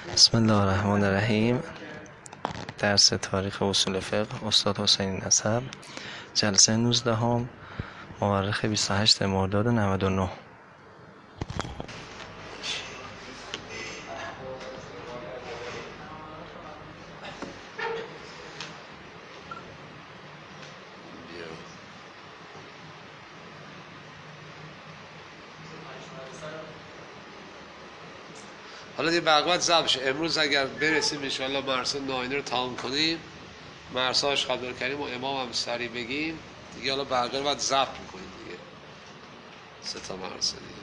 بسم الله الرحمن الرحیم. درس تاریخ اصول فقه استاد حسین نسب، جلسه 19 مورخ 28 مرداد 99. حالا دیگه بقیت ضبط شه. امروز اگر برسیم انشاءالله مرسه ناینی رو تمام کنیم، مرسهاش قبل کریم و امام هم سریع بگیم دیگه. حالا بقیه رو باید ضبط میکنیم دیگه، 3 تا مرسه دیگه.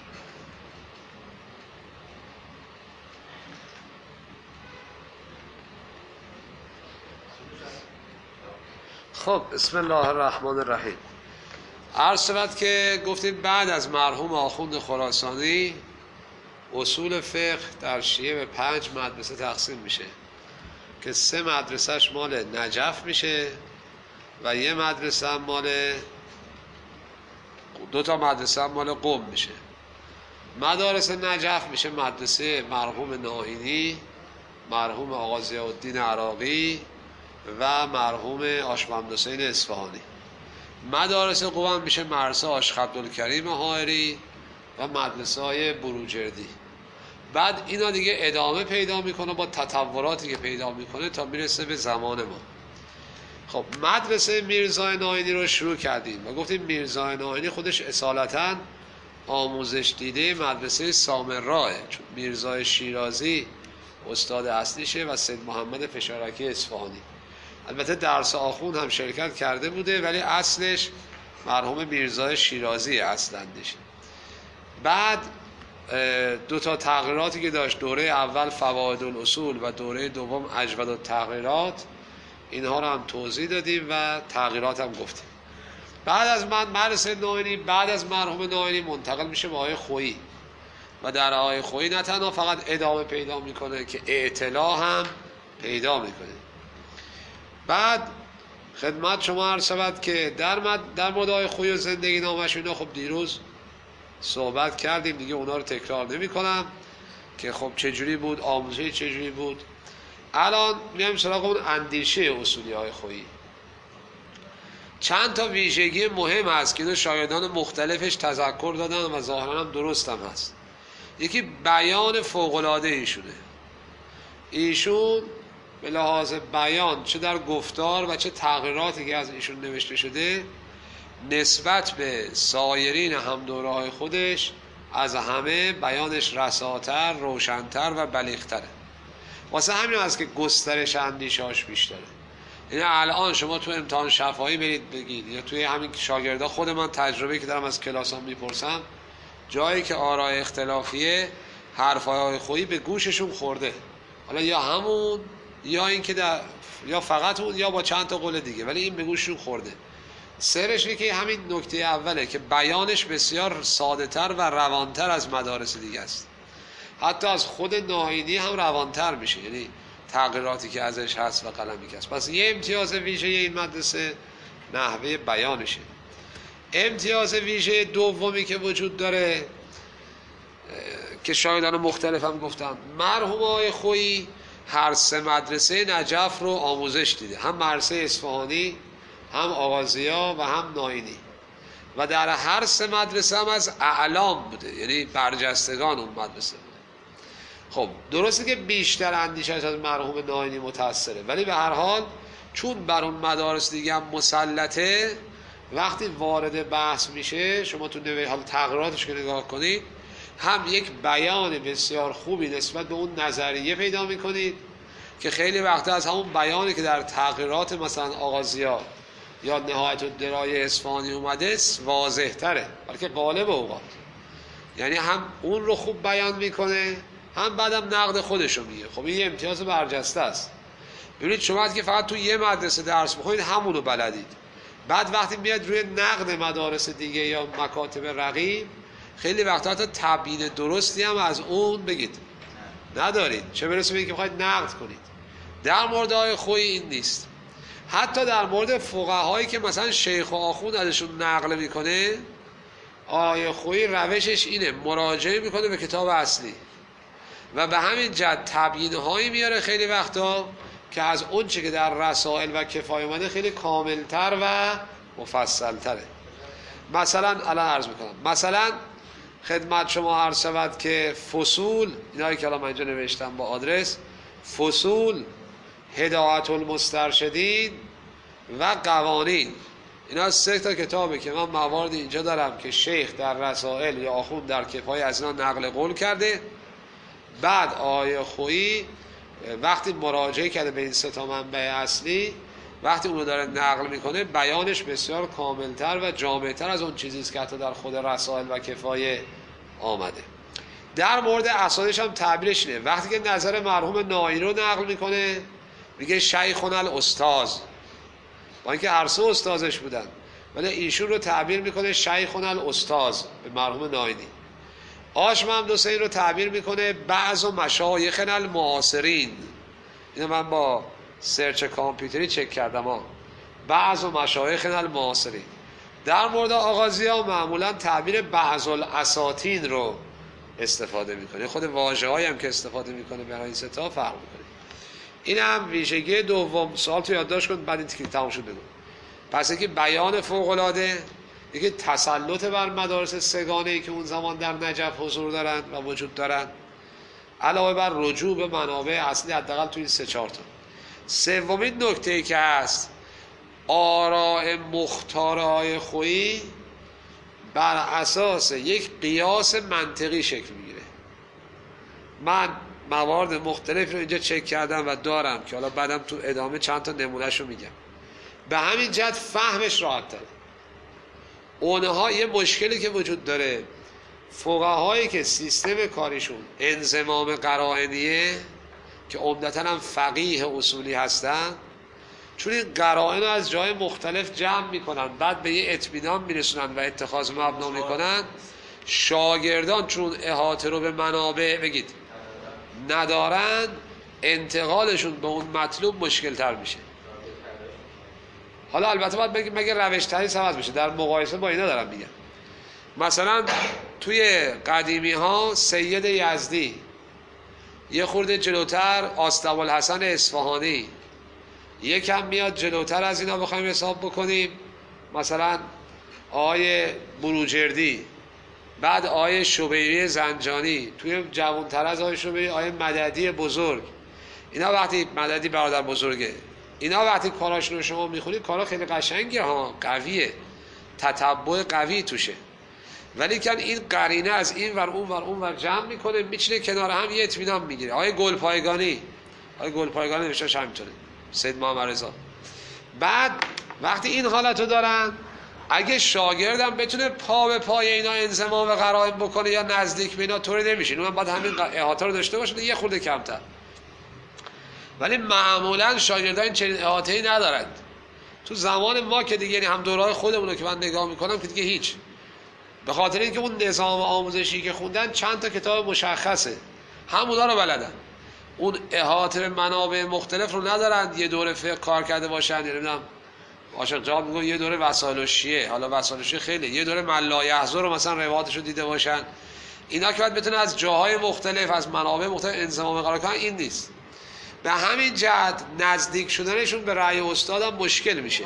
خب بسم الله الرحمن الرحیم. عرض شود که گفتیم بعد از مرحوم آخوند خراسانی اصول فقه در شیعه به 5 مدرسه تقسیم میشه که 3 مدرسهش مال نجف میشه و 1 مدرسه هم مال 2 تا مدرسه هم مال قم میشه. مدارس نجف میشه مدرسه مرحوم ناهینی، مرحوم آقا ضیاءالدین عراقی و مرحوم آشمحمد حسین اصفهانی. مدارس قم میشه مدرسه آشق عبدالکریم حائری و مدرسه های بروجردی. بعد اینا دیگه ادامه پیدا میکنه با تطوراتی که پیدا میکنه تا میرسه به زمان ما. خب مدرسه میرزا ناینی رو شروع کردیم و گفتیم میرزا ناینی خودش اصالتا آموزش دیده مدرسه سامراه، چون میرزا شیرازی استاد اصلیشه و سید محمد فشارکی اصفهانی. البته درس آخوند هم شرکت کرده بوده ولی اصلش مرحوم میرزا شیرازی اصلندش. بعد 2 تا تغییراتی که داشت، دوره اول فواید الاصول و دوره دوم اجود التغییرات، اینها رو هم توضیح دادیم و تغییرات هم گفتیم. بعد از مدرسه ناینی، بعد از مرحوم ناینی منتقل میشه به آقای خویی و در آقای خویی نه تنها فقط ادامه پیدا میکنه که اعتلا هم پیدا میکنه. بعد خدمت شما عرض شود که در مورد آقای خویی و زندگی نامش اینا خب دیروز صحبت کردیم دیگه، اونا رو تکرار نمی کنم که خب چجوری بود، آموزش چجوری بود. الان میایم سراغ اون اندیشه اصولی های خویی. چند تا ویژگی مهم هست که اینو شاگردان مختلفش تذکر دادن و ظاهرا هم درست هم هست. یکی بیان فوق‌العاده ایشونه. ایشون به لحاظ بیان چه در گفتار و چه تغییراتی که از ایشون نوشته شده نسبت به سایرین همدوره‌های خودش از همه بیانش رساتر، روشنتر و بلیغ‌تره. واسه همین هست که گسترش اندیشه‌اش بیشتره. یعنی الان شما تو امتحان شفاهی برید بگید یا توی همین شاگردا، خود من تجربه که دارم از کلاسام میپرسم، جایی که آراء اختلافیه حرفای خویی به گوششون خورده، حالا یا همون یا این که یا فقط اون یا با چند تا قول دیگه، ولی این به گوششون خورده. سرش اینه که همین نکته اوله که بیانش بسیار ساده‌تر و روانتر از مدارس دیگه است. حتی از خود ناینی هم روانتر میشه، یعنی تغییراتی که ازش هست و قلمی که هست. پس یه امتیاز ویژه این مدرسه نحوه بیانشه. امتیاز ویژه دومی که وجود داره که شاگردان مختلف هم گفتن، مرحوم آقای خویی هر 3 مدرسه نجف رو آموزش دیده، هم مدرسه اصفهانی، هم آقا ضیا و هم ناینی، و در هر 3 مدرسه هم از اعلام بوده، یعنی برجستگان اون مدرسه بوده. خب درسته که بیشتر اندیشش از مرحوم ناینی متأثره، ولی به هر حال چون بر اون مدارس دیگه هم مسلطه، وقتی وارد بحث میشه شما تو حال تغییراتش که نگاه کنید، هم یک بیان بسیار خوبی نسبت به اون نظریه پیدا میکنید که خیلی وقتا از همون بیانی که در تغییرات مثلا آقا ضیا یا نهایت الدرایه اصفهانی اومده واضح تره، بلکه غالب اوقات. یعنی هم اون رو خوب بیان میکنه، هم بعدم نقد خودش رو میگه. خب این یه امتیاز برجسته است. ببینید شما که فقط تو یه مدرسه درس بخونید همون رو بلدید، بعد وقتی میاد روی نقد مدارس دیگه یا مکاتب رقیب، خیلی وقتا حتی تبیین درستی هم از اون بگید ندارید، چه برسه به اینکه بخواید نقد کنید. در مورد آقای خویی این نیست. حتی در مورد فقهایی که مثلا شیخ و آخوند ازشون نقل میکنه، آقای خویی روشش اینه، مراجعه میکنه به کتاب اصلی و به همین جهت تبیین‌هایی میاره خیلی وقتا که از اون چه که در رسائل و کفایه اومده خیلی کاملتر و مفصلتره. مثلا الان عرض میکنم، مثلا خدمت شما عرض شود که فصول، اینایی که الان من اینجا نوشتم با آدرس، فصول، هدایت المسترشدین و قوانین، اینا 3 تا کتابه که من موارد اینجا دارم که شیخ در رسائل یا آخوند در کفایه از اینا نقل قول کرده. بعد آقای خویی وقتی مراجعه کرده به این 3 تا منبع اصلی، وقتی اونو داره نقل میکنه بیانش بسیار کاملتر و جامعتر از اون چیزیست که حتی در خود رسائل و کفایه آمده. در مورد اسانیدش هم تعبیرش اینه، وقتی که نظر مرحوم نائی رو نقل میکنه میگه شیخنا الاستاذ، با اینکه هر 3 استادش بودن، ولی ایشون رو تعبیر میکنه شیخنا الاستاذ به مرحوم نائی. آش محمد حسین رو تعبیر میکنه بعض مشایخنا المعاصرین، اینو من با سرچ کامپیوتری چک کردم بعض مشایخنا المعاصرین. در مورد آغازی‌ها معمولا تعبیر بعض الاساطین رو استفاده میکنه، خود واژه‌هایی هم که استفاده میکنه برای این 3 تا فرق میکنه. این هم ویژگی دوم. سوال تو یادداشت کن بعد این تیکه تموم شد بگو. پس یکی بیان فوق‌العاده، یکی تسلط بر مدارس 3 گانه‌ای که اون زمان در نجف حضور دارند و وجود دارند، علاوه بر رجوع به منابع اصلی حداقل تو این 3-4 تا. سومین نکته‌ای که هست، آراء مختارهای خویی بر اساس یک قیاس منطقی شکل میگیره. من موارد مختلفی رو اینجا چک کردم و دارم که حالا بعدم تو ادامه چند تا نمونه‌شو میگم. به همین جهت فهمش راحت تره. اونها یه مشکلی که وجود داره، فقهایی که سیستم کاریشون انضمام قرائنیه که عمدتاً هم فقیه اصولی هستن، چون این قرائن رو از جای مختلف جمع میکنن بعد به یه اطمینان میرسونن و اتخاذ مبنا میکنن، شاگردان چون احاطه رو به منابع بگید ندارن، انتقالشون به اون مطلوب مشکل تر میشه. حالا البته باید بگیم مگه روش تحریص عوض بشه، در مقایسه با اینا دارم میگم. مثلا توی قدیمی ها سید یزدی، یه خورده جلوتر آستاب‌الحسن اصفهانی، یکم میاد جلوتر از اینا بخوایم حساب بکنیم مثلا آقای بروجردی، بعد آقای شبیری زنجانی، توی جوانتر از آقای شبیری آقای مددی بزرگ. اینا وقتی مددی برادر بزرگه، اینا وقتی کاراشون رو شما میخونید کارا خیلی قشنگه ها، قویه، تتبع قوی توشه، ولی که این قرینه از این ور اون ور اون ور جمع میکنه میچینه کنار هم، یه اطمینان میگیره. آقای گلپایگانی، آقای گلپایگانی نوشتهش همینطوره، سید محمد رضا. بعد وقتی این حالتو دارن، اگه شاگردم بتونه پا به پای اینا انضمام و قرائن بکنه یا نزدیک به اینا، طوری نمیشه. اونم باید همین احاطه رو داشته باشه، یه خورده کمتر. ولی معمولا شاگردان چنین احاطه‌ای ندارند. تو زمان ما که دیگه، یعنی هم دوره‌های خودمون رو که من نگاه میکنم که دیگه هیچ، به خاطر اینکه اون نظام آموزشی که خوندن چند تا کتاب مشخصه، همونا رو بلدن، اون احاطه منابع مختلف رو ندارن. یه دوره فقه کار کرده باشن، یعنی نمیدونم عاشق جواب میگه یه دوره وسائل الشیعه، حالا وسائل الشیعه خیلی، یه دوره ملایحضر رو مثلا روایتش رو دیده باشن. اینا که باید بتونه از جاهای مختلف از منابع مختلف انضمام قرار کنن، این نیست. به همین جهت نزدیک شدنشون به رأی استاد هم مشکل میشه.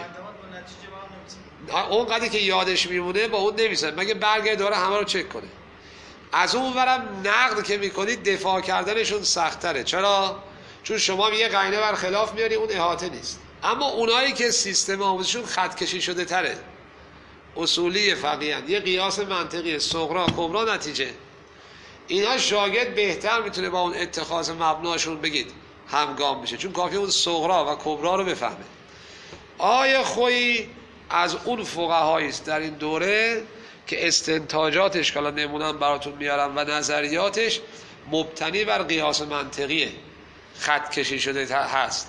اون قدری که یادش میمونه با اون نمیشه، مگه برگرد دوره همه رو چک کنه. از اون ورم نقد که میکنید دفاع کردنشون سخت‌تره. چرا؟ چون شما یه قرینه برخلاف میاری، اون احاطه نیست. اما اونایی که سیستم آموزششون خط کشی شده تره، اصولی فقیه‌اند، یه قیاس منطقی صغرا کبرا نتیجه، اینا شاگرد بهتر میتونه با اون اتخاذ مبناشون بگید همگام بشه، چون کافی اون صغرا و کبرا رو بفهمه. آیه خویی از اون فقهایی است در این دوره که استنتاجاتش که الان نمونم براتون میارم و نظریاتش مبتنی بر قیاس منطقیه، خط کشی شده هست.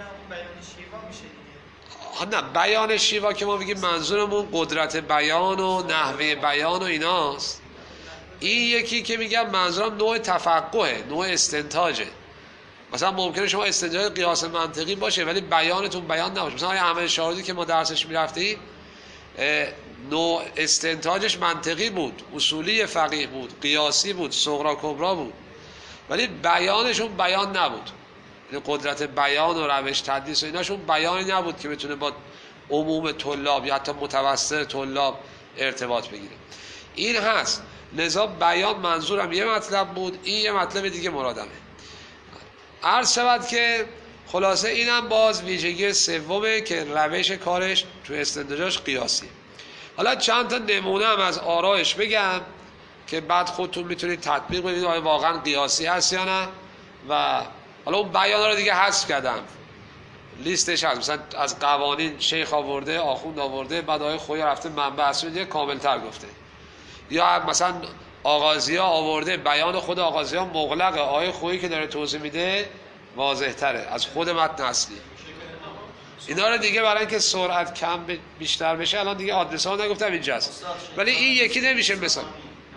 نه بیان شیوا که ما بگیم منظورمون قدرت بیان و نحوه بیان و ایناست. این یکی که میگم منظورم نوع تفقهه، نوع استنتاجه. مثلا ممکنه شما استنتاج قیاس منطقی باشه ولی بیانتون بیان نباشه. مثلا احمد شاهرودی که ما درسش میرفتیم نوع استنتاجش منطقی بود، اصولی فقیه بود، قیاسی بود، صغرا کبرا بود. ولی بیانشون بیان نبود، یعنی قدرت بیان و روش تدریس و ایناشون بیانی نبود که بتونه با عموم طلاب یا حتی متوسط طلاب ارتباط بگیره. این هست. لذا بیان منظورم یه مطلب بود، این یه مطلب دیگه مرادمه. عرض شود که خلاصه اینم باز ویژگی سومه که روش کارش تو استنتاجش قیاسی. حالا چند تا نمونه هم از آرایش بگم که بعد خودتون میتونید تطبیق بدید آیا واقعا قیاسی هست یا نه. و حالا اون بیانا رو دیگه حذف کردم، لیستش هست، مثلا از قوانین شیخ آورده، آخوند آورده، بعد آقای خویی رفته منبع اصلی دیگه کاملتر گفته، یا مثلا آغازی‌ها آورده بیان خود آغازی‌ها مغلقه، آقای خویی که داره توضیح میده واضح تره از خود متن اصلی. اینا رو دیگه برای اینکه سرعت کم بیشتر بشه الان دیگه آدرس ها نگفتم اینجاست، ولی این یکی نمیشه. مثلا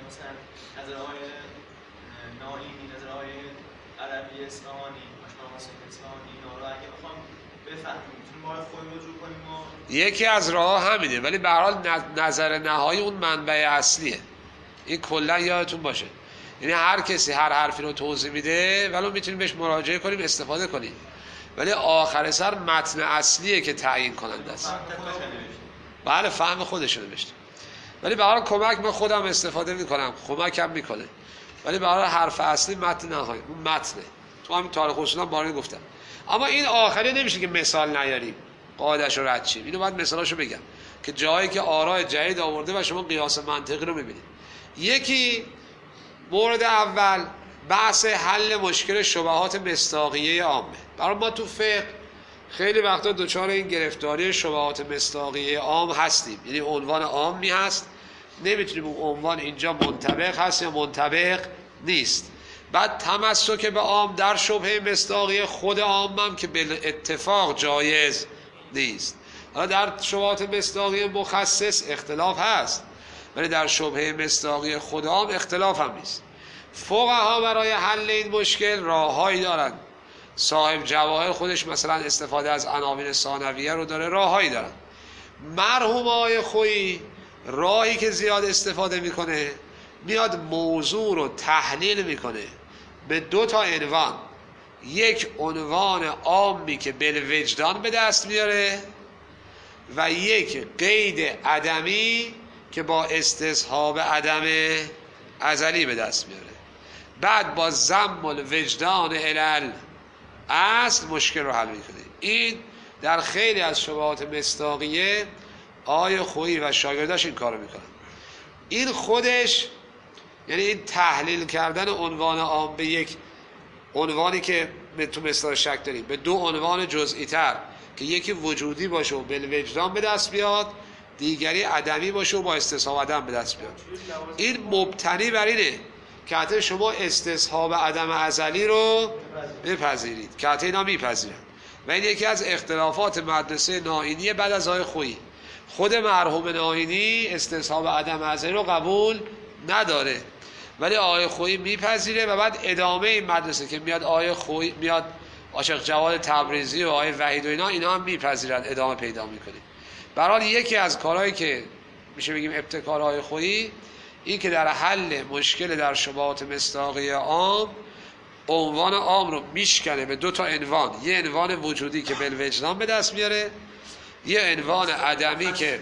یکی از راه همینه، ولی به هر حال نظر نهایی اون منبع اصلیه. این کلا یادتون باشه، یعنی هر کسی هر حرفی رو توضیح میده ولو میتونیم بهش مراجعه کنیم استفاده کنیم، ولی آخر سر متن اصلیه که تعیین کننده است. بله فهم خودش رو نوشته، ولی به هر حال کمک من خودم استفاده میکنم، کمکم میکنه، ولی به هر حال حرف اصلی متن نهایی اون متنه. تو همین تاریخ اصولا بارین گفتم. اما این آخری نمیشه که مثال نیاریم قاعده‌اش رو رد شیم. اینو باید مثالاشو بگم که جایی که آراء جدید آورده و شما قیاس منطقی رو میبینید. یکی مورد اول بحث حل مشکل شبهات مصداقیه عامه. برای ما تو فقه خیلی وقتا دچار این گرفتاری شبهات مصداقیه عام هستیم، یعنی عنوان عامی هست نمیتونیم اون عنوان اینجا منطبق هست یا منطبق نیست، بعد تمسک به عام در شبهه مصداقیه خود عام هم که به اتفاق جایز نیست. حالا در شبهات مصداقیه مخصص اختلاف هست، ولی در شبهه مصداقیه خود عام اختلاف هم نیست. فقها برای حل این مشکل راههایی دارن. صاحب جواهر خودش مثلا استفاده از عناوین ثانویه رو داره، راههایی دارن. مرحوم آقای خویی راهی که زیاد استفاده میکنه، میاد موضوع رو تحلیل میکنه به دو تا عنوان. یک عنوان عامی که بالوجدان به دست میاره و یک قید عدمی که با استصحاب عدم ازلی به دست میاره. بعد با ضم الوجدان الی اصل مشکل رو حل میکنه. این در خیلی از شبهات مصداقیه آقای خویی و شاگرداش این کارو میکنن. این خودش یعنی این تحلیل کردن عنوان عام به یک عنوانی که تو مصداق شک داریم به دو عنوان جزئی تر که یکی وجودی باشه و بالوجدان به دست بیاد، دیگری عدمی باشه و با استصحاب عدم به دست بیاد. این مبتنی بر اینه که حتی شما استصحاب عدم ازلی رو بپذیرید که حتی اینا میپذیرن. و این یکی از اختلافات مدرسه نائینی بعد از آقای خویی. خود مرحوم نائینی استصحاب عدم ازلی رو قبول نداره، ولی آقای خویی میپذیره و بعد ادامه این مدرسه که میاد آقای خویی، میاد عاشق جواد تبریزی و آقای وحید و اینا هم میپذیرن، ادامه پیدا میکنه. برحال یکی از کارهایی که میشه بگیم ابتکار آقای خویی این که در حل مشکل در شبهات مصداقیه عام عنوان عام رو میشکنه به دو تا عنوان، یه عنوان وجودی که بالوجدان به دست میاره، یه عنوان عدمی که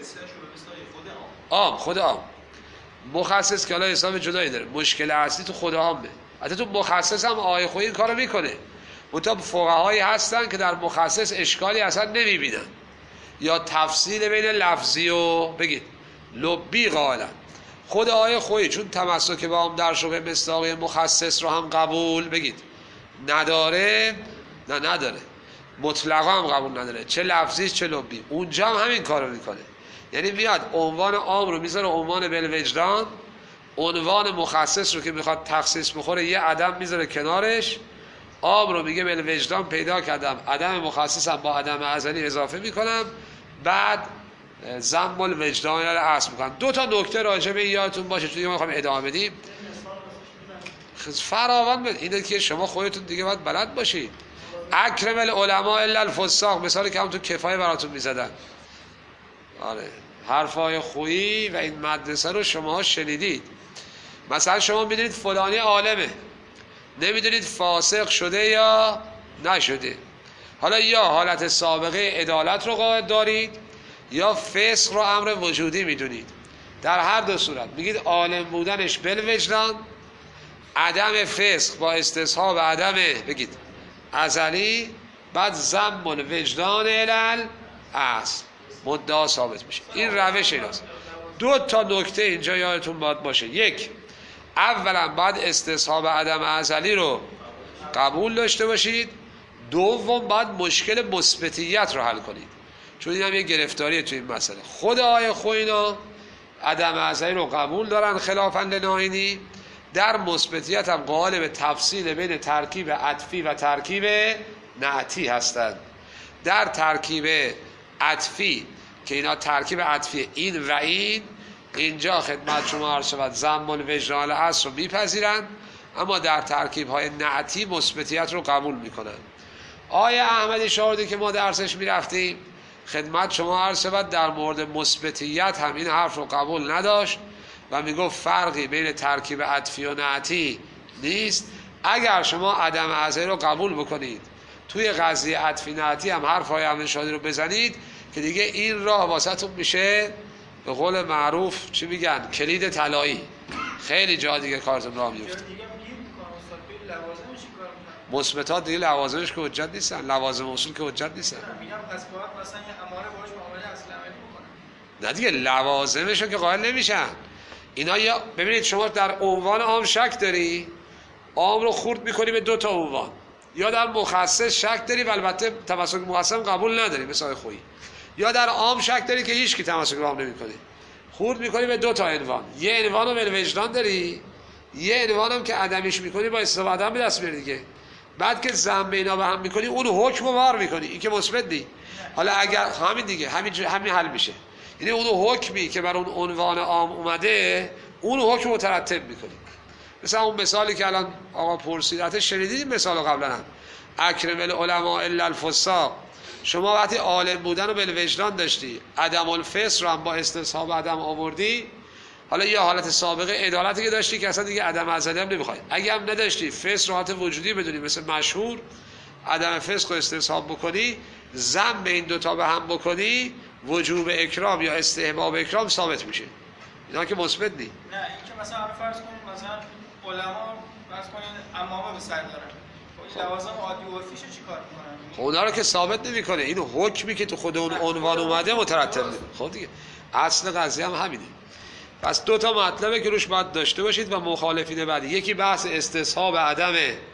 عام خود عام مخصص که حالا حساب جدایی داره. مشکل اصلی تو خود عامه، حتی تو مخصص هم آقای خویی این کارو میکنه. منتها فقهایی هستن که در مخصص اشکالی اصلا نمیبینن یا تفصیل بین لفظی و بگید لبی قائلن. خود آقای خویی چون تمسک به عام در شبهه مصداقیه مخصص رو هم قبول بگید نداره، نداره مطلقا هم قبول نداره، چه لفظی چه لبی، اونجا هم همین کارو میکنه. یعنی میاد عنوان عام رو میذاره عنوان بالوجدان، عنوان مخصص رو که میخواد تخصیص بخوره یه عدم میذاره کنارش، عام رو میگه بالوجدان پیدا کردم، عدم مخصص هم با عدم ازلی اضافه میکنم، بعد ضم الوجدان الی اصل میکنم. دو تا نکته راجع به یادتون باشه چون ما میخوایم ادامه بدیم. فراوان بده اینه که شما خودتون دیگه باید بلد باشید. اکرم العلماء الا الفساق مثالی که هم تو کفایه براتون میزدن. آره حرفای خویی و این مدرسه رو شما شنیدید. مثلا شما میدونید فلانی عالمه، نمیدونید فاسق شده یا نشده. حالا یا حالت سابقه عدالت رو قائل دارید یا فسق رو امر وجودی میدونید. در هر دو صورت میگید عالم بودنش بالوجدان، عدم فسق با استصحاب عدم بگید ازلی، بعد ضم الوجدان الی الاصل مدعا ثابت میشه. این روش ایناست. دو تا نکته اینجا یادتون باید باشه. یک، اولا باید استصحاب عدم ازلی رو قبول داشته باشید. دوم باید مشکل مثبتیت رو حل کنید، چون این هم یه گرفتاریه توی این مسئله. خود آیه خوینا عدم ازلی رو قبول دارن خلافاً لناینی، در مثبتیت هم قائل به تفصیل بین ترکیب عطفی و ترکیب نعتی هستند. در ترکیب عطفی که اینا ترکیب عطفی این و این، اینجا خدمت شما عرض شود ضم الوجدان الاصل رو میپذیرند، اما در ترکیب های نعتی مثبتیت رو قبول میکنن. آیه احمدی شاردی که ما درسش میرفتیم خدمت شما عرض شود در مورد مثبتیت هم این حرف رو قبول نداشت و میگفت فرقی بین ترکیب عطفی و نعتی نیست. اگر شما عدم ازلی رو قبول بکنید، توی قضیه عطفی نعتی هم حرف های احمدی شاردی رو بزنید که دیگه این راه واسهتون میشه به قول معروف چی میگن کلید طلایی. خیلی جا دیگه کارتون راه میفته. مثبتات دیگه لوازمش که حجت نیستن، لوازم اصول که حجت نیستن. میگم پس باید مثلا یه اماره باهاش معامله اصل عملی بکنن. نه دیگه لوازمشو که قائل نمیشن اینا. یا ببینید شما در عنوان عام شک داری، عام رو خورد میکنی به دو تا عنوان، یا در مخصص شک داری و البته تمسک مخصص قبول نداری مثال خویی، یا در عام شک داری که هیچ کی تمسک عام نمیکنه، خورد میکنی به دو تا عنوان. یه عنوانو به وجدان داری، یه عنوانم که عدمیش میکنی با استفاده عدم به دست میاری دیگه. بعد که ضم اینا به هم میکنی اون حکم رو وار میکنی، این که مثبت دی. حالا اگر همین دیگه همین حل میشه، یعنی اون حکمی که بر اون عنوان عام اومده اون حکم مترتب میکنی. مثلا اون مثالی که الان آقا پرسید شنیدید این مثالو قبلا هم، اکرم العلماء الا الفساق. شما وقتی عالم بودن رو بالوجدان داشتی، عدم الفسق رو هم با استصحاب عدم آوردی، حالا یه حالت سابقه عدالتی که داشتی که اصلا دیگه عدم ازلی هم نمیخوای. اگه هم نداشتی فسق رو حالت وجودی بدونی مثل مشهور، عدم فسق رو استصحاب بکنی، ضم به این دوتا به هم بکنی، وجوب اکرام یا استحباب اکرام ثابت میشه. اینا که مثبت نی. نه این که مثلا فرض کنیم مثلا علما فرض کنین امامه به سر دارن، خب این لوازم عادی و عرفیشو چیکار میکنن؟ خب اونا رو که ثابت نمیکنه، این حکمی که تو خود اون عنوان اومده مترتب میشه. خب دیگه اصل قضیه هم همینه. پس دو تا مطلبه که روش باید داشته باشید و مخالفین بعدی، یکی بحث استصحاب عدم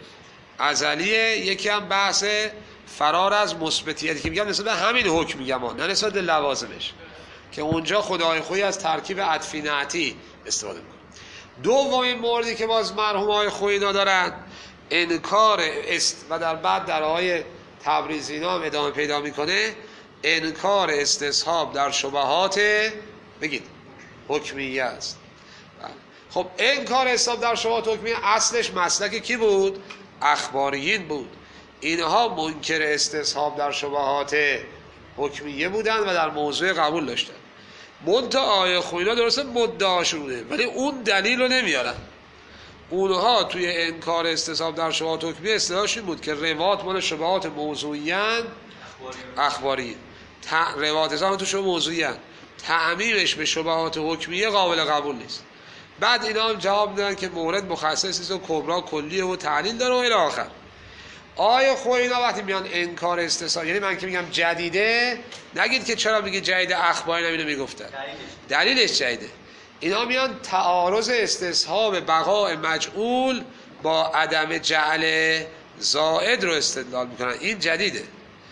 ازلیه، یکی هم بحث فرار از مثبتیتی که میگم نسبت به همین حکم میگم، نه نسبت به لوازمش، که اونجا خدای خویی از ترکیب عطفی نعتی استفاده میکنه. دومین موردی که باز مرحوم های خویی دارن انکار و در بعد در آیه تبریزی اینا هم ادامه پیدا میکنه، انکار استصحاب در شبهات بگید حکمیه است. خب انکار استصحاب در شبهات حکمیه اصلش مسلک کی بود؟ اخباریین بود. اینها منکر استصحاب در شبهات حکمیه بودن و در موضوع قبول داشتن. منتها آیه خوینا درسته مدعاشون بوده ولی اون دلیل رو نمیارن. اونها توی انکار استصحاب در شبهات حکمیه اصطلاحشون بود که روایات مال شبهات موضوعیان اخباری، روایات اسلام تو شبهات موضوعیان، تعمیمش به شبهات حکمیه قابل قبول نیست. بعد اینا هم جواب دادن که مورد مخصص نیست و کبرا کلیه و تعلیل داره و الی آخر. آیه خوینا وقتی میان انکار استصحاب، یعنی من که میگم جدیده، نگید که چرا میگه جدید اخباری نمینو میگفتن، دلیلش جدیده. اینا میان تعارض استصحاب بقاء مجعول با عدم جعل زائد رو استدلال میکنن، این جدیده.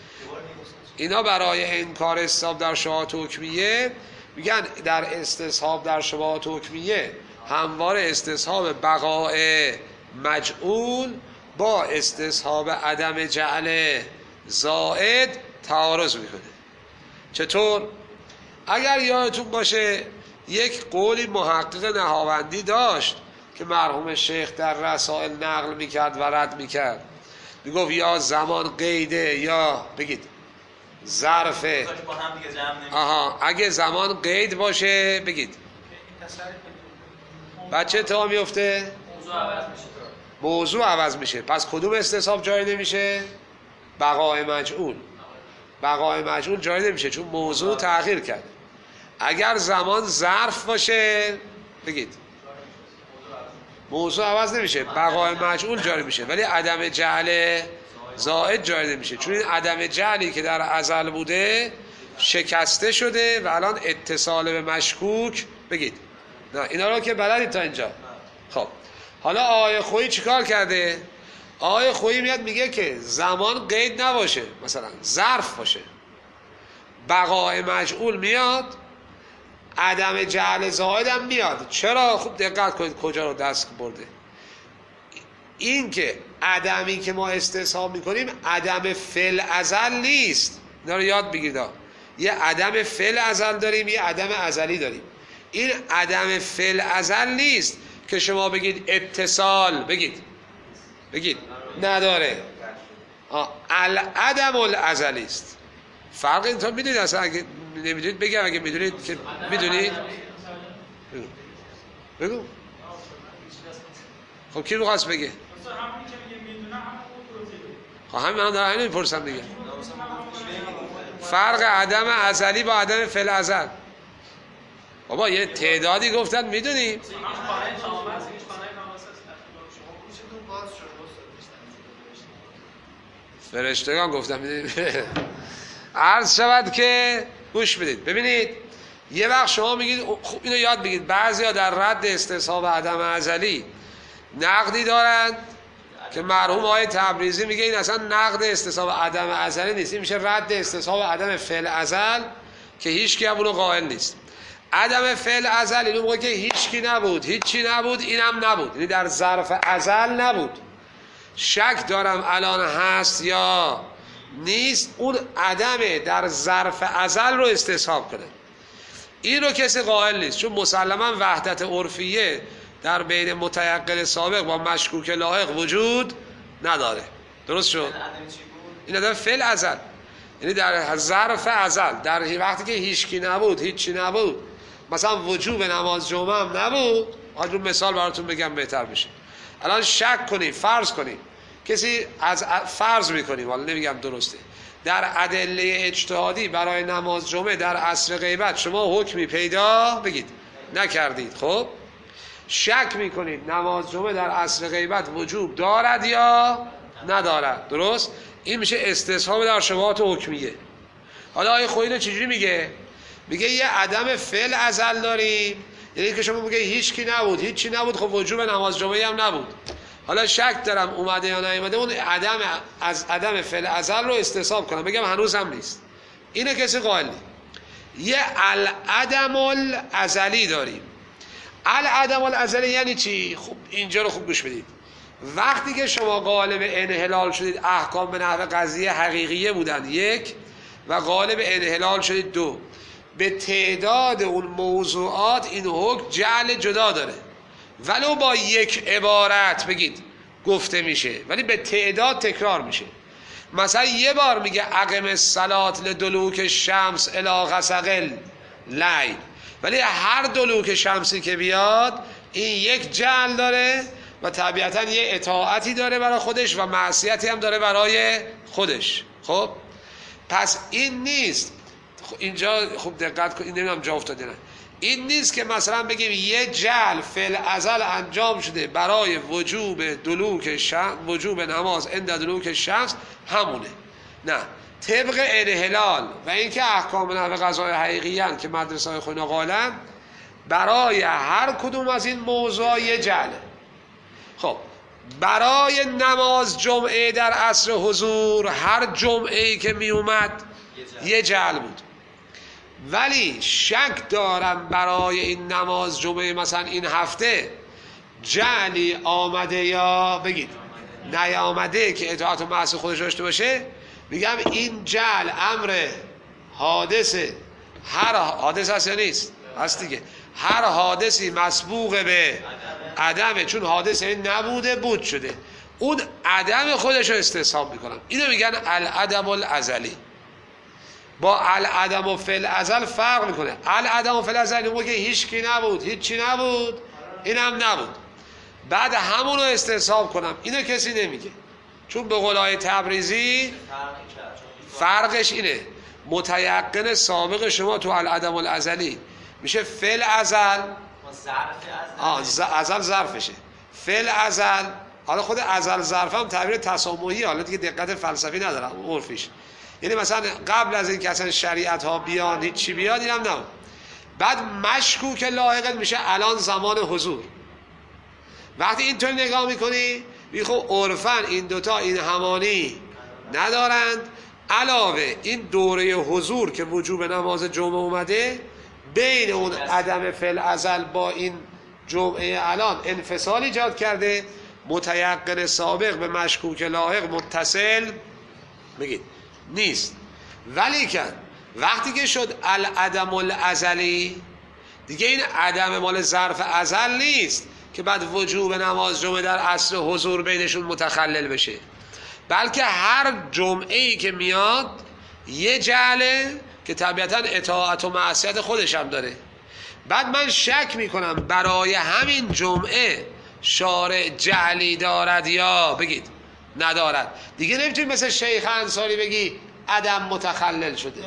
اینا برای انکار استصحاب در شبهات حکمیه میگن در استصحاب در شبهات حکمیه همواره استصحاب بقاء مجعول با استصحاب عدم جعل زائد تعارض میکنه. چطور؟ اگر یادتون باشه یک قولی محقق نهاوندی داشت که مرحوم شیخ در رسائل نقل میکرد و رد میکرد، میگفت یا زمان قیده یا بگید ظرفه. اگه زمان قید باشه بگید بچه تا میفته موضوع عوض میشه. پس کدوم استصحاب جاری نمیشه؟ بقای مجعول. بقای مجعول جاری نمیشه چون موضوع تغییر کرد. اگر زمان ظرف باشه بگید موضوع عوض نمیشه، بقای مجعول جاری میشه، ولی عدم جعل زائد جاری نمیشه چون این عدم جعلی که در ازل بوده شکسته شده و الان اتصال به مشکوک بگید. نه اینا رو که بلدید تا اینجا. خب حالا آقای خویی چیکار کرده؟ آقای خویی میاد میگه که زمان قید نباشه، مثلا ظرف باشه، بقای مجعول میاد، عدم جعل زائد هم میاد. چرا؟ خوب دقت کنید کجا رو دست برده. این که عدمی که ما استصحاب میکنیم عدم فعل ازل نیست. اینا رو یاد بگیرید. یه عدم فعل ازل داریم، یه عدم ازلی داریم. این عدم فعل ازل نیست که شما بگید اتصال بگید نداره. العدم الازلی است. فرق این تو میدونید؟ اصلا اگه نمیدونید بگم، اگه میدونید که میدونید بگو. خب کی میخواست بگه؟ خب همین دارم همین پرسم دیگه. فرق عدم ازلی با عدم فعل ازل. بابا یه تعدادی گفتن میدونیم. فرشتگان گفتن میدونیم. عرض شود که گوش بدید ببینید، یه وقت شما میگید خوب اینو یاد بگید، بعضیا در رد استصحاب عدم ازلی نقدی دارند که مرحوم آقای تبریزی میگه این اصلا نقد استصحاب عدم ازلی نیست، این میشه رد استصحاب عدم فعل ازل که هیچ کی اونو قائل نیست. عدم فعل ازل اینو موقع که هیچ کی نبود، هیچی نبود، اینم نبود، یعنی در ظرف ازل نبود. شک دارم الان هست یا نیست، اون عدم در ظرف ازل رو استصحاب کنه. این رو کسی قائل نیست چون مسلما وحدت عرفیه در بین متیقن سابق با مشکوک لاحق وجود نداره. درست شد؟ این عدم فعل ازل، یعنی در ظرف ازل، در وقتی که هیچکی نبود، هیچی نبود، مثلا وجوب نماز جمعه هم نبود. حالا مثال براتون بگم بهتر میشه. الان شک کنید، فرض کنید کسی از فرض میکنیم، حالا نمیگم درسته، در ادله اجتهادی برای نماز جمعه در عصر غیبت شما حکمی پیدا بگید نکردید. خب شک میکنید نماز جمعه در عصر غیبت وجوب دارد یا ندارد. درست؟ این میشه استصحاب در شبهات حکمیه. حالا آیه خویی چجوری میگه؟ میگه یه عدم فعل ازل داریم، یعنی که شما میگه هیچ کی نبود، هیچی نبود، خب وجوب نماز جمعه هم نبود. حالا شک دارم اومده یا نیومده، اون عدم فعل ازل رو استصحاب کنم، بگم هنوز هم نیست. اینه کسی قائل نیست. یه العدم الازلی داریم. العدم الازلی یعنی چی؟ خب اینجا رو خوب گوش بدید. وقتی که شما غالب انحلال شدید احکام به نحو قضیه حقیقیه بودن یک، و غالب انحلال شدید دو، به تعداد اون موضوعات این حکم جعل جدا داره، ولو با یک عبارت بگید گفته میشه ولی به تعداد تکرار میشه. مثلا یه بار میگه اقم الصلاة لدلوک الشمس الی غسق اللیل، ولی هر دلوک شمسی که بیاد این یک جعل داره و طبیعتا یه اطاعتی داره برای خودش و معصیتی هم داره برای خودش. خب پس این نیست، اینجا خوب دقت کن، این نمیدونم جا افتاده نه، این نیست که مثلا بگیم یه جعل فعل ازل انجام شده برای وجوب دلوک شمس، وجوب نماز عند دلوک شمس همونه. نه، طبق انحلال و اینکه احکام نحو قضای حقیقیان که مدرسه های خونه قالن برای هر کدوم از این موضوع یه جعله. خب برای نماز جمعه در عصر حضور هر جمعه‌ای که می اومد یه جعل بود، ولی شک دارم برای این نماز جمعه مثلا این هفته جعلی آمده یا بگید نیامده که اطاعت و معصیت خودش داشته باشه. میگم این جعل امر حادثه، هر حادث هست یا نیست؟ هست دیگه. هر حادثی مسبوق به عدمه، چون حادثه این نبوده بود شده، اون عدم خودش رو استصحاب میکنم. اینو میگن العدم الازلی. با العدم و فعل ازل فرق میکنه. العدم و فعل ازل اون که هیچ کی نبود، هیچی نبود، اینم نبود. بعد همونو استصحاب کنم، اینو کسی نمیگه. چون به قول آقای تبریزی فرقش اینه، متیقن سابق شما تو العدم الازلی میشه فعل ازل، ازل ظرفشه، فعل ازل. حالا خود ازل ظرف هم تعبیر تسامحی، حالا دیگه دقت فلسفی ندارم عرفیش، یعنی مثلا قبل از این که اصلا شریعت ها بیان هیچ چی بیاد اینم نه. بعد مشکوک لاحقت میشه الان زمان حضور. وقتی اینطور نگاه میکنی میگی خب عرفاً این دوتا این همانی ندارند، علاوه این دوره حضور که وجوب نماز جمعه اومده بین اون عدم فعل ازل با این جمعه الان انفصال ایجاد کرده، متیقن سابق به مشکوک لاحق متصل بگید نیست. ولیکن وقتی که شد العدم الازلی دیگه این عدم مال ظرف ازل نیست که بعد وجوب نماز جمعه در عصر حضور بینشون متخلل بشه، بلکه هر جمعه‌ای که میاد یه جعله که طبیعتاً اطاعت و معصیت خودش هم داره. بعد من شک میکنم برای همین جمعه شارع جعلی دارد یا بگید ندارد. دیگه نمیتونی مثل شیخ انصاری بگی عدم متخلل شده.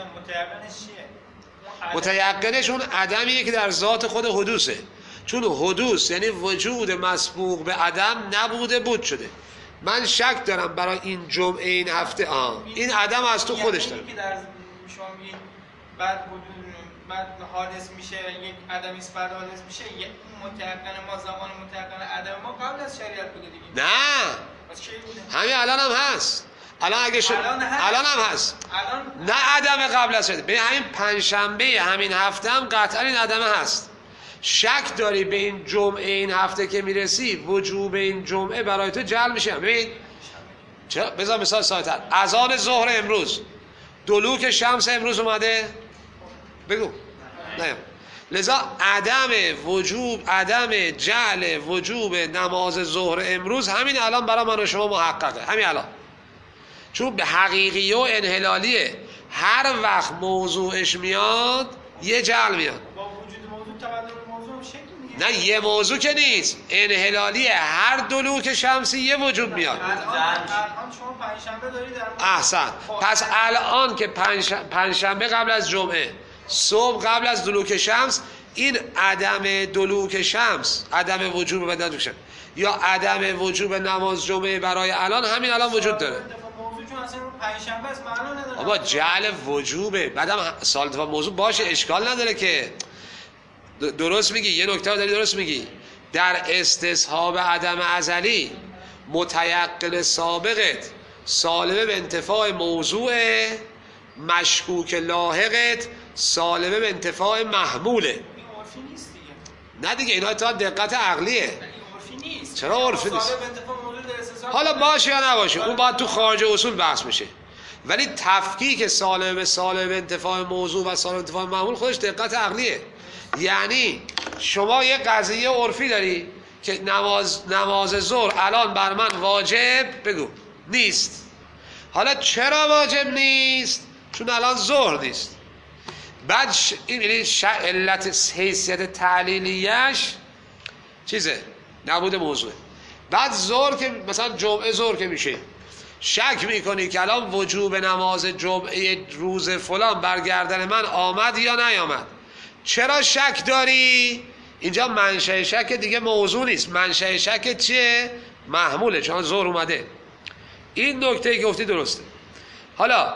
متیقنش اون عدمیه که در ذات خود حدوثه، چون حدوث یعنی وجود مسبوق به عدم نبوده بود شده. من شک دارم برای این جمعه این هفته این عدم از تو خودش داره. که در شما میگید بعد حادث میشه، یک عدمی است بعد حادث میشه، یک متيقن ما زمان متيقن عدم ما قبل از شریعت بوده دیگه. نه همین الان هم هست. الان اگه الان هم هست. نه عدم قبل از شریعت. به همین پنجشنبه همین هفته هم قطعا این عدم هست. شک داری به این جمعه این هفته که میرسی وجوب این جمعه برای تو جعل میشه. ببین چرا؟ بذار مثال ساده‌تر. اذان ظهر امروز، دلوک شمس امروز اومده؟ بگو. نه. لذا عدم جعل وجوب نماز ظهر امروز همین الان برای من و شما محققه، همین الان. چون به حقیقی و انحلالیه، هر وقت موضوعش میاد یه جعل میاد. نه یه موضوع که نیست، انحلالیه، هر دلوک شمسی یه وجوب میاد. الان شما پنجشنبه دارید در احسن. پس الان که پنجشنبه قبل از جمعه، صبح قبل از دلوک شمس، این عدم دلوک شمس، عدم وجوب به دلوک شمس یا عدم وجوب نماز جمعه برای الان همین الان وجود داره. بابا جعل وجوبه، بعدم سال دفعه موضوع باشه، اشکال نداره که. درست میگی، یه نکته داری درست میگی. در استصحاب عدم ازلی متیقن سابقت سالمه به انتفاع موضوع، مشکوک لاحقت سالمه به انتفاع محموله. این عرفی نیست دیگه. نه دیگه، اینا تا دقت عقلیه. این عرفی نیست. چرا عرفی نیست؟ حالا باشه باشه یا نباشه، اون باید تو خارج اصول بحث میشه. ولی تفکیک سالم به انتفاع موضوع و سالم انتفاع محمول خودش دقت عقلیه. یعنی شما یه قضیه عرفی داری که نماز ظهر الان بر من واجب بگو نیست. حالا چرا واجب نیست؟ چون الان ظهر نیست. بعد این علت حیثیت تعلیلیش چیزه، نبوده موضوعه. بعد ظهر که مثلا جمعه ظهر که میشه، شک میکنی که الان وجوب نماز جمعه روز فلان برگردن من آمد یا نیامد. چرا شک داری؟ اینجا منشأ شک دیگه موضوع نیست، منشأ شک چیه؟ محموله، چون ظهر اومده. این نکته که گفتی درسته. حالا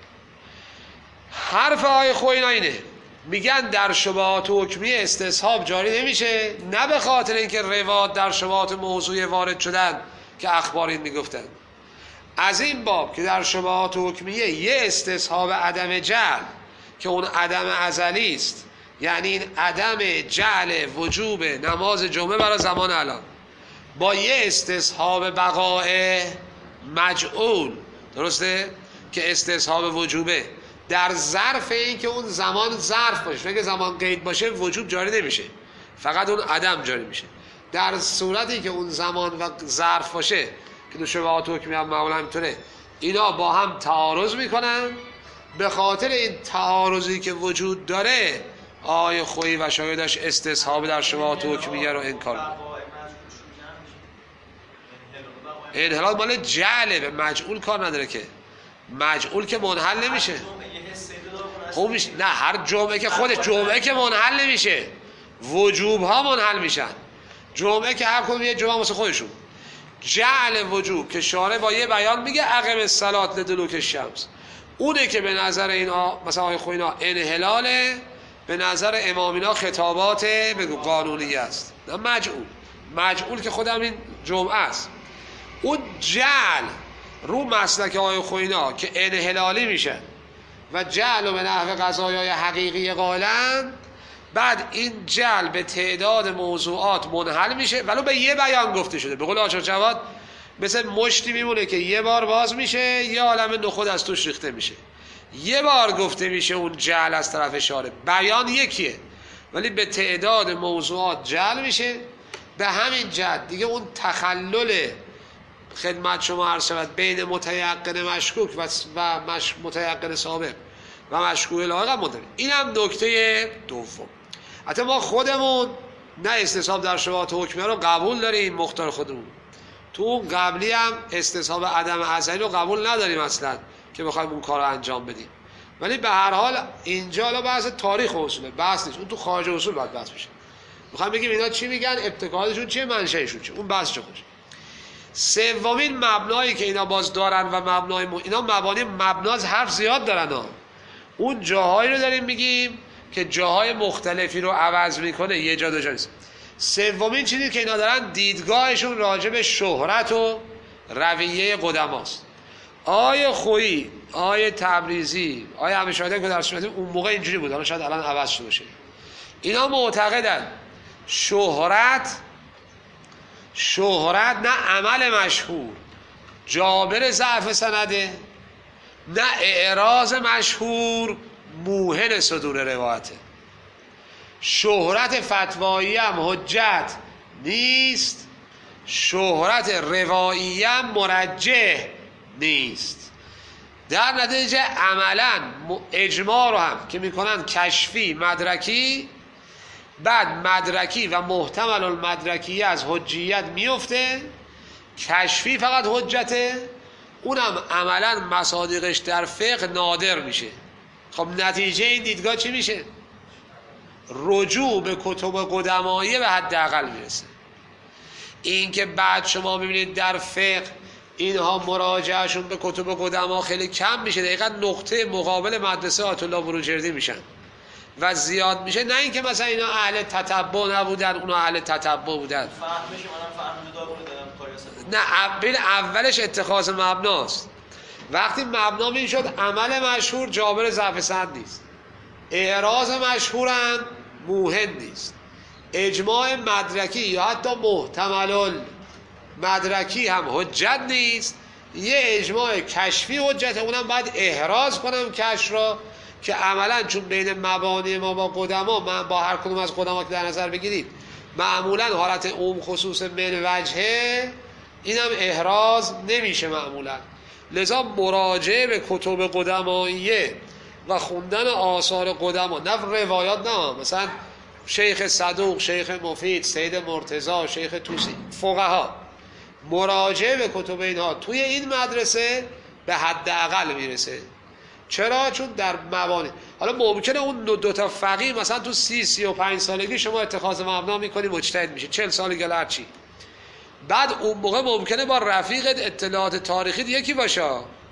حرف آقای خوینا اینه، میگن در شبهات حکمی استصحاب جاری نمیشه، نه به خاطر اینکه روایات در شبهات موضوعی وارد شدن که اخبارین میگفتن، از این باب که در شبهات حکمیه یه استصحاب عدم جعل که اون عدم ازلی است، یعنی این عدم جعل وجوب نماز جمعه برای زمان الان با یه استصحاب بقاء مجعول، درسته؟ که استصحاب وجوبه در ظرف این که اون زمان ظرف باشه، اگه زمان قید باشه وجوب جاری نمیشه، فقط اون عدم جاری میشه. در صورتی که اون زمان و ظرف باشه که دو شبهات حکمی هم معمولا اینطوره، اینا با هم تعارض میکنن. به خاطر این تعارضی که وجود داره آقای خویی و شاگردش استصحاب در شبهات حکمیه رو انکار میکنن. انحلال مال جعله، به مجعول کار نداره که. مجعول که منحل نمیشه. خوب میشه. نه هر جمعه که خودش جمعه که منحل نمیشه، وجوب ها منحل میشن. جمعه که هر کدوم یه جمعه واسه خودشون. جعل وجوب که شارع با یه بیان میگه اقم الصلاة لدلوک الشمس، اونه که به نظر اینا مثلا آقای خوینا انحلاله، به نظر امامینا خطابات بگو قانونی است. نه مجعول که خودم این جمعه است. اون جعل رو مسلک آقای خوینا که انحلالی میشه و جعل به نحو قضایای حقیقی قائلن، بعد این جعل به تعداد موضوعات منحل میشه ولو به یه بیان گفته شده. به قول آچار جواد مثل مشتی میمونه که یه بار باز میشه، یه عالم نخود از توش ریخته میشه. یه بار گفته میشه اون جعل از طرف شارع، بیان یکیه ولی به تعداد موضوعات جعل میشه. به همین جهت دیگه اون تخلل خدمت شما عرض شود بین متیقن مشکوک و متیقن سابق و مشکوک لاحق مندرج. این هم نکته دوم. حتی ما خودمون نه استصحاب در شبهات حکمیه رو قبول داریم مختار خودمون، تو اون قبلی هم استصحاب عدم ازلی رو قبول نداریم اصلا که بخوایم اون کار رو انجام بدیم. ولی به هر حال اینجا حالا بحث تاریخ و اصوله، بحث نیست، اون تو خارج اصول باید بحث بشه. میخوام بگیم اینا چی میگن، ابتکارشون چیه، منشأشون چیه، اون بحث چه خوش. سومین مبنایی که اینا باز دارن و مبنای اینا مبانی مبناز حرف زیاد دارن ها. اون جاهایی رو داریم میگیم که جاهای مختلفی رو عوض میکنه، یه جا دو جا نیست. سومین چیزی که اینا دارن دیدگاهشون راجع به شهرت و رویه قدماست. آیه خویی، آیه تبریزی، آیه همیشه‌آبادی که درس می‌دیم اون موقع اینجوری بود، حالا شاید الان عوض شده باشه. اینا معتقدن شهرت نه عمل مشهور جابر ضعف سنده، نه اعراض مشهور موهن صدور روایته. شهرت فتوایی هم حجت نیست، شهرت روایی هم مرجح نیست. در نتیجه عملا اجماع رو هم که میکنن کشفی مدرکی، بعد مدرکی و محتمل المدرکی از حجیت میفته، کشفی فقط حجته، اونم عملا مصادیقش در فقه نادر میشه. خب نتیجه این دیدگاه چی میشه؟ رجوع به کتب قدمایی به حداقل میرسه. این که بعد شما ببینید در فقه اینها مراجعهشون به کتب قدما خیلی کم میشه، دقیقا نقطه مقابل مدرسه آیت الله بروجردی میشن و زیاد میشه. نه اینکه مثلا اینا اهل تتبع نبودن اونا اهل تتبع بودن، نه اولش اتخاذ مبناست. وقتی مبنا میشد عمل مشهور جابر ضعف سند نیست، اعراض مشهورم موهن نیست، اجماع مدرکی یا حتی محتمل مدرکی هم حجت نیست، یه اجماع کشفی حجته، اونم باید احراز کنم کشف را که عملا چون بین مبانی ما با قدما، با هر کدوم از قدما که در نظر بگیرید معمولا حالت عموم خصوص من وجهه، اینم احراز نمیشه معمولا. لذا مراجعه به کتب قدماییه و خوندن آثار قدما، نه روایات، نه مثلا شیخ صدوق، شیخ مفید، سید مرتضی، شیخ توسی، فقها، مراجعه به کتب اینها توی این مدرسه به حداقل میرسه. چرا؟ چون در مبانی حالا ممکنه اون دو تا فقیه مثلا تو 35 سالگی شما اتخاذ مبنا میکنی مجتهد میشه، 40 سالگی هرچی، بعد اون موقع ممکنه با رفیقت اطلاعات تاریخی یکی باشه،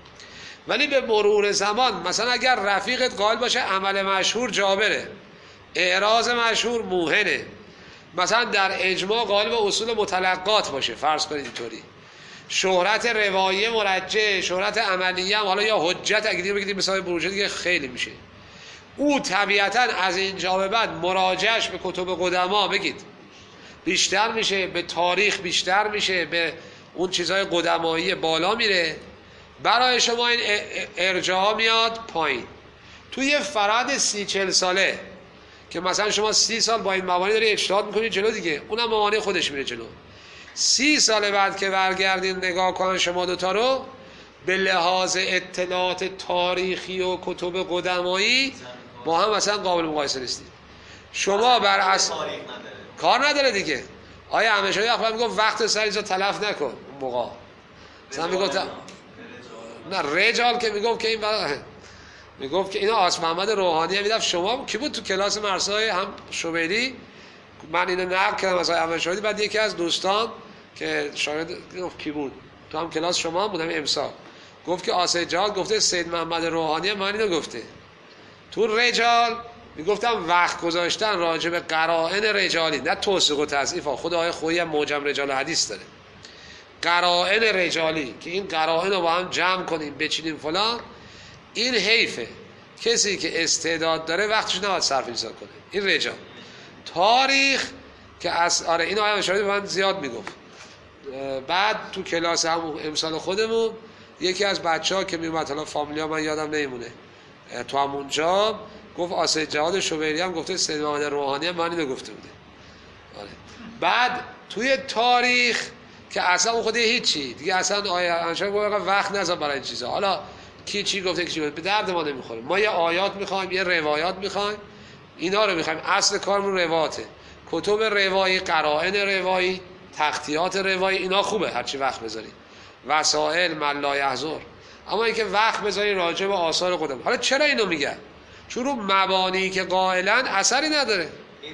ولی به مرور زمان مثلا اگر رفیقت قائل باشه عمل مشهور جابره، اعراض مشهور موهنه، مثلا در اجماع قائل به اصول متلقات باشه، فرض کنید اینطوری، شهرت روایه مرجح، شهرت عملیه هم حالا یا حجت اگه بگیریم مثلا بروجه دیگه خیلی میشه، او طبیعتا از اینجا به بعد مراجعش به کتب قدما بگید بیشتر میشه، به تاریخ بیشتر میشه، به اون چیزهای قدمایی بالا میره، برای شما این ارجاع میاد پایین. توی فرد 30-40 ساله که مثلا شما 30 سال با این مبانی داری اجتهاد میکنید جلو دیگه، اونم مبانی خودش میره جلو. 30 سال بعد که برگردین نگاه کنن شما دوتا رو، به لحاظ اطلاعات تاریخی و کتب قدمایی با هم مثلا قابل مقایسه نیستید. شما بر اصل کار نداره دیگه. آیا همیشه اخوان میگم وقت سریزو تلف نکن اون موقع. مثلا میگفتم نه رجال که میگفت که این میگفت که اینا آس محمد روحانی میدم شما کی بود تو کلاس مرسای هم شوبیری، من اینو نقل کردم از اول شوبیری، بعد یکی از دوستان که شاید گفت کی بود تو هم کلاس شما بودم امسال گفت که آسه جهاد گفته سید محمد روحانی من اینو گفته. تو رجال میگفتم وقت گذاشتن راجع به قرائن رجالی، نه توثیق و تضعیف، خود آقای خویی هم موجم رجال حدیث داره، قرائن رجالی که این قرائن رو با هم جمع کنیم بچینیم فلان، این حیفه. کسی که استعداد داره وقتش نباید صرف این کنه. این رجال تاریخ که آره این آیه اشاره به من زیاد میگفت. بعد تو کلاس همون امسال خودمون یکی از بچه‌ها که میومد، حالا فامیلیا من یادم نمیمونه، تو همونجا گفت آسه جهاد شوبیری هم گفته سید محمد روحانی هم من اینو گفته بوده. آره. بعد توی تاریخ که اصلا اون خود هیچی دیگه، اصلا آیه انشاء وقت نذار برای این چیزا، حالا کی چی گفته کی چی گفته به درد ما نمیخوره. ما یه آیات میخوایم، یه روایات میخوایم، اینا رو میخوایم. اصل کارمون رواته، کتب روایی، قرائن روایی، تختیات روایی، اینا خوبه هرچی وقت بذاری، وسائل من لا یحضر. اما اینکه وقت بذاری راجع به آثار خودم. حالا چرا اینو میگن؟ چون رو مبانی که قائلن اثری نداره.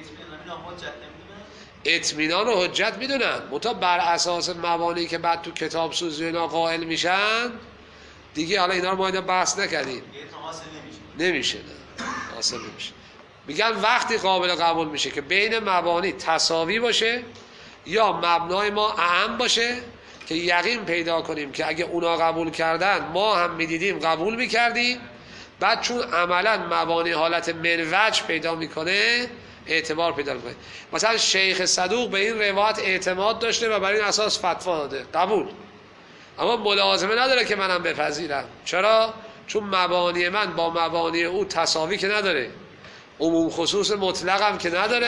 اطمینان و حجت میدونن، منتها بر اساس مبانی که بعد تو کتاب سوزی اینا قائل میشن دیگه. حالا اینا رو ما اینا بحث نکردیم، نمیشه حاصل نمیشه. میگن وقتی قابل قبول میشه که بین مبانی تساوی باشه یا مبنای ما اعم باشه که یقین پیدا کنیم که اگه اونا قبول کردن ما هم میدیدیم قبول میکردیم. بعد چون عملا مبانی حالت منوج پیدا میکنه اعتبار پیدا میکنه. مثلا شیخ صدوق به این روایت اعتماد داشته و بر این اساس فتوا داده، قبول. اما ملازمه نداره که منم بپذیرم. چرا؟ چون مبانی من با مبانی او تساوی که نداره، عموم خصوص مطلق هم که نداره.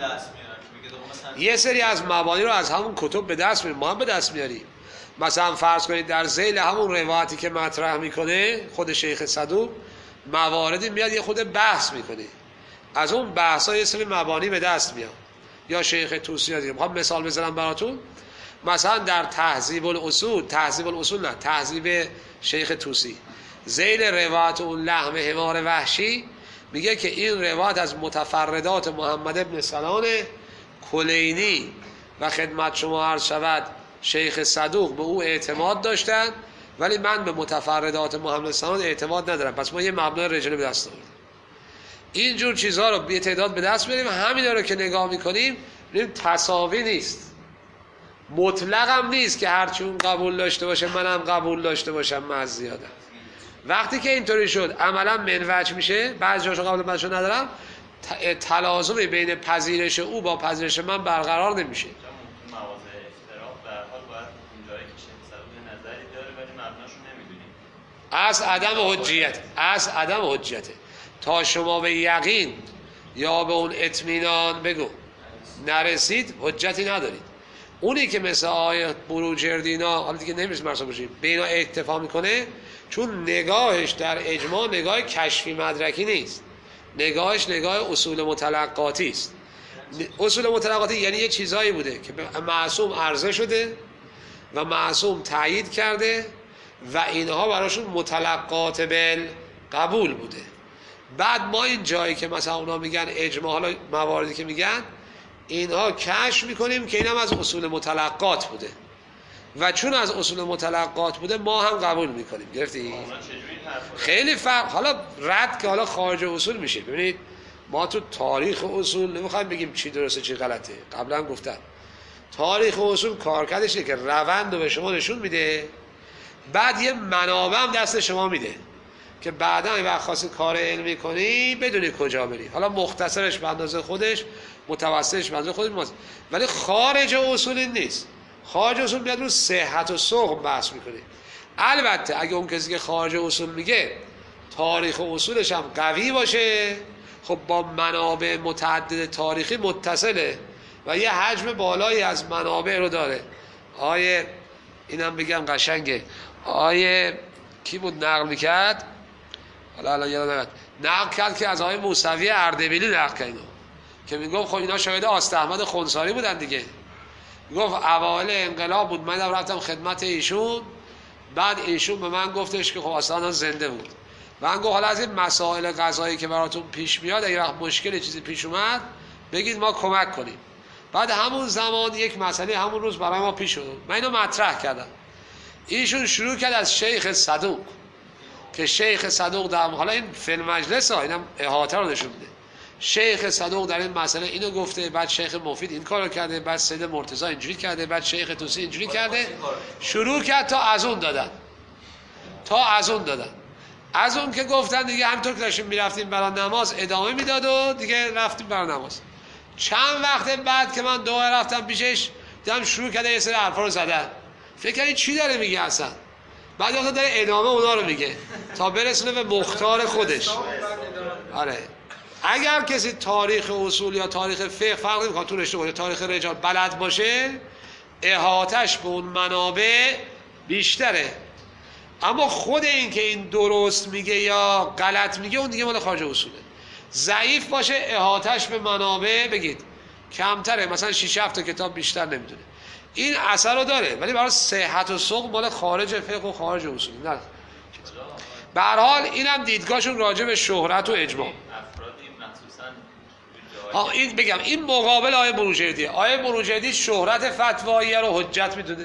یه سری از مبانی رو از همون کتب به دست میاریم، ما هم به دست میاریم. مثلا فرض کنید در ذیل همون روایتی که مطرح میکنه خود شیخ صدوق مواردی میاد یه خود بحث میکنه، از اون بحثا یه سری مبانی به دست میاد. یا شیخ طوسی دیگه میخوام مثال بزنم براتون. مثلا در تهذیب الاصول نه، تهذیب شیخ طوسی، ذیل روایت اون لحم حمار وحشی میگه که این روایت از متفردات محمد ابن سنان کلینی و خدمت شما عرض شود شیخ صدوق به او اعتماد داشتن، ولی من به متفردات محمد سنان اعتماد ندارم، پس ما یه مبنای رجالی به دست آوردیم. اینجور چیزها رو به تعداد به دست میاریم. همینا رو که نگاه میکنیم ببینیم تساوی نیست، مطلق هم نیست که هرچی اون قبول داشته باشه منم قبول داشته باشم، من از زیادم. وقتی که اینطوری شد عملا منوج میشه، بعضی جاشو قبول بعضیشو ندارم، تلازمی بین پذیرش او با پذیرش من برقرار نمیشه. از عدم حجیته تا شما به یقین یا به اون اطمینان بگو نرسید حجتی ندارید. اونی که مثل آیه بروجردینا حالا دیگه نمیشه مرسا باشید به اینا اکتفا میکنه، چون نگاهش در اجماع نگاه کشفی مدرکی نیست، نگاهش نگاه اصول متلقاتی است. اصول متلقاتی یعنی یه چیزایی بوده که معصوم عرضه شده و معصوم تایید کرده و اینها براشون متلقات بالقبول بوده. بعد ما این جایی که مثلا اونا میگن اجماع، حالا مواردی که میگن اینها کشف میکنیم که اینم از اصول متلقات بوده و چون از اصول متلقات بوده ما هم قبول میکنیم. گرفتی؟ خیلی فرق. حالا رد که حالا خارج اصول میشه. ببینید ما تو تاریخ اصول نمیخوایم بگیم چی درسته چی غلطه، قبلا گفتم تاریخ اصول کارکردش اینه که روند رو به شما نشون میده، بعد یه منابع هم دست شما میده که بعدا این وقت خاصی کار علمی کنی بدونی کجا بری. حالا مختصرش به اندازه خودش، متوسطش به اندازه خودش، ولی خارج اصول این نیست. خارج اصول میاد رو صحت و سقم بحث میکنه. البته اگه اون کسی که خارج اصول میگه تاریخ و اصولش هم قوی باشه، خب با منابع متعدد تاریخی متصله و یه حجم بالایی از منابع رو داره. آیه اینم بگم قشنگه، آیه کی بود نقل میکرد؟ حالا الان یادم نمیاد، نقل کرد که از آیه موسوی اردبیلی نقل کرد اینو که میگفت خب اینا شاهد آست احمد خنساری بودن دیگه. میگفت اوایل انقلاب بود، من رفتم خدمت ایشون، بعد ایشون به من گفتش که خب اصلا زنده بود. من گفت حالا از این مسائل قضایی که براتون پیش میاد اگه وقت مشکل چیزی پیش اومد بگید ما کمک کنیم. بعد همون زمان یک مسئله همون روز برای ما پیش شد، من اینو مطرح کردم. ایشون شروع کرد از شیخ صدوق که شیخ صدوق در حالا این فیلم مجلس ها اینم احاطه رو نشون میده. شیخ صدوق در این مسئله اینو گفته، بعد شیخ مفید این کارو کرده، بعد سید مرتضی اینجوری کرده، بعد شیخ توسی اینجوری کرده. شروع کرد تا از اون دادن، از اون که گفتن دیگه همینطور که داشتیم میرفتیم برای نماز ادامه میداد و دیگه رفتیم برای نماز. چند وقت بعد که من دوباره رفتم پیشش دیدم شروع کرده یه سری حرفا رو زدن. فکر کردم چی داره میگه اصلا؟ بعد وقت داره ادامه اونا رو میگه تا برسونه به مختار خودش. آره اگر کسی تاریخ اصول یا تاریخ فقه فرق نمیکنه تو رشته یا تاریخ رجال بلد باشه احاطه‌اش به اون منابع بیشتره. اما خود این که این درست میگه یا غلط میگه اون دیگه مال خارج اصوله. ضعیف باشه احاطه‌اش به منابع بگید کمتره، مثلا 6 7 تا کتاب بیشتر نمیدونه. این اثر رو داره ولی برای صحت و سوق مال خارج فقه و خارج اصول نه. به هر حال اینم دیدگاهشون راجع به شهرت و اجماع. این بگم این مقابل آیه بروجردی. آیه بروجردی شهرت فتوایی رو حجت میدونه،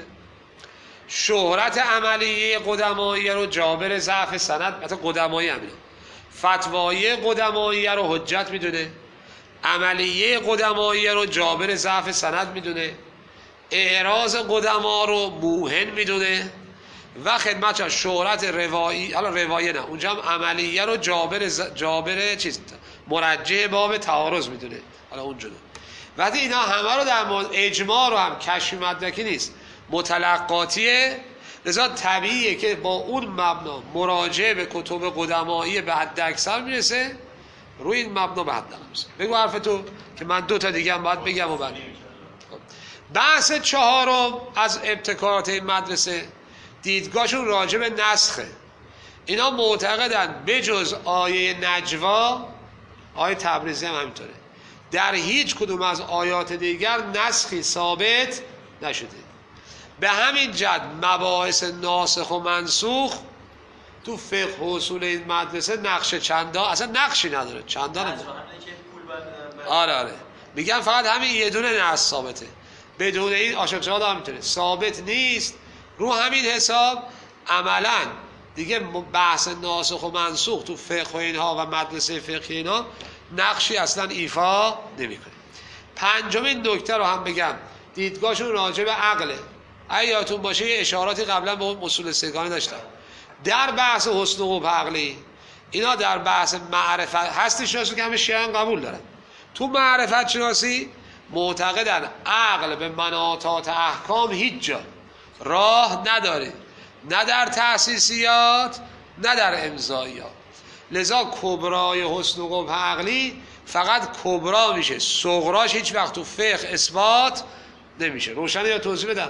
شهرت عملیه قدمایی رو جابر ضعف سند، مثلا قدمایی همینه، فتوایی قدمایی رو حجت میدونه، عملیه قدمایی رو جابر ضعف سند میدونه، اعراض قدما رو موهن میدونه و خدمت شهرت روایی، حالا روایی نه اونجا هم عملیه رو جابر چیز مرجح باب تعارض میدونه. حالا اونجوری وقتی اینا همه رو در مورد اجماع رو هم کشف مدرکی نیست متلقاتیه، لذا طبیعیه که با اون مبنا مراجعه به کتب قدمایی به حد اکثر میرسه، روی این مبنا به حد نمیرسه. بگو حرف تو که من 2 تا دیگه هم باید بگم و بعد بحث 4 از ابتکارات این مدرسه دیدگاهشون راجع به نسخه. اینا معتقدن بجز آیه نجوا، آیه تبریزی هم همینطوره، در هیچ کدوم از آیات دیگر نسخی ثابت نشده. به همین جد مباحث ناسخ و منسوخ تو فقه و اصول این مدرسه نقش چندان اصلا نقشی نداره، چندان نداره. آره میگن فقط همین یه دونه نص ثابته، بدون این عاشق جهاد هم میتونه ثابت نیست. رو همین حساب عملا دیگه بحث ناسخ و منسوخ تو فقه و اینها و مدرسه فقهی اینا نقشی اصلا ایفا نمیکنه. 5مین نکته رو هم بگم دیدگاهشون راجع به عقله. اگه یادتون باشه یه اشاراتی قبلا به اون اصول سگانی داشتم در بحث حسن و عقلی. اینا در بحث معرفت هستی شناسی که همه شیعه قبول دارن، تو معرفت شناسی معتقدن عقل به مناطات احکام هیچ جا راه نداره، نه در تأسیسیات نه در امضاییات. لذا کبرای حسن و قبح عقلی فقط کبرا میشه، صغراش هیچ وقت تو فقه اثبات نمیشه. روشنه یا توضیح بدم؟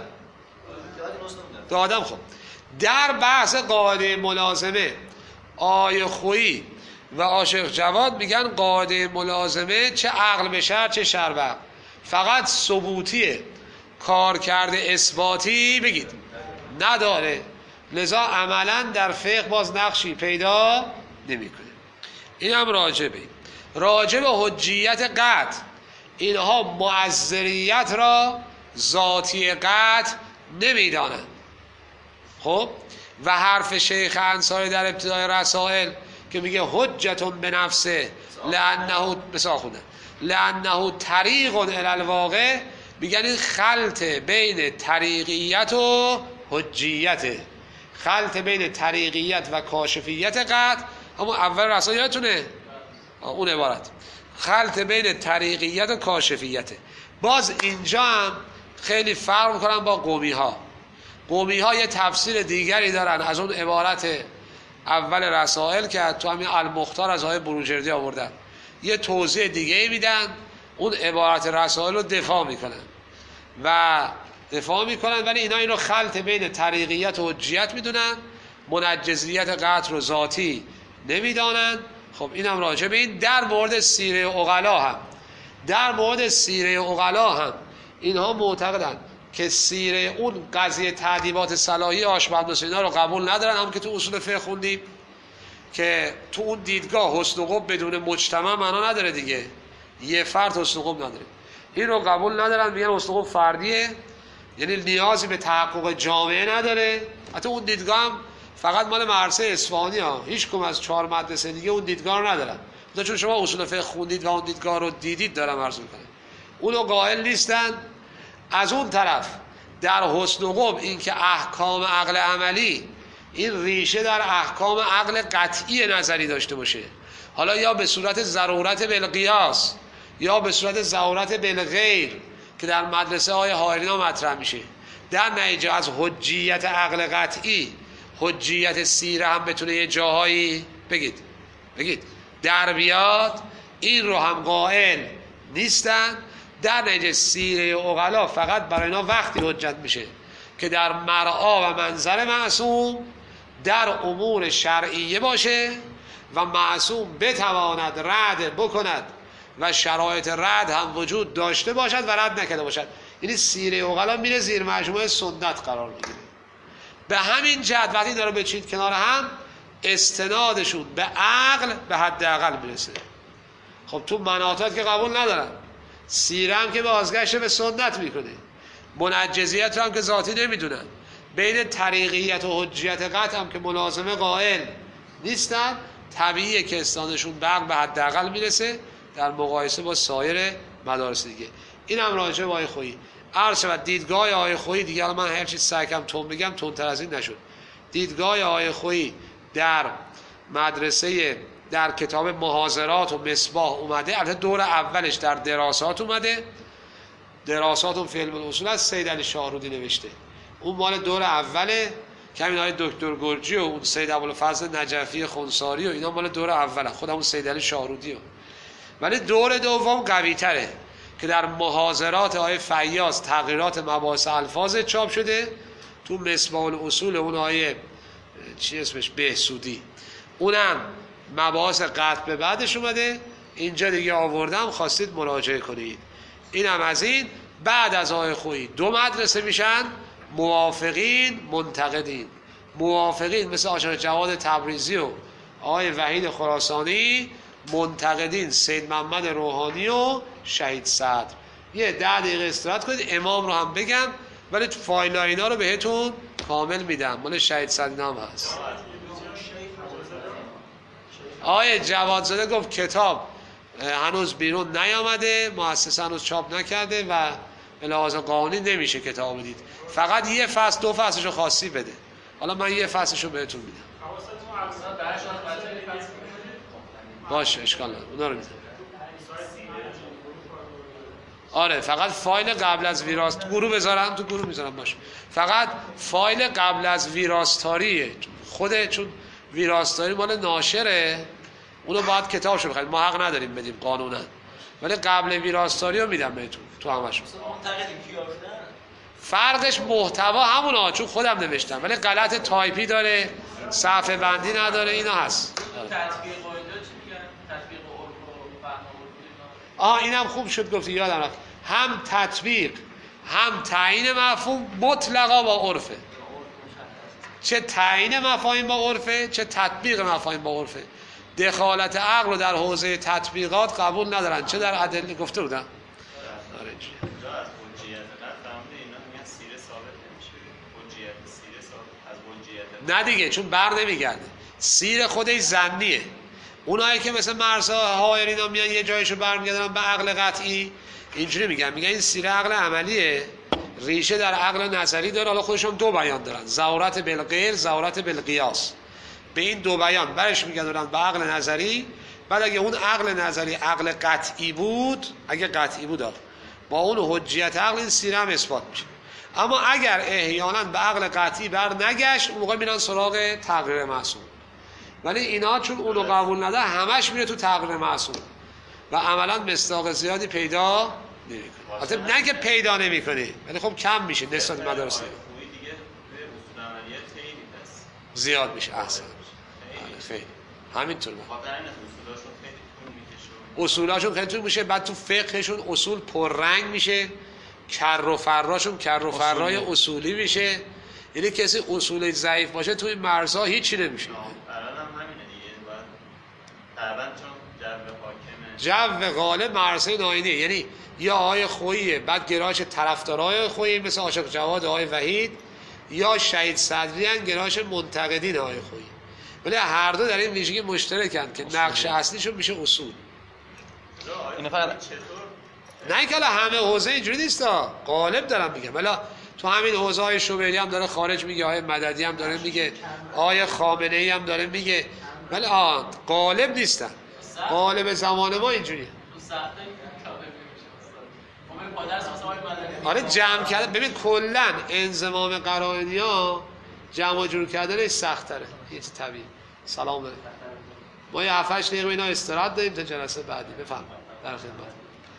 دادم. خب در بحث قاعده ملازمه آیه خویی و عاشق جواد میگن قاعده ملازمه چه عقل به شرع چه شرع به عقل فقط ثبوتیه، کار کرده اثباتی بگید نداره. لذا عملا در فقه باز نقشی پیدا نمیکنه. این هم راجع به حجیت قطع. اینها معذریت را ذاتی قطع نمیدانند. خب و حرف شیخ انصاری در ابتدای رسائل که میگه حجتون به نفسه لانه طریق الی الواقع، میگن این خلط بین طریقیت و حجیته، خلط بین طریقیت و کاشفیت قطع. اما اول رسائل یادتونه اون عبارت خلط بین طریقیت و کاشفیته. باز اینجا هم خیلی فرق میکنن با قومی ها یه تفسیر دیگری دارن از اون عبارت اول رسائل که تو همین المختار از آیه بروجردی آوردن، یه توضیح دیگه میدن، اون عبارت رسائل رو دفاع میکنن ولی اینا اینو خلط بین طریقیت و حجیت میدونن، منجزیت قطع رو ذاتی نمیدانن. خب اینم راجع به این. در مورد سیره عقلا هم اینها معتقدن که سیره اون قضیه تأدیبات صلاحی آشپز اینا رو قبول ندارن، هم که تو اصول فقه خوندیم که تو اون دیدگاه حسن قب بدون مجتمع معنا نداره دیگه، یه فرد حسن قب نداره، این رو قبول ندارن، میگن حسن قب فردیه، یعنی نیازی به تحقق جامعه نداره. حتی اون دیدگاه هم فقط مال مدرسه اصفهانی ها، هیچ کدوم از 4 مدرسه دیگه اون دیدگاه رو ندارن. چون شما اصول فقه خوندید و اون دیدگاه رو دیدید دارم عرض میکنم، اونو قائل نیستن. از اون طرف در حسن قب این که احکام عقل عملی این ریشه در احکام عقل قطعی نظری داشته باشه، حالا یا به صورت ضرورت بالقیاس یا به صورت ضرورت بالغیر که در مدرسه های حائرینا مطرح میشه، در نتیجه از حجیت عقل قطعی حجیت سیره هم بتونه یه جاهایی بگید در بیاد، این رو هم قائل نیستن. در نتیجه سیره عقلا فقط برای اینا وقتی حجت میشه که در مرعا و منظر معصوم در امور شرعیه باشه و معصوم بتواند رد بکند و شرایط رد هم وجود داشته باشد و رد نکرده باشد. یعنی سیره عقلا میره زیر مجموعه سنت قرار میگیره. به همین جهت وقتی داره بچید کنار هم، استنادشون به عقل به حداقل میرسه. خب تو مناطات که قبول ندارن، سیره هم که بازگشت به سنت میکنه، منجزیت رو هم که ذاتی نمیدونن، بین طریقیت و حجیت قطع هم که ملازمه قائل نیستن، طبیعیه که استنادشون به عقل به حداقل میرسه در مقایسه با سایر مدارس دیگه. این هم راجع به آقای خویی عرض شد. دیدگاه آقای خویی دیگه، من هر چیز سعی کنم تون بگم تندتر از این نشد. دیدگاه آقای خویی در مدرسه در کتاب محاضرات و مصباح اومده، البته دور اولش در دراسات اومده، دراسات و فعل الاصول از سید علی شاهرودی نوشته، اون مال دور اوله که همین های دکتر گرجی و اون سید ابوالفضل نجفی خنساری و اینا مال دور اوله، خودمون سید علی شاهرودی و. ولی دور دوم قوی تره که در محاضرات آقای فیاض تغییرات مباحث الفاظ چاپ شده، تو مصباح الاصول اون آقای چی اسمش بهسودی، اونم مباحث قطع به بعدش اومده، اینجا دیگه آوردم خواستید مراجعه کنید. اینم از این. بعد از آقای خویی 2 مدرسه میشن، موافقین منتقدین. موافقین مثل آشار جواد تبریزی و آقای وحید خراسانی، منتقدین سید محمد روحانی و شهید صدر. یه 10 دقیقه استراحت کنید، امام رو هم بگم ولی فایل اینا رو بهتون کامل میدم، مال شهید صدر اینا هم هست. آقای جوادزاده گفت کتاب هنوز بیرون نیامده، مؤسسه هنوز چاپ نکرده و به لحاظ قانونی نمیشه کتاب بدید، فقط یه فصل 2 فصلشو خاصی بده. حالا من یه فصلشو بهتون میدم. باشه اشکال نداره، اونا رو میدم. آره فقط فایل قبل از ویراست گروه بذارم، تو گروه میذارم. باشه فقط فایل قبل از ویراستاریه، خود چون ویراستاری مال ناشره، اونو باید کتابشو بخرید، ما حق نداریم بدیم قانونا، ولی قبل ویراستاری رو میدم بهتون تو همشون. فرقش محتوا همونه، چون خودم نوشتم ولی غلط تایپی داره، صفحه بندی نداره، اینا هست. اینم خوب شد گفتی، یادم رفت. هم تطبیق هم تعیین مفهوم مطلقا با عرفه، چه تعیین مفاهیم با عرفه چه تطبیق مفاهیم با عرفه. دخالت عقل رو در حوزه تطبیقات قبول ندارن، چه در ادله گفته بودن. نه دیگه، چون بر نمیگرده، سیر خودش ظنیه. اونایی که مثل مرزا حائرینا میان یه جایشو برمیگردن به عقل قطعی، اینجوری میگن این سیر عقل عملیه، ریشه در عقل نظری داره. حالا خودشون 2 بیان دارن، ضرورت بالغیر، ضرورت بالقیاس. به این 2 بیان برش میگردن به عقل نظری. بعد اگه اون عقل نظری عقل قطعی بود، اگه قطعی بود با اون حجیت عقل این سیره هم اثبات میشه. اما اگر احیانا به عقل قطعی بر نگشت، اون موقع میرن سراغ تقریر معصوم. ولی اینا چون اونو قبول نداره همش میره تو تقریر معصوم و عملا مصداق زیادی پیدا نمیکنه. البته نه که پیدا نمیکنه، ولی خب کم میشه نسبت مدارس زیاد میشه. احسن خیلی همینطور. اصولاشون خیلی طول میشه، بعد تو فقهشون اصول پررنگ میشه، کر و فراشون کر و فرای اصولی میشه. یعنی کسی اصولش ضعیف باشه توی مرزها هیچی نمیشه. الان هم همینه دیگه، باید طبعا چون جو حاکمه، جو غالب مرزهای ناینه. یعنی یا آقای خوییه بعد گرایش طرفدارای آقای خویی مثل عاشق جواد آقای وحید، یا شهید صدری هن گرایش منتقدین آقای خویی. ولی هر دو در این ویژگی مشترکن که نقش اصلیشون میشه اصول. اینو فقط نه اینکه همه حوزه اینجوری نیستا، غالب دارم میگم. ولی تو همین حوزه های شوبری هم داره خارج میگه، آقای مددی هم داره میگه، آقای خامنه ای هم داره میگه، ولی غالب نیستن. غالب زمان ما اینجوریه. آره جمع کردن، ببین کلا انضمام قرائنی ها جمع جور کردنش سخت تره، یه چیز طبیعی. سلام علیکم. ما یه 7-8 دقیقه اینا استراحت داریم تا جلسه بعدی. بفهم در خدمت.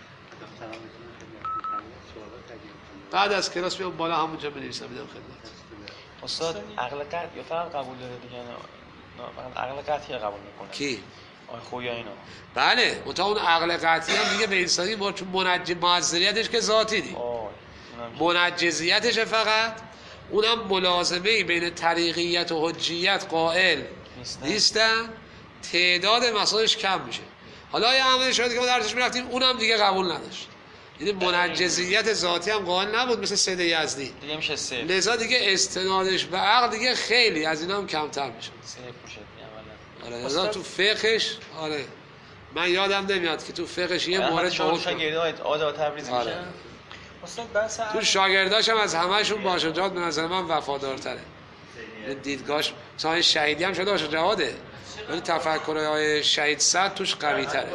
بعد از کلاس بیام بالا همونجا بنویسم میدم خدمت. استاد عقل قطع یا فقط قبول داره دیگه؟ نه فقط عقل قطعی قبول میکنه. کی؟ آی خویا اینا. بله، منتها اون عقل قطعی هم دیگه به انسانی ما چون معذریتش که ذاتی دی. منجزیتش فقط اونم ملازمه‌ای بین طریقیت و حجیت قائل نیستن. تعداد مسائلش کم میشه. حالا یه عمل شاید که ما درسش میرفتیم اونم دیگه قبول نداشت. یعنی منجزیت ذاتی هم قائل نبود مثل سید یزدی دیگه میشه سه. لذا دیگه استنادش به عقل دیگه خیلی از اینا هم کمتر میشه. سه پوشت آره لذا تو فقهش آره من یادم نمیاد که تو فقهش یه مورد شاگردای آزاد تبریزی میشه. استاد بحث تو شاگرداش هم از همه‌شون با شجاعت به نظر من وفادارتره. دیدگاهش مثلا شهیدی هم شده عاشق جواده، ولی تفکرهای شهید صد توش قوی تره.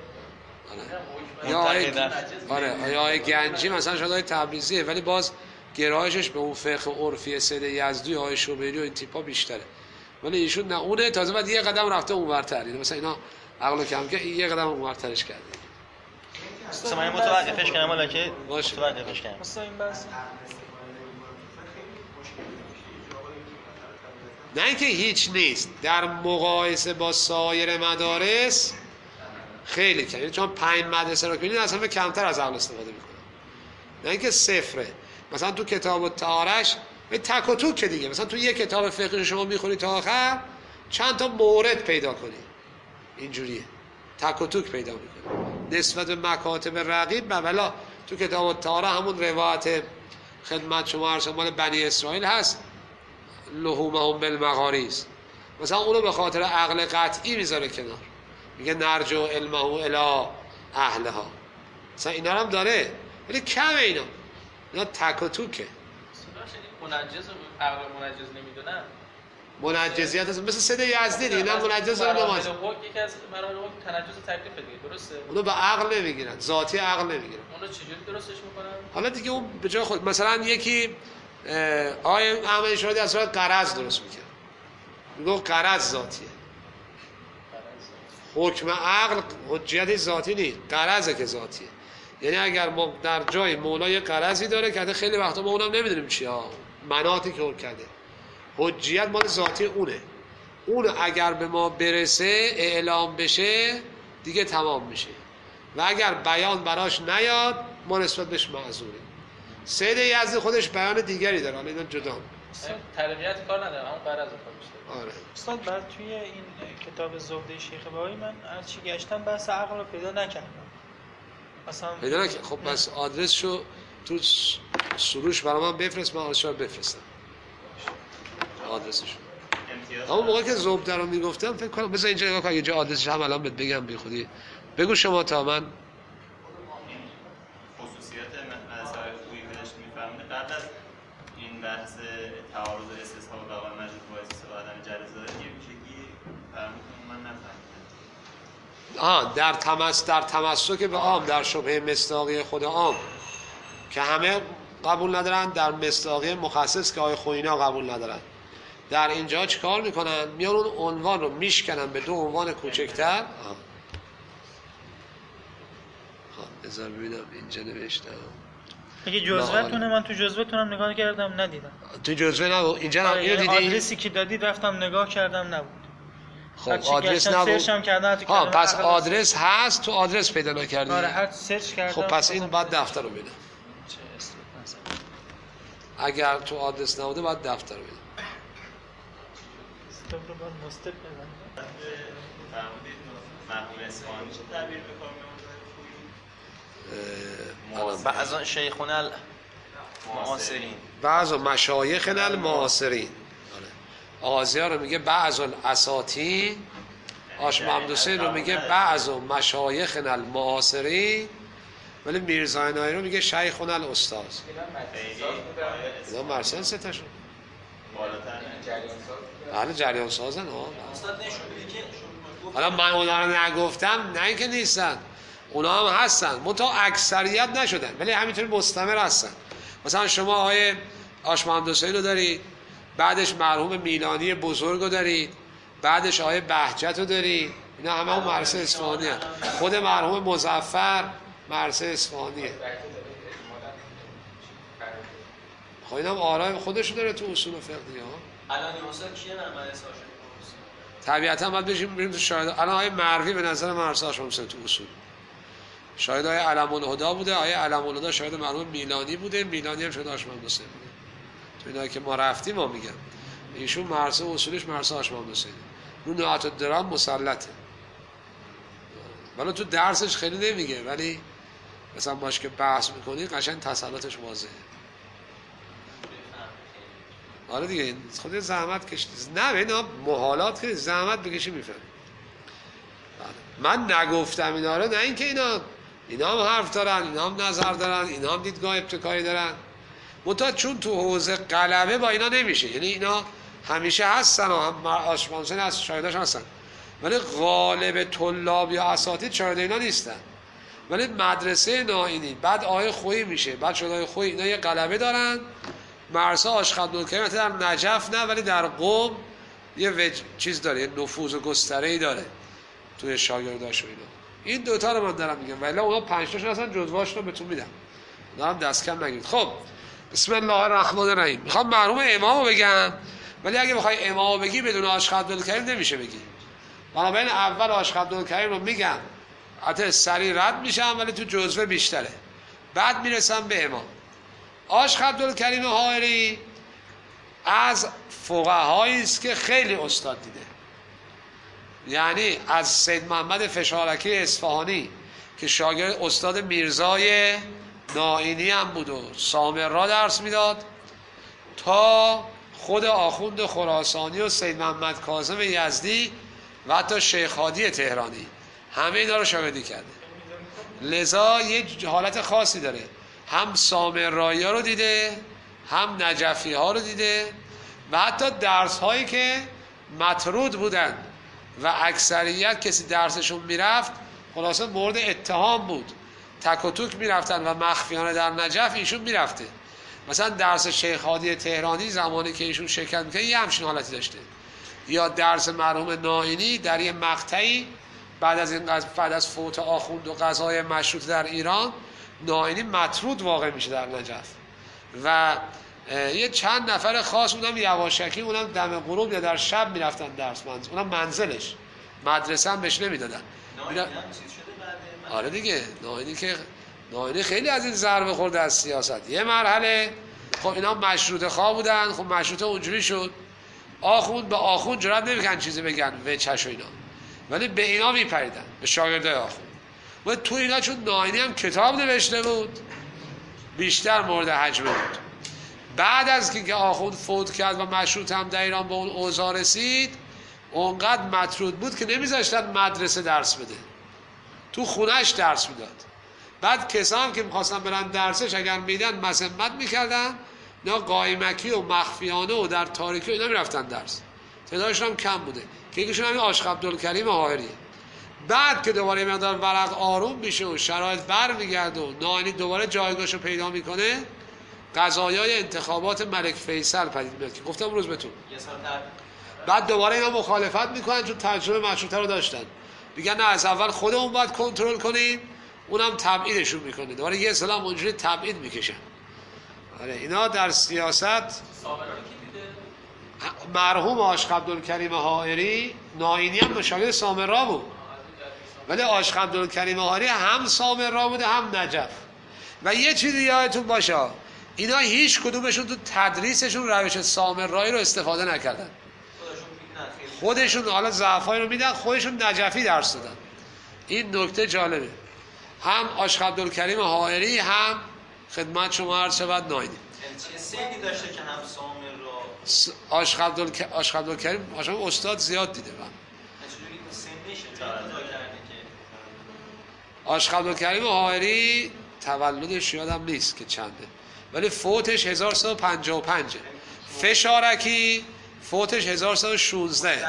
یا آقای گنجی مثلا شده های تبریزیه، ولی باز گرایشش به اون فقه عرفی سید یزدی آقای شوبری و این تیپا بیشتره. ولی ایشون نه اونه، تازه بعد یه قدم رفته اونورتر. مثلا اینا عقل کم که یه قدم اونورترش کرده. مثلا من متوقفش کنم ولی که متوقفش کنم. مثلا این بحث نه اینکه هیچ نیست، در مقایسه با سایر مدارس خیلی کم. چون 5 مدرسه رو ببینید اصلا کمتر از عقل استفاده میکنن. نه اینکه صفره. مثلا تو کتاب الطهارش تک و توک دیگه، مثلا تو یک کتاب فقهی شما میخونی تا آخر چند تا مورد پیدا کنی اینجوریه، تک و توک پیدا میکنی نسبت به مکاتب رقیب. بلا تو کتاب الطهاره همون روایت خدمت شما عرض مال بنی اسرائیل هست، لحومهم بالمغاریز، مثلا اونو به خاطر عقل قطعی میذاره کنار، میگه نرجو علمه الی اهلها. مثلا اینا هم داره ولی کمه. اینا تک و توکه. منجز و عقل منجز نمیدونن. منجزیت مثل سید یزدی دیگه، نه منجز رو نماز. یکی از مراحل تنجز تکلیف دیگه، درسته؟ اونو به عقل نمیگیرن، ذاتی عقل نمیگیرن. اونو چجوری درستش میکنن؟ حالا دیگه اون به جای خود مثلا یکی آقای احمدی شهادی از صورت قرض درست میکنه، میگه قرض ذاتیه. حکم عقل حجیت ذاتی نیست، قرضه که ذاتیه. یعنی اگر ما در جای مولا یه قرضی داره که خیلی وقتا ما اونم نمیدونیم چیه، مناطی که حکم کرده، حجیت مال ذاتی اونه. اون اگر به ما برسه اعلام بشه دیگه تمام میشه، و اگر بیان براش نیاد ما نسبت بهش معذوریم. سید یزدی خودش بیان دیگری داره، حالا اینا جدا تربیت کار نداره، همون قرض کار میشه. آره استاد بعد توی این کتاب زهده شیخ بهایی من هر چی گشتم بحث عقل رو پیدا نکردم اصلا. پیدا نکردم؟ خب بس آدرسشو تو سروش برای من بفرست، من آدرسشو بفرستم. آدرسشو همون موقع که زبده رو میگفتم فکر کنم بذار اینجا نگاه کن، اینجا آدرسش هم الان بهت بگم بی خودی بگو شما تا من خصوصیات مسائل خویی که داشت میفهمه. قبل از این بحث تعارض و استصحاب و قواعد مجلس واعظ و عدم جلسه یه ویژگی فرمودن من نفهمیدم. در تمسک به عام، در شبهه مصداقی خود عام که همه قبول ندارن، در مصداقی مخصص که آقای خویینا قبول ندارن. در اینجا چیکار میکنن؟ میان اون عنوان رو میشکنن به 2 عنوان کوچکتر. بذار ببینم اینجا نوشتم. اگه جزوه‌تونه من تو جزوه‌تونم نگاه کردم ندیدم. تو جزوه نبود اینجا هم اینو دیدی؟ آدرسی که دادید رفتم نگاه کردم نبود. خب آدرس نبود. سرچم کردم پس آدرس هست، تو آدرس پیدا نکردی. آره هر سرچ کردم. خب پس این بعد دفتر رو ببینم. اگر تو آدرس نبوده باید دفتر بده. استاپ رو باید مستب بزن. فرمودید مرحوم اصفهانی چه تعبیر به کار می‌برد؟ بعض شیخون المعاصرین، بعض مشایخنا المعاصرین. آغازی ها رو میگه بعض الاساطین، آش محمد حسین رو میگه بعض مشایخنا المعاصرین، ولی میرزا نایی رو میگه شیخنا الاستاذ. اینا مرسل سه شون بله جریان سازن. حالا من اونا رو نگفتم نه اینکه نیستن، اونا هم هستن منتها اکثریت نشدن ولی همینطوری مستمر هستن. مثلا شما آقای آش محمد حسین رو دارید، بعدش مرحوم میلانی بزرگ رو دارید، بعدش آقای بهجت رو دارید، اینا همه اون مرسل اصفهانی هست. خود مرحوم مظفر مرسل اصفهانیه. خب این هم آرای خودشو داره تو اصول فقهی ها. الان مثلا کیه محمد اسحاق؟ طبیعتا باید بریم تو شاهد. الان آقای مروی به نظر من اسحاق شمسه تو اصول شاهد آقای علم الهدا بوده، آقای علم الهدا شاهد مرحوم میلانی بوده، میلانی هم شاهد آش محمد حسین بوده. تو اینایی که ما رفتیم ما میگم ایشون مرسه اصولش مرسه آش محمد حسین رو نهات الدرام مسلطه، ولی تو درسش خیلی نمیگه، ولی مثلا باش که بحث میکنی قشنگ تسلطش واضحه. آره دیگه خود زحمت کشید. نه اینا محالات که زحمت بکشی میفهم. من نگفتم اینا رو، نه اینکه اینا هم حرف دارن، اینا هم نظر دارن، اینا هم دیدگاه ابتکاری دارن، منتها چون تو حوزه غلبه با اینا نمیشه. یعنی اینا همیشه هستن و هم آشمانسن از شاهداش هستن، ولی غالب طلاب یا اساتید شاهد اینا نیستن. ولی مدرسه نائینی بعد آیه خویی میشه، بعد شده آیه خویی، اینا یه غلبه دارن. مرسا آشخندالکریم در نجف نه ولی در قم یه چیز داره، یه نفوذ گستره‌ای داره توی شاگرداش و اینا. این دوتا رو من دارم میگم، ولی اونا 5 تاشون اصلا جزواش رو بهتون میدم، اونا هم دست کم نگیرید. خب بسم الله الرحمن الرحیم. میخوام مرحوم امامو بگم، ولی اگه بخوای امامو بگی بدون آشخندالکریم نمیشه بگی. بنابراین اول آشخندالکریم رو میگم، البته سریع رد میشم ولی تو جزوه بیشتره، بعد میرسم به امام. آشق عبدالکریم حائری از فقهایی است که خیلی استاد دیده، یعنی از سید محمد فشارکی اصفهانی که شاگرد استاد میرزای نائینی هم بود و سامرا درس میداد، تا خود آخوند خراسانی و سید محمد کاظم یزدی و حتی شیخ هادی تهرانی، همه اینا رو شاگردی کرده. لذا یه حالت خاصی داره، هم سامرایی ها رو دیده، هم نجفی ها رو دیده، و حتی درس هایی که مطرود بودن و اکثریت کسی درسشون میرفت خلاصه مورد اتهام بود، تک و توک میرفتن و مخفیانه در نجف ایشون میرفته. مثلا درس شیخ هادی تهرانی زمانی که ایشون شرکت میکنه یه همچین حالتی داشته، یا درس مرحوم نائینی در یه مقطعی بعد از فوت آخوند و قضای مشروط در ایران، نائینی مطرود واقع میشه در نجف و یه چند نفر خاص، اونم یواشکی، اونم دم غروب یا در شب میرفتن درس، اونم منزلش، مدرسه هم بهش نمیدادن. آره دیگه نائینی خیلی از این ضربه خورده از سیاست. یه مرحله خب اینا مشروطه خواه بودن، خب مشروطه اونجوری شد، آخوند به آخوند جرات نمیکنن چیزی بگن وچش و اینا، ولی به اینا میپریدن، به شاگردای آخوند. و تو اینا چون نائینی هم کتاب نوشته بود بیشتر مورد هجمه بود. بعد از که آخوند فوت کرد و مشروط هم در ایران به اون اوضاع رسید، اونقدر مطرود بود که نمیذاشتن مدرسه درس بده، تو خونهش درس میداد. بعد کسان که میخواستن برن درسش اگر میدن مذمت میکردن، نه قایمکی و مخفیانه و در تاریکی و اینا میرفتن درس، تعدادشون هم کم بوده که یکیشون همین عاشق عبدالکریم حائریه. بعد که دوباره مقدار ورق آروم میشه و شرایط برمیگرده و نائینی دوباره جایگاهشو پیدا میکنه، قضایای انتخابات ملک فیصل پدید میاد که گفتم روز بهتون. بعد دوباره اینا مخالفت میکنن چون تجربه مشروطه رو داشتن، میگن نه از اول خودمون باید کنترل کنیم، اونم تبعیدشون میکنه، دوباره یه سلام اونجوری تبعید میکشن. آره اینا در سیاست. مرحوم عاشق عبدالکریم حائری نائینی هم مشاگرد سامرا بود، ولی عاشق عبدالکریم حائری هم سامرا بوده هم نجف. و یه چیزی یادتون باشه، اینا هیچ کدومشون تو تدریسشون روش سامرایی رو استفاده نکردن. خودشون حالا ضعفایی رو میدن، خودشون نجفی درس دادن. این نکته جالبه. هم عاشق عبدالکریم حائری هم خدمت شما عرض شود ناینی. چه سیدی داشته که هم سامر رو عاشق عبدالکریم استاد زیاد دیده من. عاشق عبدالکریم حائری تولدش یادم نیست که چنده، ولی فوتش 1355. فشارکی فوتش 1116.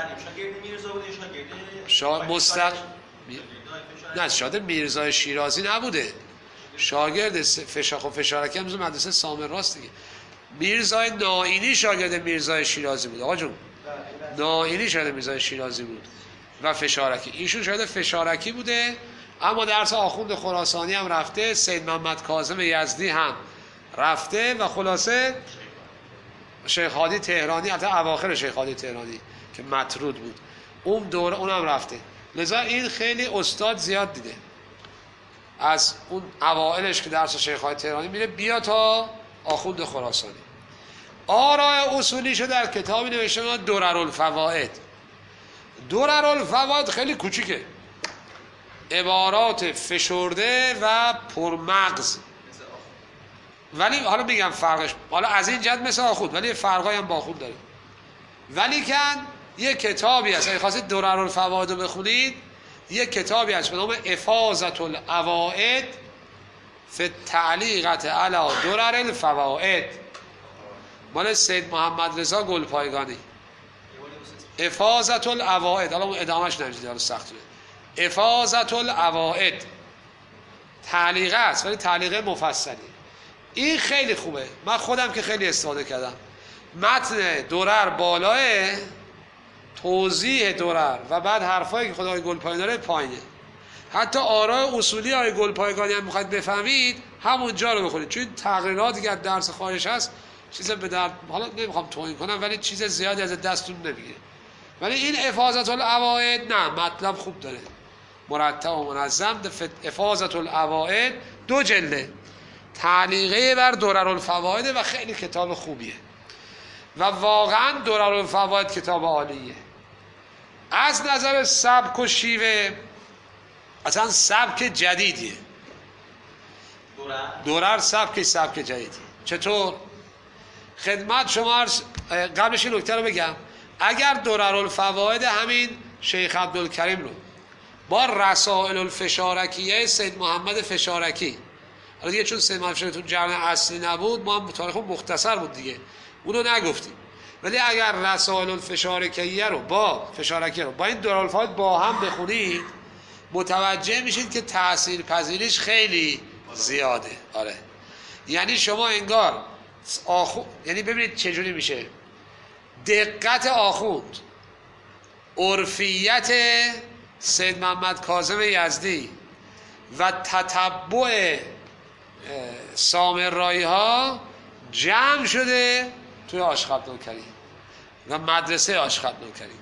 نه شاگرد میرزای شیرازی نبوده، شاگرد فشارکی هم مدرسه سامر راست دیگه. میرزای نائینی شاگرد میرزای شیرازی بود آقا جون. نائینی شاگرد میرزای شیرازی بود و فشارکی، ایشون شاگرد فشارکی بوده، اما درس آخوند خراسانی هم رفته، سید محمد کاظم یزدی هم رفته و خلاصه شیخ هادی تهرانی، حتی اواخر شیخ هادی تهرانی که مطرود بود اون دوره اونم رفته. لذا این خیلی استاد زیاد دیده، از اون اوائلش که درس شیخ هادی تهرانی میره بیا تا آخوند خراسانی. آراء اصولیشو در کتابی نوشته دررالفوائد. دررالفوائد خیلی کوچیکه، عبارات فشرده و پرمغز، ولی حالا میگم فرقش، حالا از این جد مثل آخوند ولی فرقای هم با آخوند داره. ولی کن یه کتابی هست اگه خواستید دررالفوائد رو بخونید، یه کتابی هست به نام افاضة العوائد فی التعلیقة علی درر الفوائد، مال سید محمد رضا گلپایگانی. افاضة العوائد، حالا اون ادامهش نمیدید، حالا سخته. افاضة العوائد تعلیقه است ولی تعلیقه مفصلی. این خیلی خوبه، من خودم که خیلی استفاده کردم. متن درر بالاه، توضیح درر و بعد حرفایی که خدای گلپایگانی داره پایینه. حتی آراء اصولی های گلپایگانی هم میخواید بفهمید همونجا رو بخونید، چون تقریراتی که از درس خارج هست چیز به درد، حالا نمیخوام توهین کنم ولی چیز زیادی از دستتون نمیگیره. ولی این افاضة العوائد نه، مطلب خوب داره، مرتب و منظم. افاضة العوائد 2 جلده، تعلیقه بر دررالفوائد و خیلی کتاب خوبیه و واقعا دررالفوائد کتاب عالیه. از نظر سبک و شیوه اصلا سبک جدیدیه. درر سبک جدیدیه. چطور؟ خدمت شما قبلش این نکته رو بگم، اگر دررالفوائد همین شیخ عبدالکریم رو با رسائل الفشارکیه سید محمد فشارکی، حالا دیگه چون سید محمد فشارکی تو جریان اصلی نبود ما هم تاریخ مختصر بود دیگه اونو نگفتیم، ولی اگر رسائل الفشارکیه رو با فشارکی رو با این دررالفوائد با هم بخونید متوجه میشید که تأثیر پذیریش خیلی زیاده. آره یعنی شما انگار یعنی ببینید چجوری میشه دقت آخوند، عرفیت سید محمد کاظم یزدی و تتبع سامرایی ها جمع شده توی عاشق عبدالکریم و مدرسه عاشق عبدالکریم.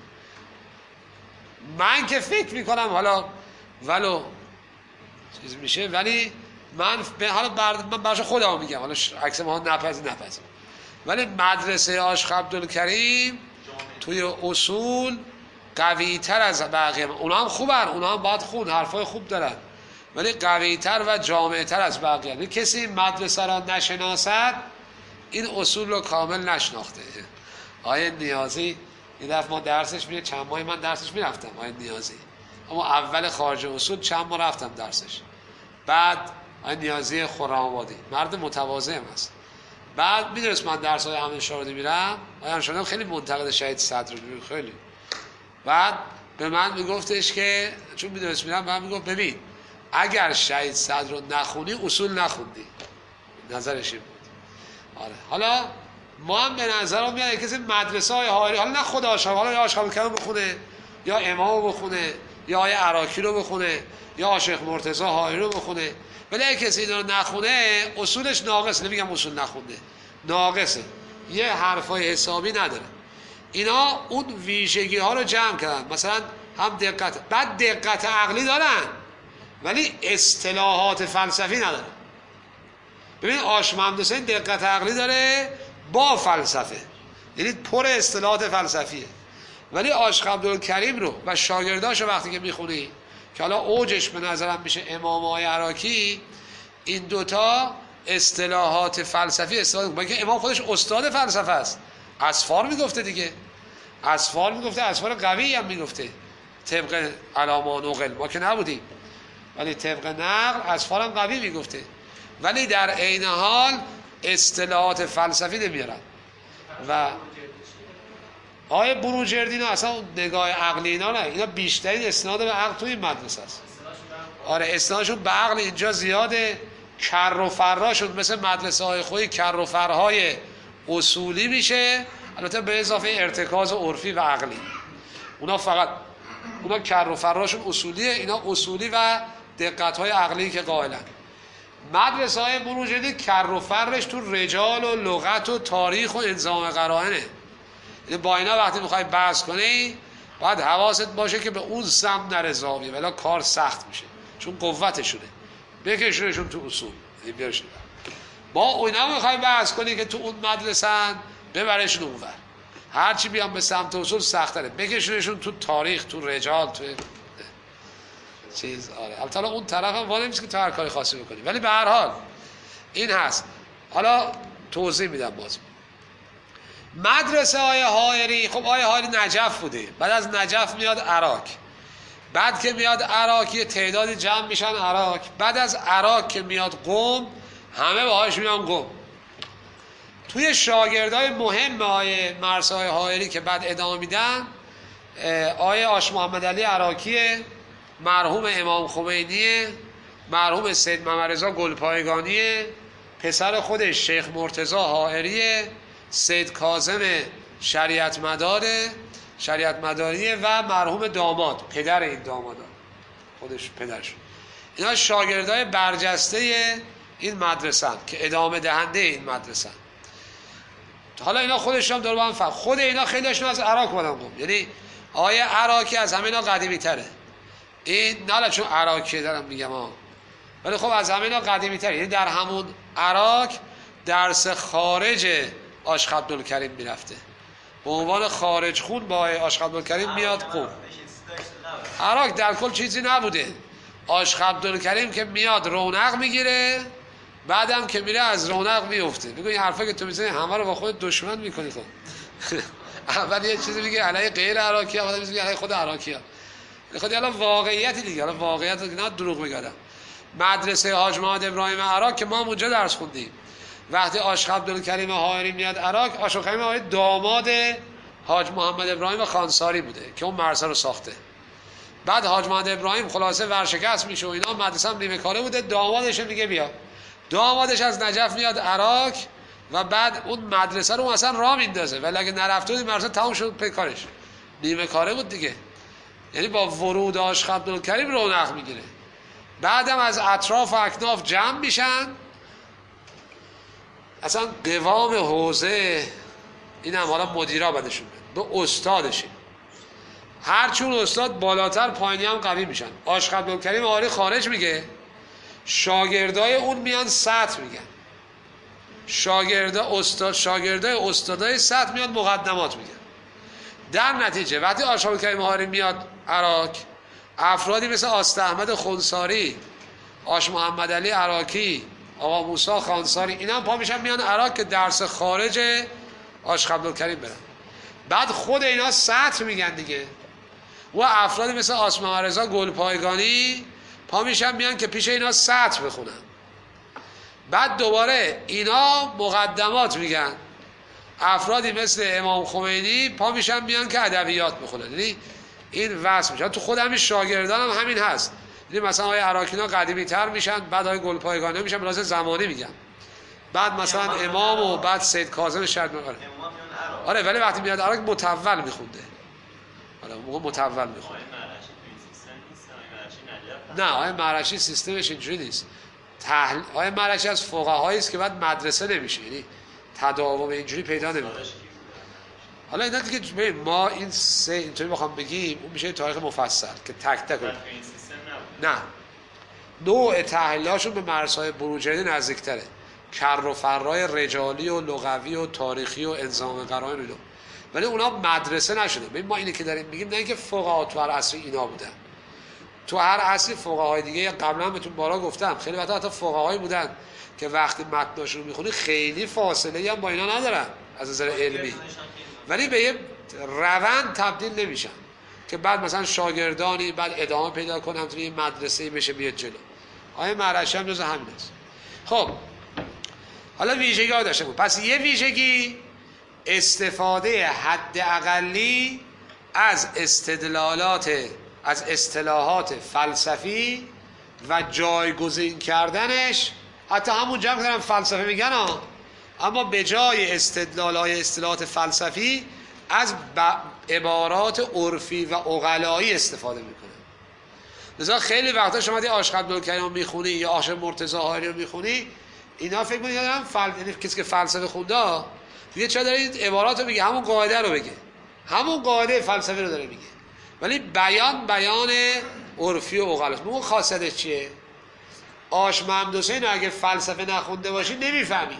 من که فکر میکنم حالا ولو چیز میشه، ولی من برش خودم میگم، حالا عکس ما نپذیر، ولی مدرسه عاشق عبدالکریم توی اصول قوی تر از بقیه، اونا هم خوبن، اونا هم باید خون حرفای خوب دارن، ولی قوی تر و جامع تر از بقیه. ولی کسی مدرسه را نشناسد این اصول رو کامل نشناخته. آیه نیازی این دفعه ما درسش میره، چند ماهی من درسش میرفتم آیه نیازی، اما اول خارج اصول چند ماه رفتم درسش. بعد آیه نیازی خرم‌آبادی مرد متواضع است. بعد میدونست من درس های امین شارودی میرم، امین شارودی خیلی منتقد شهید صدر بود، خیلی. بعد به من میگفتش که چون میدونست میرم، من میگفت ببین اگر شهید صدر رو نخونی اصول نخوندی، نظرش این بود. آره حالا ما هم به نظرم میاد کسی مدرسه های حائری، حالا نه خود عاشق، حالا یا عاشق عبدالکریم بخونه یا امام بخونه یا آیه عراقی رو بخونه یا عاشق مرتضی حائری رو بخونه، ولی اگه کسی اینا رو نخونه اصولش ناقصه. نمیگم اصول نخونده، ناقصه، یه حرفای حسابی نداره. اینا اون ویژگی ها رو جمع کردن، مثلا هم دقت، بعد دقت عقلی دارن ولی اصطلاحات فلسفی ندارن. ببین آش محمد حسین دقت عقلی داره با فلسفه، یعنی پر اصطلاحات فلسفیه. ولی عاشق عبدالکریم رو و شاگرداشو وقتی که میخونی که حالا اوجش به نظرم میشه امام آقای عراقی، این دوتا اصطلاحات فلسفی استفاده میکنه. که امام خودش استاد فلسفه است، اسفار میگفته دیگه، اسفار میگفته، اسفار قوی هم میگفته طبق علاما نقل، ما که نبودیم ولی طبق نقل اسفار هم قوی میگفته، ولی در عین حال اصطلاحات فلسفی نمیارن. و آیه بروجردی اینا اصلا نگاه عقلی اینا نه، اینا بیشترین اسناد به عقل توی این مدرسه است. آره اسنادشون به عقل اینجا زیاده، کر و فراشون مثل مدرسه های خودی کر و فرهای اصولی میشه، البته به اضافه ارتکاز عرفی و عقلی. اونا فقط اونا کر و فراشون اصولیه، اینا اصولی و دقت های عقلی که قائلن. مدرسه های بروجردی کر و فرش تو رجال و لغت و تاریخ و انظام قرائنه. یعنی با اینا وقتی میخوای بحث کنی باید حواست باشه که به اون سمت نره زاویه، ولی کار سخت میشه چون قوتشونه، بکشونشون تو اصول. با اینا میخوای بحث کنی که تو اون مدرسن، ببرشون اونور. هرچی بیان به سمت اصول سختره، بکشونشون تو تاریخ، تو رجال، تو چیز. آره البته اون طرف هم وانه نیست که تو هر کاری خاصی بکنی، ولی به هر حال این هست. حالا توضیح میدم باز. مدرسه آیه حائری، خب آیه حائری نجف بوده، بعد از نجف میاد عراق، بعد که میاد عراق یه تعدادی جمع میشن عراق، بعد از عراق که میاد قم، همه باهاش میان قم. توی شاگردای مهم آیه مرسا آیه حائری که بعد ادامه میدن، آیه آش محمد علی عراقیه، مرحوم امام خمینیه، مرحوم سید محمد رضا گلپایگانیه، پسر خودش شیخ مرتضی حائریه، سید کاظم شریعت مداریه و مرحوم داماد، پدر این دامادا، خودش پدرش. اینا شاگردای برجسته این مدرسه هستند که ادامه دهنده این مدرسه هستند. حالا اینا خودشون هم دور با هم فرق، خود اینا خیلیشون از عراق اومدن قم، یعنی آیه عراقی از همه اینا قدیمی تره. این نه چون عراقی دارم میگم ولی خب از همه اینا قدیمی تره، یعنی در همون عراق درس خارج عاشق عبدالکریم میرفته، به عنوان خارج خون با عاشق عبدالکریم میاد قم. عراق در کل چیزی نبوده، عاشق عبدالکریم که میاد رونق میگیره، بعدم که میره از رونق میفته. بگو این حرفا که تو میزنی همه رو با خود دشمن میکنی. خب اول یه چیزی میگه علیه غیر عراقی ها، بعد میگه علیه خود عراقی ها. خود الان واقعیتی دیگه، الان واقعیت نه دروغ میگم. مدرسه حاج محمد ابراهیم عراق که ما اونجا درس خوندیم، وقتی عاشق عبدالکریم حائری میاد عراق، عاشق عبدالکریم حائری داماد حاج محمد ابراهیم خانساری بوده که اون مرسا رو ساخته. بعد حاج محمد ابراهیم خلاصه ورشکست میشه و اینا، مدرسه هم نیمه کاره بوده، دامادش میگه بیا. دامادش از نجف میاد عراق و بعد اون مدرسه رو اصلا راه میندازه، ولی اگه نرفته بود مدرسه تموم شد پیکارش، نیمه کاره بود دیگه. یعنی با ورود عاشق عبدالکریم رونق میگیره. بعدم از اطراف و اکناف جمع میشن، اصلا قوام حوزه این هم حالا مدیرا بدشون به استادشه، هرچون استاد بالاتر پایینی هم قوی میشن. عاشق عبدالکریم حائری خارج میگه، شاگردای اون میان سطح میگن، شاگردای استادای سطح میان مقدمات میگن. در نتیجه وقتی عاشق عبدالکریم حائری میاد عراق، افرادی مثل آست احمد خونساری، آش محمد علی عراقی، آقا موسی خانساری، اینا هم پا میشن میان عراق که درس خارج عاشق عبدالکریم برن. بعد خود اینا سطح میگن دیگه، و افرادی مثل آسمان رضا گلپایگانی پا میشن میان که پیش اینا سطح بخونن. بعد دوباره اینا مقدمات میگن، افرادی مثل امام خمینی پا میشن میان که ادبیات بخونن. یعنی این وصل میشه. تو خود همین شاگردان هم همین هست. یعنی مثلا آقای عراقینا قدیمی تر میشن، بعد آقای گلپایگانی میشن، بلازه زمانی میگن، بعد مثلا امام و بعد سید کاظم شرط میکنه. آره ولی وقتی میاد عراق متول میخونده. آره موقع متول میخونده. نه آقای معرشی سیستمش اینجوری نیست. آقای معرشی از فقهایی است که بعد مدرسه نمیشه، یعنی تداوم اینجوری پیدا نمیکنه. حالا اینا دیگه ما این سه اینطوری بخوام بگیم اون میشه تاریخ مفصل که تک تک نه نوع تحلیلاشون به مرسای بروجردی نزدیکتره. کر و فرای رجالی و لغوی و تاریخی و الزام قرائن اینا، ولی اونا مدرسه نشده. ببین ما اینی که داریم میگیم نه اینکه فقها تو هر عصری اینا بودن، تو هر عصری فقهای دیگه قبلا بهتون بارا گفتم خیلی وقتا حتی فقهایی بودن که وقتی متناشون رو میخونی خیلی فاصله هم با اینا ندارن از نظر علمی، ولی به یه روند تبدیل نمیشن که بعد مثلا شاگردانی بعد ادامه پیدا کنم توی یه مدرسه‌ای بشه بیاد جلو. آیه مرعشی هم جز همین است. خب حالا ویژگی ها داشته بود. پس یه ویژگی استفاده حد اقلی از اصطلاحات فلسفی و جایگزین کردنش، حتی همون جمع که دارن فلسفه میگن ها، اما به جای اصطلاحات فلسفی از عبارات عرفی و عقلایی استفاده میکنه. لذا خیلی وقتا شما دیگه عاشق عبدالکریم رو میخونی یا عاشق مرتضی حائری رو میخونی، اینا فکر میکنن یعنی کسی که فلسفه خونده دیگه چرا داره این عبارات رو بگه، همون قاعده رو بگه، همون قاعده فلسفه رو داره میگه، ولی بیان عرفی و عقلاست. اون خاصیتش چیه؟ آش محمد حسین اگه فلسفه نخونده باشی نمیفهمی،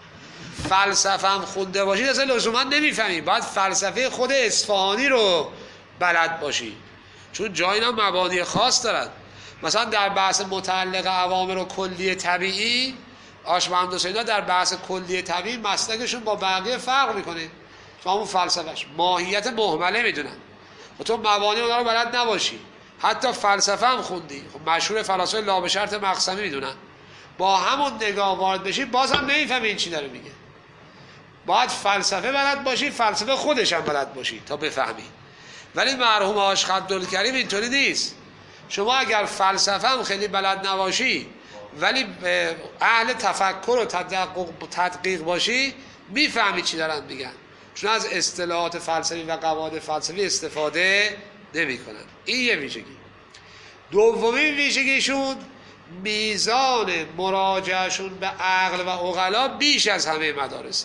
فلسفه هم خونده باشی اصلا لزوما نمیفهمی، باید فلسفه خود اصفهانی رو بلد باشی، چون جای اینا مبانی خاص دارد. مثلا در بحث متعلق اوامر و کلی طبیعی، آش محمد حسین در بحث کلی طبیعی مسلکشون با بقیه فرق میکنه، تو همون فلسفهش ماهیت مهمله میدونن و تو مبانی اونا رو بلد نباشی، حتی فلسفه هم خوندی، خب مشهور فلاسفه لا به شرط مقسمی میدونن، با همون نگاه وارد بشی بازم نمیفهمی این چی داره میگه. باید فلسفه بلد باشی، فلسفه خودش هم بلد باشی تا بفهمی. ولی مرحوم عاشق عبدالکریم اینطوری نیست. شما اگر فلسفه هم خیلی بلد نباشی ولی اهل تفکر و تدقیق باشی میفهمی چی دارن میگن، چون از اصطلاحات فلسفی و قواعد فلسفی استفاده نمیکنن. این یه ویژگی. دومین ویژگیشون میزان مراجعهشون به عقل و عقلا بیش از همه مدارسه.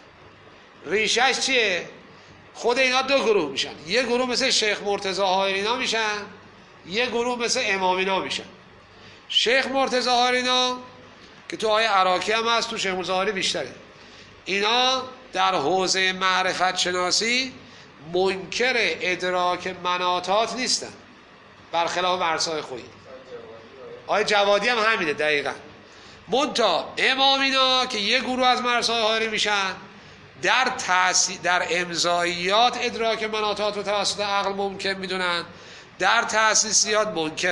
ریشش چیه؟ خود اینا دو گروه میشن، یه گروه مثل شیخ مرتضی حائرینا میشن، یه گروه مثل امامینا میشن. شیخ مرتضی حائرینا که تو آیه عراقی هم هست، تو شیخ مرتضی حائری بیشتره، اینا در حوزه معرفت شناسی منکر ادراک مناطات نیستن، برخلاف مرسای خویی. آیه جوادی هم همینه دقیقا. منتها امامینا که یه گروه از مرسای حائری میشن، در امضاییات ادراک مناطات رو توسط عقل ممکن میدونن، در تأسیسیات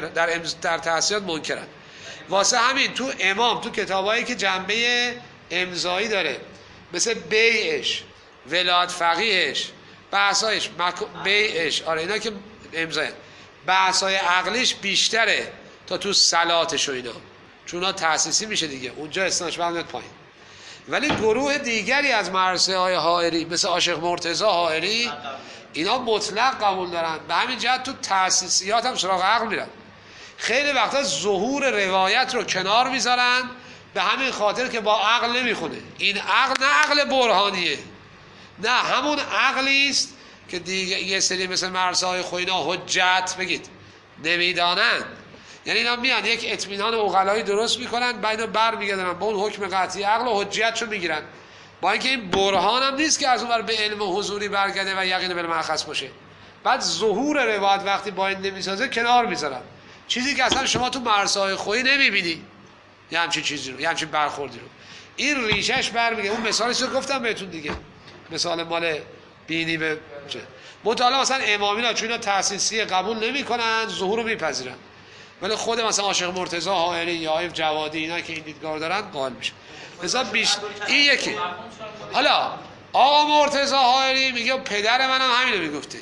منکرن. واسه همین تو امام تو کتابایی که جنبه امضایی داره مثل بیعش، ولایت فقیهش، بحثایش بیعش، آره اینا که امضایی، بحثای عقلیش بیشتره تا تو صلاتش و اینا، چون اونا تأسیسی میشه دیگه، اونجا استناش برمیاد پایین. ولی گروه دیگری از مرسه های حائری مثل عاشق مرتضی حائری اینا مطلق قبول دارن، به همین جهت تو تأسیسیات هم سراغ عقل میرن. خیلی وقتا ظهور روایت رو کنار میذارن به همین خاطر که با عقل نمیخونه. این عقل نه عقل برهانیه، نه همون عقلی است که دیگه یه سری مثل مرسه های خوینا حجت بگید نمیدانن. یعنی اینا میان یک اطمینان عقلایی درست میکنن، بعد اینا برمیگردن با اون حکم قطعی عقل و حجیتشو میگیرن، با اینکه این برهان هم نیست که از اون به علم حضوری برگرده و یقین بالمأخذ باشه. بعد ظهور روایت وقتی با این نمیسازه کنار میذارن، چیزی که اصلا شما تو مرسای خویی نمیبینی، یه همچین چیزی رو، یه همچین برخوردی رو. این ریشش برمیگه. اون مثالش رو گفتم بهتون دیگه، مثال مال بینی به مطالعه. مثلا امامینا چون اینا تأسیسی قبول نمیکنن، ظهور رو میپذیرن، ولی خود مثلا عاشق مرتضی حائری یا عایف جوادی اینا که این دیدگاه دارن قائل میشه. مثلا این یکی. حالا آقا مرتضی حائری میگه پدر منم همینو میگفته،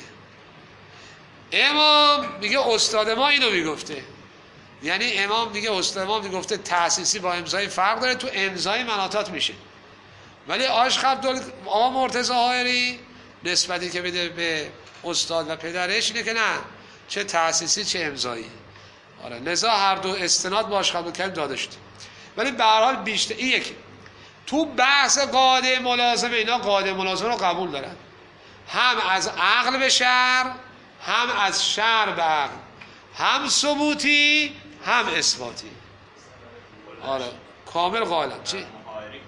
امام میگه استاد ما اینو میگفته. یعنی امام میگه استاد ما میگفته تأسیسی با امضای فرق داره، تو امضای مناطات میشه. ولی آقا مرتضی حائری نسبتی که بده به استاد و پدرش اینه که نه، چه تأسیسی چه امضایی. آره، لذا هر دو استناد باش قبول کرد داده شد. ولی به هر حال بیشتر این یکی. تو بحث قاعده ملازمه اینا قاعده ملازمه رو قبول دارن، هم از عقل به شرع، هم از شرع به عقل، هم ثبوتی هم اثباتی. آره کامل قائلن. چی؟ حائری که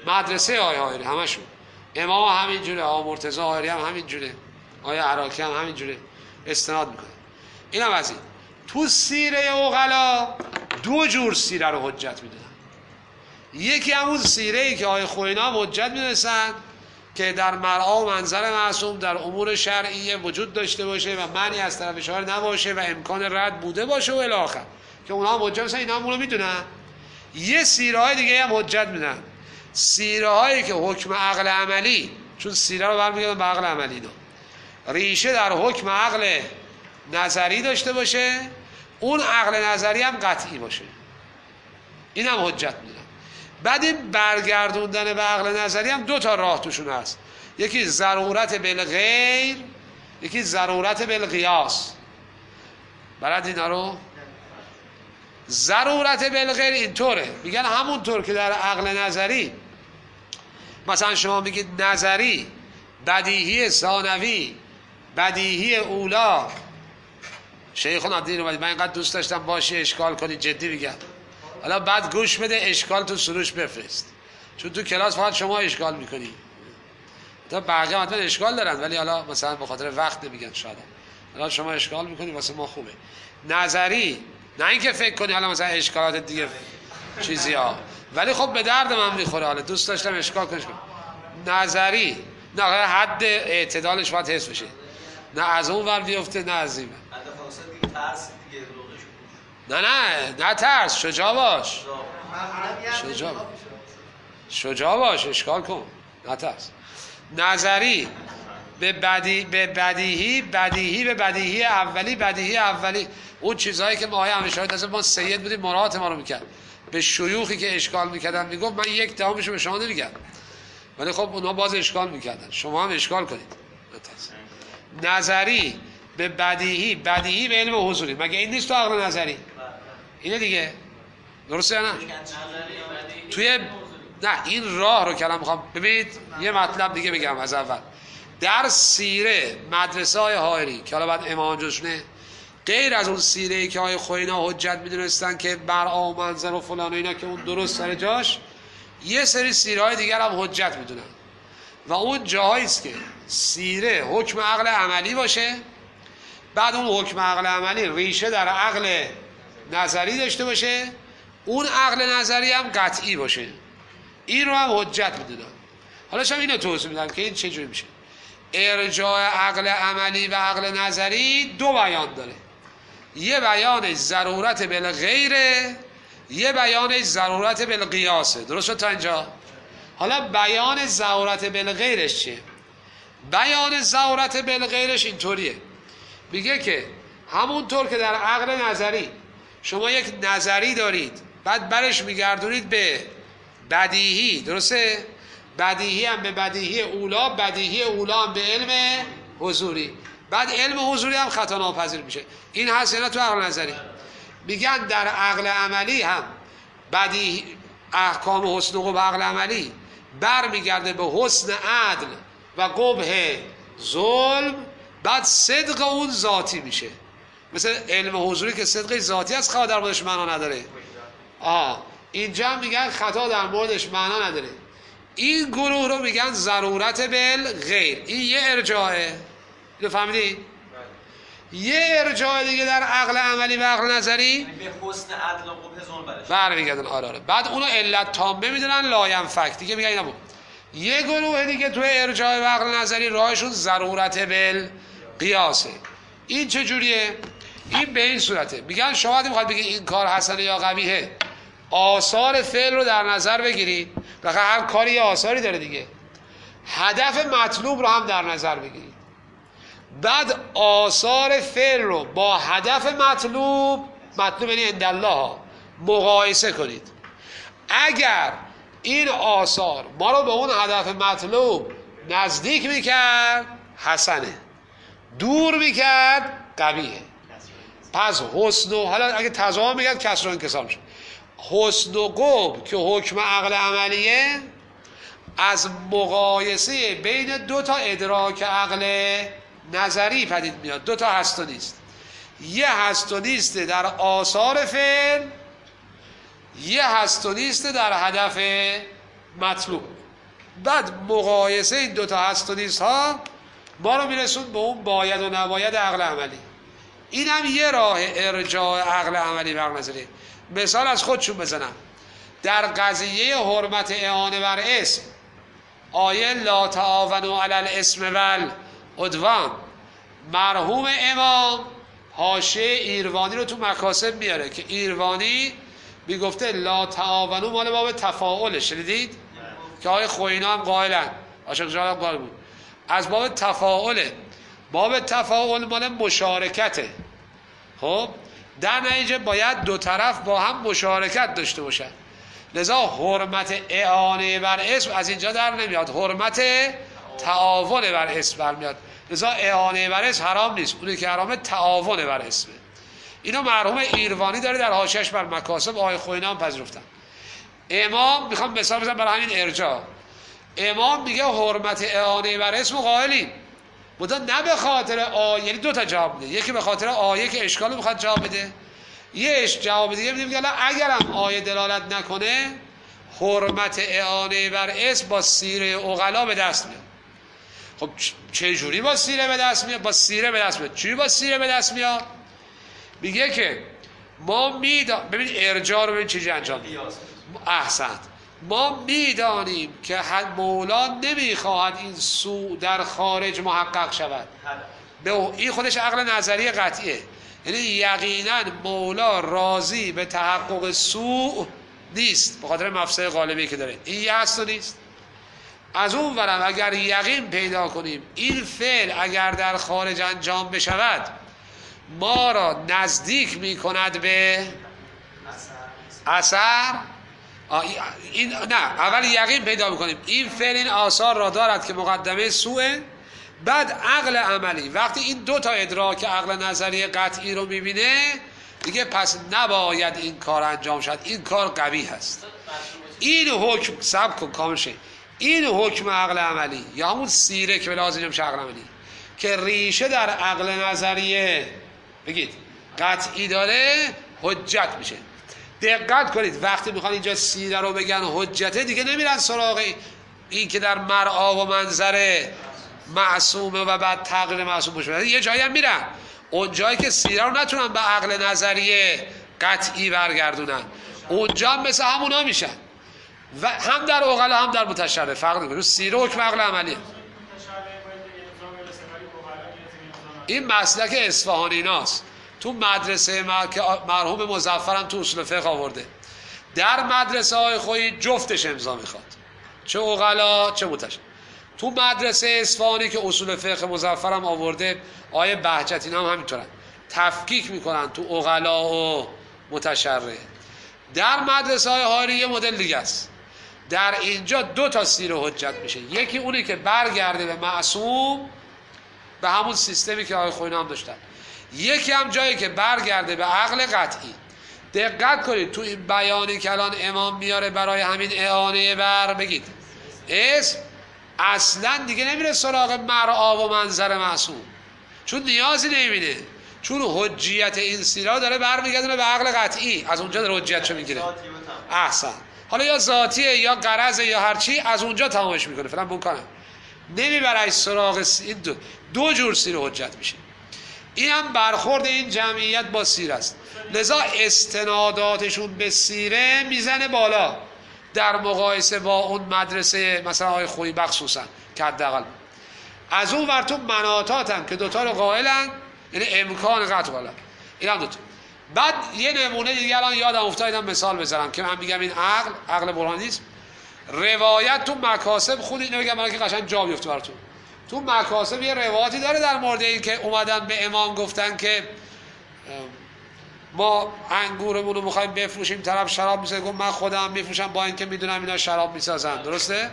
مدرسه آقای حائری همشون، امام همینجوره، آقا مرتضی حائری هم همینجوره، آقای عراقی هم همینجوره استناد میکنه. اینم از این. تو سیره عقلا دو جور سیره رو حجت میدونن. یکی همون سیره ای که آقای خوئینی هم حجت میدونستن که در مرعا و منظر معصوم در امور شرعیه وجود داشته باشه و معنی از طرف شارع نباشه و امکان رد بوده باشه و الی آخر، که اونها هم حجت میدونن، اینا هم اونو میدونن. یه سیره های دیگه هم حجت میدن، سیره هایی که حکم عقل عملی، چون سیره رو برمیگردن به عقل عملی، اینا ریشه در حکم عقل نظری داشته باشه، اون عقل نظری هم قطعی باشه، این هم حجت میدن. بعد این برگردوندن به عقل نظری هم دو تا راه توشون هست، یکی ضرورت بالغیر، یکی ضرورت بالقیاس. بلد اینا رو؟ ضرورت بالغیر اینطوره، میگن همونطور که در عقل نظری مثلا شما میگید نظری، بدیهی ثانوی، بدیهی اولا، شیخون عبدالدین اومدی من اینقدر دوست داشتم باشی اشکال کنی، جدی میگم، حالا بعد گوش بده اشکال تو سروش بفرست، چون تو کلاس فقط شما اشکال میکنی، تا بقیه حتما اشکال دارن ولی حالا مثلا به خاطر وقت نمیگن، شاید حالا شما اشکال میکنی واسه ما خوبه. نظری نه اینکه فکر کنی حالا مثلا اشکالات دیگه چیزی ها، ولی خب به درد من میخوره، حالا دوست داشتم اشکال کنش کنم. نظری نه حد اعتدالش باید حس بشه، نه از اون ور بیفته نه از این ور. نه ترس، شجاع باش، شجاع باش، اشکال کن، نه ترس. نظری به بدیهی به بدیهی اولی، اون چیزهایی که ما های همیشه هایت ما سید بودیم مراعات ما رو میکرد، به شیوخی که اشکال میکردن میگفت من یک دهمشو به شما نمیگم، ولی خب اونا باز اشکال میکردن، شما هم اشکال کنید. نظری به بدیهی به علم حضوری، مگه این نیست تو عقل نظری؟ اینه دیگه، درسته یا نه؟ توی نه این راه رو کلام میخوام ببینید. یه مطلب دیگه بگم از اول، در سیره مدرسه های حائری که حالا بعد امام جوشنه، غیر از اون سیره ای که های خوئینی حجت میدونستن که برعا و منظر و فلان و اینا که اون درست سر جاش، یه سری سیره های دیگر هم حجت میدونن و اون جاهایی است که سیره حکم عقل عملی باشه، بعد اون حکم عقل عملی ریشه در عقل نظری داشته باشه، اون عقل نظری هم قطعی باشه، این رو هم حجت میدونن. حالا شما اینو توضیح میدن که این چجوری میشه. ارجاع عقل عملی و عقل نظری دو بیان داره، یه بیانش ضرورت بالغیره، یه بیانش ضرورت بالقیاسه. درست شد تا اینجا؟ حالا بیان ضرورت بالغیرش چیه؟ بیان ضرورت بالغیرش اینطوریه، میگه که همونطور که در عقل نظری شما یک نظری دارید بعد برش میگردونید به بدیهی، درسته؟ بدیهی هم به بدیهی اولا، بدیهی اولا هم به علم حضوری، بعد علم حضوری هم خطا ناپذیر میشه. این هست نه تو عقل نظری؟ میگن در عقل عملی هم بدیهی احکام حسن و قبح عقل عملی برمیگرده به حسن عدل و قبح ظلم، بعد صدق اون ذاتی میشه، مثل علم حضوری که صدق ذاتی از خطا در موردش معنا نداره. اینجا میگن خطا در موردش معنا نداره. این گروه رو میگن ضرورت بالغیر. این یه ارجاعه، اینو فهمیدی؟ یه ارجاع دیگه در عقل عملی و عقل نظری به حسن عدل و قبح ظلم برمیگردن. آره. بعد اونو علت تامه میدونن لاینفک دیگه، میگن اینا بود. یه گروه دیگه توی ارجاع و عقل نظری راهشون ضرورت بالقیاسه. این چجوریه؟ این به این صورته، میگن شما میخواد بگید این کار حسنه یا قبیحه، آثار فعل رو در نظر بگیرید، بخاطر هر کاری یه آثاری داره دیگه، هدف مطلوب رو هم در نظر بگیرید، بعد آثار فعل رو با هدف مطلوب یعنی عندالله مقایسه کنید. اگر این آثار ما رو به اون هدف مطلوب نزدیک میکرد حسنه، دور میکرد قبیحه. پس حسن و حالا اگه تضاد میگن کسر و انکسار میشه. حسن و قبح که حکم عقل عملیه از مقایسه بین دو تا ادراک عقل نظری پدید میاد. دو تا هست و نیست، یه هست و نیست در آثار فعل، یه هست و نیست در هدف مطلوب. بعد مقایسه این دوتا هست و نیست ها ما رو میرسون به اون باید و نباید عقل عملی. این هم یه راه ارجاع عقل عملی بر نظریه. مثال از خودشون بزنم. در قضیه حرمت اعانه بر اسم، آیه لا تعاونوا علی الاسم والعدوان، مرحوم امام حاشیه ایروانی رو تو مکاسب میاره که ایروانی میگفته لا تعاونوا مال باب تفاعل. شنیدید که آقای خوینا هم قائلن، عاشق جان هم قائل بود، از باب تفاعله. باب تفاعل مال مشارکته. خب در نتیجه باید دو طرف با هم مشارکت داشته باشن. لذا حرمت اعانه بر اسم از اینجا در نمیاد، حرمت تعاون بر اسم برمیاد. لذا اعانه بر اسم حرام نیست، اونی که حرامه تعاون بر اسمه. اینو مرحوم ایروانی داره در حاشیه‌اش بر مکاسب، آقای خوینا هم پذیرفتن. امام میخوام مثال بزنم برای همین ارجاع. امام میگه حرمت اعانه بر اسم قائلیم، بودا نه به خاطر آیه، یعنی دو تا جواب میده. یکی به خاطر آیه که اشکال میخواد جواب بده، یه جواب دیگه میگه اگرم آیه دلالت نکنه حرمت اعانه بر اسم با سیره عقلا به دست میاد. خب چه جوری با سیره به دست میاد؟ با سیره به دست میاد. چوری با سیره به دست میاد؟ میگه که ما ببین ارجاع رو ببین چیزی انجام میده. احسنت. ما میدانیم که مولا نمیخواهد این سوء در خارج محقق شود. به این خودش عقل نظری قطعیه، یعنی یقینا مولا راضی به تحقق سوء نیست به خاطر مفسده غالبی که داره. این یه هست و نیست. از اون ورم اگر یقین پیدا کنیم این فعل اگر در خارج انجام بشود ما را نزدیک میکند به اثر. این نه، اول یقین پیدا میکنیم این فعل این آثار را دارد که مقدمه سوء. بعد عقل عملی وقتی این دو تا ادراک عقل نظری قطعی رو میبینه دیگه پس نباید این کار انجام شد، این کار قبیح هست. این حکم صبر کن کامل شه. این حکم عقل عملی یا همون سیره که لازم میشه عقل عملی که ریشه در عقل نظریه بگید قطعی داره حجت میشه. دقت کنید وقتی میخوان اینجا سیره رو بگن حجته دیگه نمیرن سراغ این که در مرعا و منظره معصومه و بعد تغییر معصوم بشه. یه جایی هم میرن اون جایی که سیره رو نتونن به عقل نظریه قطعی برگردونن، اونجا هم مثل همونا میشن و هم در عقلا هم در متشرع فرق نمیکنه. سیره حکم عقل عملیه. این مسلک اصفهانیناست. تو مدرسه که مرحوم مظفرم تو اصول فقه آورده، در مدرسه های خویی جفتش امضا میخواد، چه عقلا چه متشرع. تو مدرسه اصفهانی که اصول فقه مظفرم آورده آیه بهجتی هم همینطورن، تفکیک میکنن تو عقلا و متشرع. در مدرسه های حاریه مدل دیگه است. در اینجا دو تا سیر حجت میشه، یکی اونی که برگرده به معصوم به همون سیستمی که آقای خوینا هم داشتن، یکی هم جایی که برگرده به عقل قطعی. دقت کنید تو این بیانی که الان امام میاره برای همین اعانه بر بگید اسم اصلا دیگه نمیره سراغ مرعا و منظر معصوم، چون نیازی نمیبینه، چون حجیت این سیرا داره برمیگردونه به عقل قطعی، از اونجا داره حجیتشو میگیره. احسن. حالا یا ذاتیه یا غرضه یا هرچی، از اونجا تمامش میکنه فلان بکنه، نمیبره سراغ این دو جور سیر حجت میشه. این هم برخورد این جمعیت با سیر است. لذا استناداتشون به سیره میزنه بالا در مقایسه با اون مدرسه مثلا آقای خویی مخصوصا که حداقل از اون ور تو مناطات هم که دوتا رو قائلن، یعنی امکان قطع قائلن. این هم دوتا. بعد یه نمونه دیگه الان یادم افتادم مثال بزنم که من میگم این عقل برهانی نیست. روایت تو مکاسب خود اینو بگم برای که قشنگ جا بیفته براتون. تو مکاسب یه روایتی داره در مورد این که اومدن به امام گفتن که ما انگورمون رو میخوایم بفروشیم، طرف شراب میسازه، گفت من خودم میفروشم با اینکه میدونم اینا شراب میسازن. درسته؟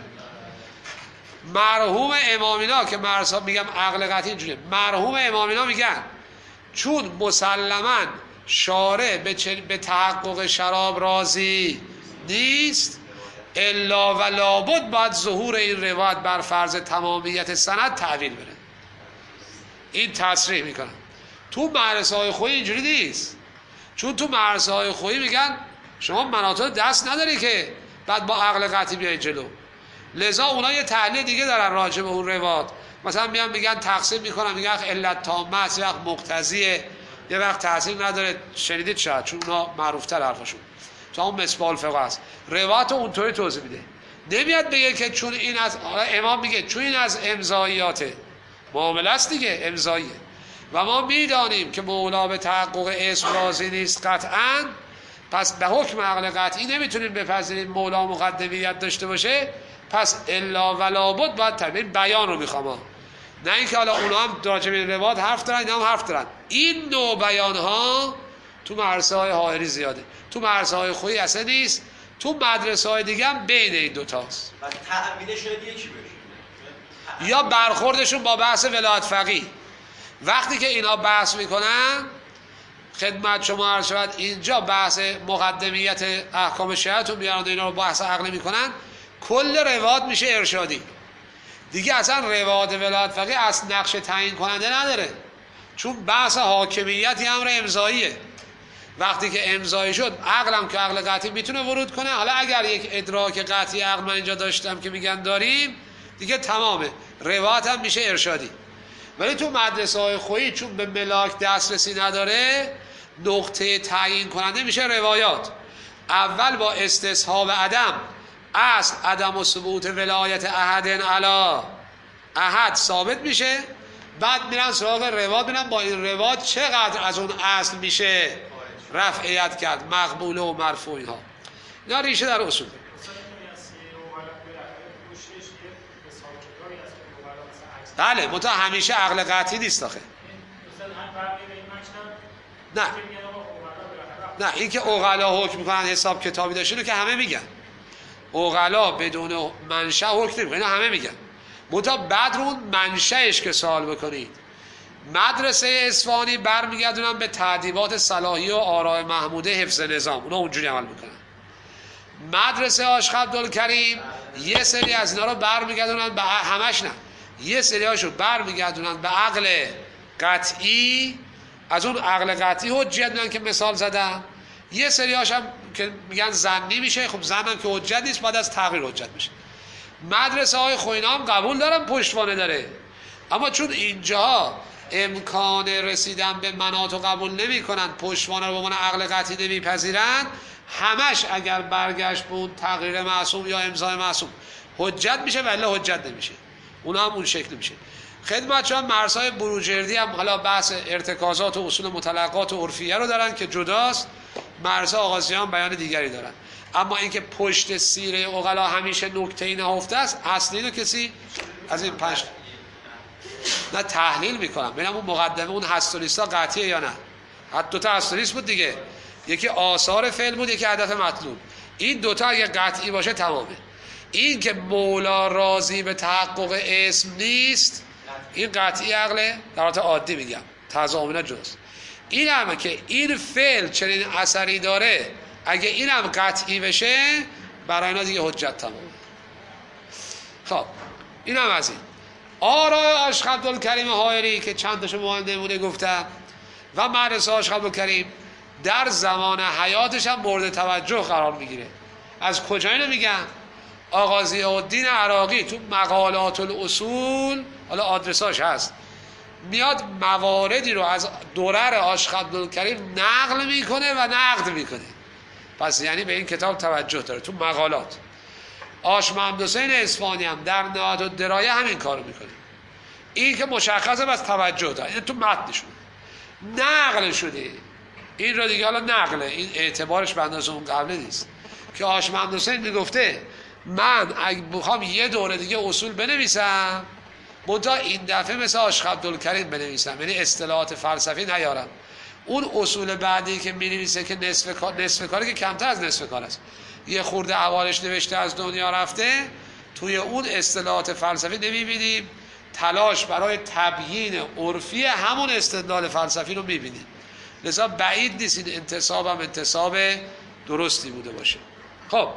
مرحوم امامینا که میگم عقل قطعی اینجوریه، مرحوم امامینا میگن چون مسلما شارع به تحقق شراب راضی نیست الا و لابد باید ظهور این روایت بر فرض تمامیت سند تعویل بره. این تصریح میکنن. تو مدرسه های خویی اینجوری نیست، چون تو مدرسه های خویی میگن شما مناطق دست نداری که بعد با عقل قطعی بیای جلو. لذا اونا یه تحلیل دیگه دارن راجع به اون روایات، مثلا میگن تقسیم میکنن، میگن علت تامه است، یه وقت مقتضیه، یه وقت تاثیر نداره. شنیدید شاید، چون اونا معروفتر حرفشون، تا اون مصباح الفقه است. روایت اونطوری توضیح میده، نمیاد بگه که چون این از امام میگه چون این از امضاییات معامله است دیگه، امضاییه و ما میدانیم که مولا به تحقق اسم راضی نیست قطعاً، پس به حکم عقل قطعی نمیتونیم بپذیریم مولا مقدمیت داشته باشه، پس الا ولا بد باید تبیین بیان رو میخوام، نه اینکه حالا اونا هم راجع به روایات حرف دارن، اینا هم حرف دارن. این نوع بیان ها تو مدرسه های حائری زیاده، تو مدرسه های خویی اصلا نیست، تو مدرسه های دیگه هم بین این دوتاست. و تعبیرش شاید یکی بشه، یا برخوردشون با بحث ولایت فقیه. وقتی که اینا بحث میکنن خدمت شما عرض شود، اینجا بحث مقدمیت احکام شریعت رو میارن، اینا رو بحث عقلی میکنن، کل روایات میشه ارشادی دیگه. اصلا روایات ولایت فقیه از نقش تعیین کننده نداره، چون بحث حاکمیت یه امر امضاییه. وقتی که امضایی شد، عقلم که عقل قطعی میتونه ورود کنه. حالا اگر یک ادراک قطعی عقل من اینجا داشتم که میگن داریم دیگه تمامه، روایت هم میشه ارشادی. ولی تو مدرسه های خویی چون به ملاک دسترسی نداره، نقطه تعیین کننده میشه روایات. اول با استصحاب عدم، اصل عدم و ثبوت ولایت احد علی احد ثابت میشه، بعد میرن سراغ روایات، میرن با این روایات چقدر از اون اصل میشه رفعیت کرد، مقبوله و مرفوع. اینها اینا ریشه در اصول. بله، منتها همیشه عقل قطعی نیست آخه. نه این که عقلا حکم میکنن حساب کتابی داشته، که همه میگن عقلا بدون منشأ حکم نمیکنن، اینا همه میگن. منتها بعد رو اون منشأش که سوال بکنید. مدرسه اصفهانی برمیگردونن به تعدیبات صلاحی و آراء محموده حفظ نظام، اونا اونجوری عمل میکنن. مدرسه عاشق عبدالکریم یه سری از اینا رو برمیگردونن به همش، نه یه سری هاشو برمیگردونن به عقل قطعی، از اون عقل قطعی حجت میدن که مثال زدم. یه سری هاشم که میگن ظنی میشه، خب ظن هم که حجت نیست، بعد از تغییر حجت میشه. مدرسه های خوینا هم قبول دارن پشتوانه داره، اما چون اینجا امکان رسیدن به مناط رو قبول نمی کنن، پشتوانه رو به عنوان عقل قطعی نمیپذیرن، همش اگر برگشت به اون تغییر معصوم یا امضای معصوم حجت میشه، ولی حجت نمیشه. اونا هم اون شکل میشه. خدمت شما مرسای بروجردی هم حالا بحث ارتکازات و اصول مطلقات و عرفیه رو دارن که جداست، مرسا آغازیان بیان دیگری دارن. اما اینکه پشت سیره عقلا همیشه نکته نهفته است، اصلی رو کسی از این پنج نه تحلیل میکنم ببینم اون مقدمه اون هستولیستا قطعیه یا نه. حتی دوتا هستولیست بود دیگه، یکی آثار فعل بود، یکی هدف مطلوب. این دوتا اگه قطعی باشه تمامه. این که مولا راضی به تحقق اسم نیست، این قطعی عقله، در حالت عادی میگم، تضامن جز. این هم که این فعل چنین اثری داره، اگه این هم قطعی بشه برای اینا دیگه حجت تمامه. خب این هم از این آرای عاشق عبدالکریم حائری که چند تاشو مهم نمونه گفتم و مدرسه عاشق عبدالکریم در زمان حیاتش هم مورد توجه قرار میگیره. از کجا اینو میگم؟ آقا ضیاءالدین عراقی تو مقالات الاصول، حالا آدرساش هست، میاد مواردی رو از درر عاشق عبدالکریم نقل میکنه و نقد میکنه. پس یعنی به این کتاب توجه داره. تو مقالات آش محمد حسین اصفهانی هم در نهایت الدرایه همین کارو میکنه. این که مشخصه بس توجه داره، این تو متنشون نقل شده. این رو دیگه حالا نقله، این اعتبارش به اندازه اون قبله نیست که آش محمد حسین میگفته من اگه بخوام یه دوره دیگه اصول بنویسم، منتها این دفعه مثل عاشق عبدالکریم بنویسم، یعنی اصطلاحات فلسفی نیارم. اون اصول بعدی که می‌نویسه که نصف کاری که کمتر از نصف کار است، یه خورده اولش نوشته از دنیا رفته، توی اون اصطلاحات فلسفی نمی‌بینیم تلاش برای تبیین عرفی همون استدلال فلسفی رو می‌بینیم. لذا بعید نیست این انتصاب هم انتصاب درستی بوده باشه. خب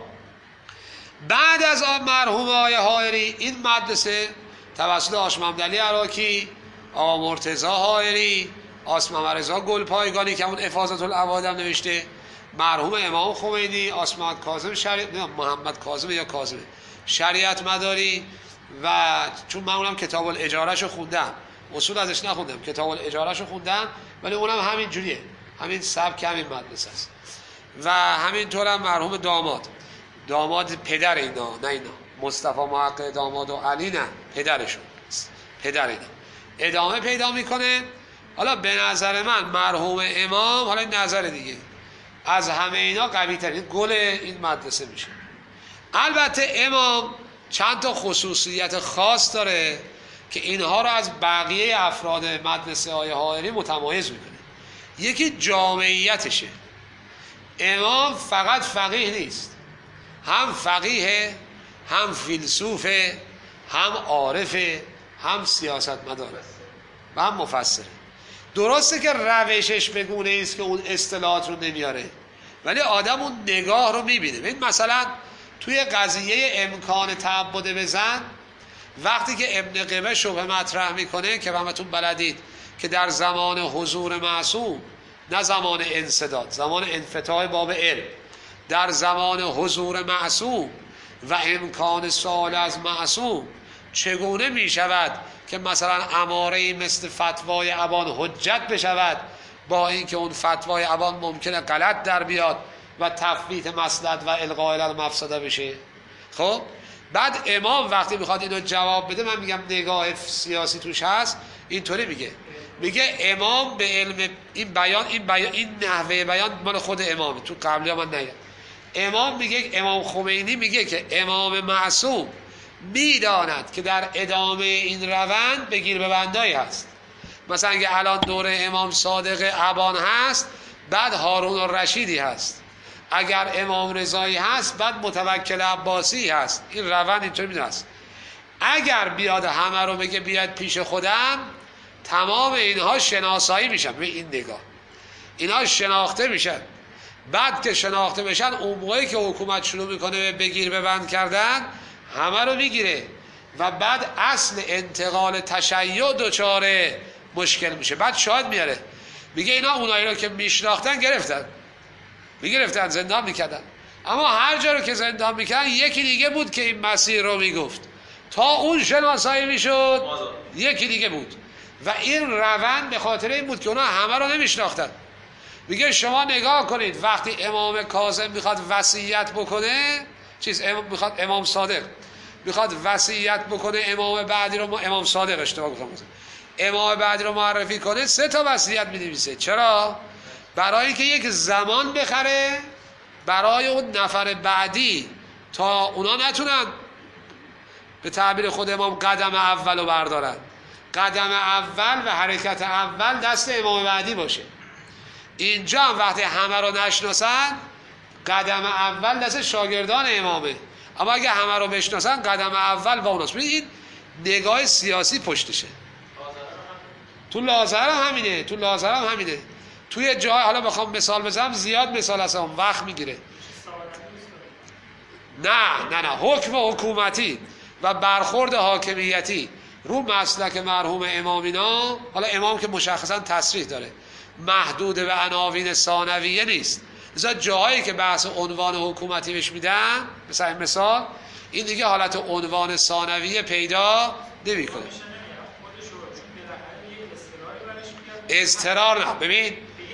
بعد از آن مرحوم آقای حائری این مدرسه توسط آش محمد علی عراقی، آقا مرتضی حائری، آس محمد رضا گلپایگانی که همون افاضة العواد هم نوشته مرحوم امام خمینی، عثمان کاظم محمد کاظم یا کاظمه شریعت مداری، و چون من اونم کتاب الاجارهشو خوندم، اصول ازش نخوندم، کتاب الاجارهشو خوندم، ولی اونم همین جوریه، همین سبک همین مدرسه است. و همینطور هم مرحوم داماد پدر اینا، نه اینا مصطفی محقق داماد و علی، نه پدرشون، پدر اینا ادامه پیدا میکنه. حالا به نظر من مرحوم امام، حالا نظر دیگه، از همه اینا قوی ترین گل این مدرسه میشه. البته امام چند تا خصوصیت خاص داره که اینها رو از بقیه افراد مدرسه های حائری متمایز میکنه. یکی جامعیتشه. امام فقط فقیه نیست، هم فقیه، هم فیلسوفه، هم عارفه، هم سیاستمداره و هم مفسره. درسته که روشش به گونه ایست که اون اصطلاحات رو نمیاره، ولی آدم اون نگاه رو میبینه. ببین مثلا توی قضیه امکان تعبد به زن، وقتی که ابن قبه شبهه مطرح میکنه که همتون بلدید که در زمان حضور معصوم، نه زمان انسداد، زمان انفتاح باب علم، در زمان حضور معصوم و امکان سوال از معصوم چگونه می شود که مثلا اماره‌ای مثل فتوای ابان حجت بشود، با اینکه اون فتوای ابان ممکنه غلط در بیاد و تفویت مصلحت و الغاء المفسده بشه. خب بعد امام وقتی میخواد اینو جواب بده، من میگم نگاه سیاسی توش هست، اینطوری میگه امام به علم این نحوه بیان مال خود امامه، تو قبلی ها من نگم. امام میگه، امام خمینی میگه که امام معصوم میداند که در ادامه این روند بگیر ببندایی هست. مثلا اگه الان دور امام صادق ابان هست، بعد هارون الرشیدی هست، اگر امام رضایی هست بعد متوکل عباسی هست. این روند اینطوری میدونه است. اگر بیاد همه رو بگه بیاد پیش خودم، تمام اینها شناسایی میشن. به این نگاه اینها شناخته میشن. بعد که شناخته بشن، اون موقعی که حکومت شروع میکنه بگیر ببند کردن، همه رو میگیره و بعد اصل انتقال تشیع دچار مشکل میشه. بعد شاهد میاره، میگه اینا اونایی رو که میشناختن میگرفتن زندان میکردن، اما هر جا رو که زندان میکردن یکی دیگه بود که این مسیر رو میگفت، تا اون شناسایی میشد یکی دیگه بود. و این روند به خاطر این بود که اونا همه رو نمیشناختن. میگه شما نگاه کنید، وقتی امام کاظم میخواد وصیت بکنه، میخواد امام صادق میخواد وصیت بکنه، امام بعدی رو امام صادق اشتباه گفتم، امام بعدی رو معرفی کنه، 3 تا وصیت می‌نویسه. چرا؟ برای اینکه یک زمان بخره برای اون نفر بعدی، تا اونا نتونن به تعبیر خود امام قدم اول رو بردارن. قدم اول و حرکت اول دست امام بعدی باشه. اینجا هم وقتی همه رو نشناسن، قدم اول دست شاگردان امامه، اما اگه همه رو بشناسن قدم اول با اوناست. این نگاه سیاسی پشتشه. تو لازر هم همینه. توی جای، حالا بخوام مثال بزنم زیاد مثال هست، وقت میگیره. نه حکم حکومتی و برخورد حاکمیتی رو مسلک مرحوم امامینا، حالا امام که مشخصا تصریح داره، محدود به عناوین ثانویه نیست. مثلا جاهایی که بحث عنوان حکومتی بهش میدن، مثال این دیگه حالت عنوان ثانویه پیدا نمیکنه. اضطرار نه. ببین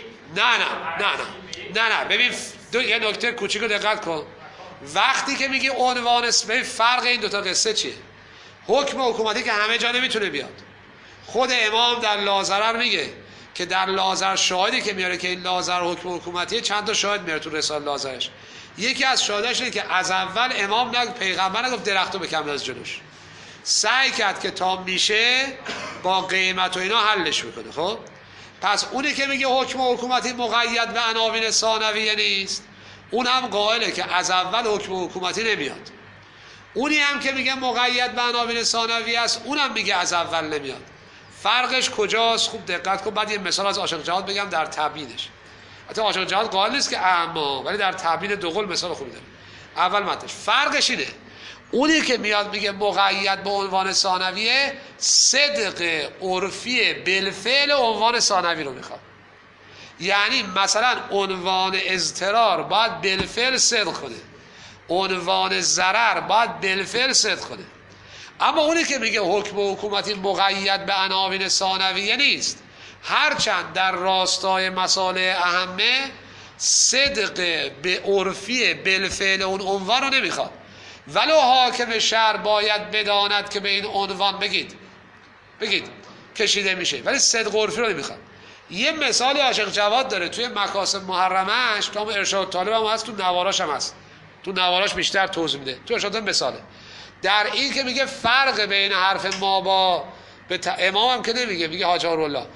نه ببین یه نکته کوچیکو دقت کن. وقتی که میگی عنوان، فرق این دوتا قصه چیه؟ حکم حکومتی که همه جا نمیتونه بیاد. خود امام در لازرر میگه که در لازر شاهدی که میاره که این لازر حکم حکومتیه، چند تا شاهد میاره تو رساله لازرش. یکی از شاهداش اینه که از اول امام پیغمبر نگفت درختو بکن از جلوش، سعی کرد که تا میشه با قیمت و اینا حلش میکنه. خب پس اونی که میگه حکم حکومتی مقید به عناوین ثانویه نیست، اون هم قائله که از اول حکم حکومتی نمیاد. اونی هم که میگه مقید به عناوین ثانویه است، اونم میگه از اول نمیاد. فرقش کجاست؟ خوب دقت کن. بعد یه مثال از عاشق جهاد بگم در تبیینش. حتی عاشق جهاد قائل نیست که اما، ولی در تبیین دوقل مثال خوبی داره. اول متنش فرقش اینه، اونی که میاد میگه مقید به عنوان ثانویه، صدق عرفی بالفعل عنوان ثانوی رو میخواد. یعنی مثلا عنوان اضطرار باید بالفعل صدق کنه، عنوان ضرر باید بالفعل صدق کنه. اما اونی که میگه حکم حکومتی مقید به عناوین ثانویه نیست، هرچند در راستای مسائل اهمه صدق به عرفی بالفعل اون عنوان رو نمیخواد، ولو حاکم شهر باید بداند که به این عنوان بگید کشیده میشه، ولی صدق عرفی رو نمیخواد. یه مثالی عاشق جواد داره توی مکاسب محرمش، تو هم ارشاد طالب هم هست، تو نواراش هم هست، تو نواراش بیشتر توضیح میده، تو ارشاد مثاله در این که میگه فرق بین حرف ما با امام هم که نمیگه، میگه حاج الله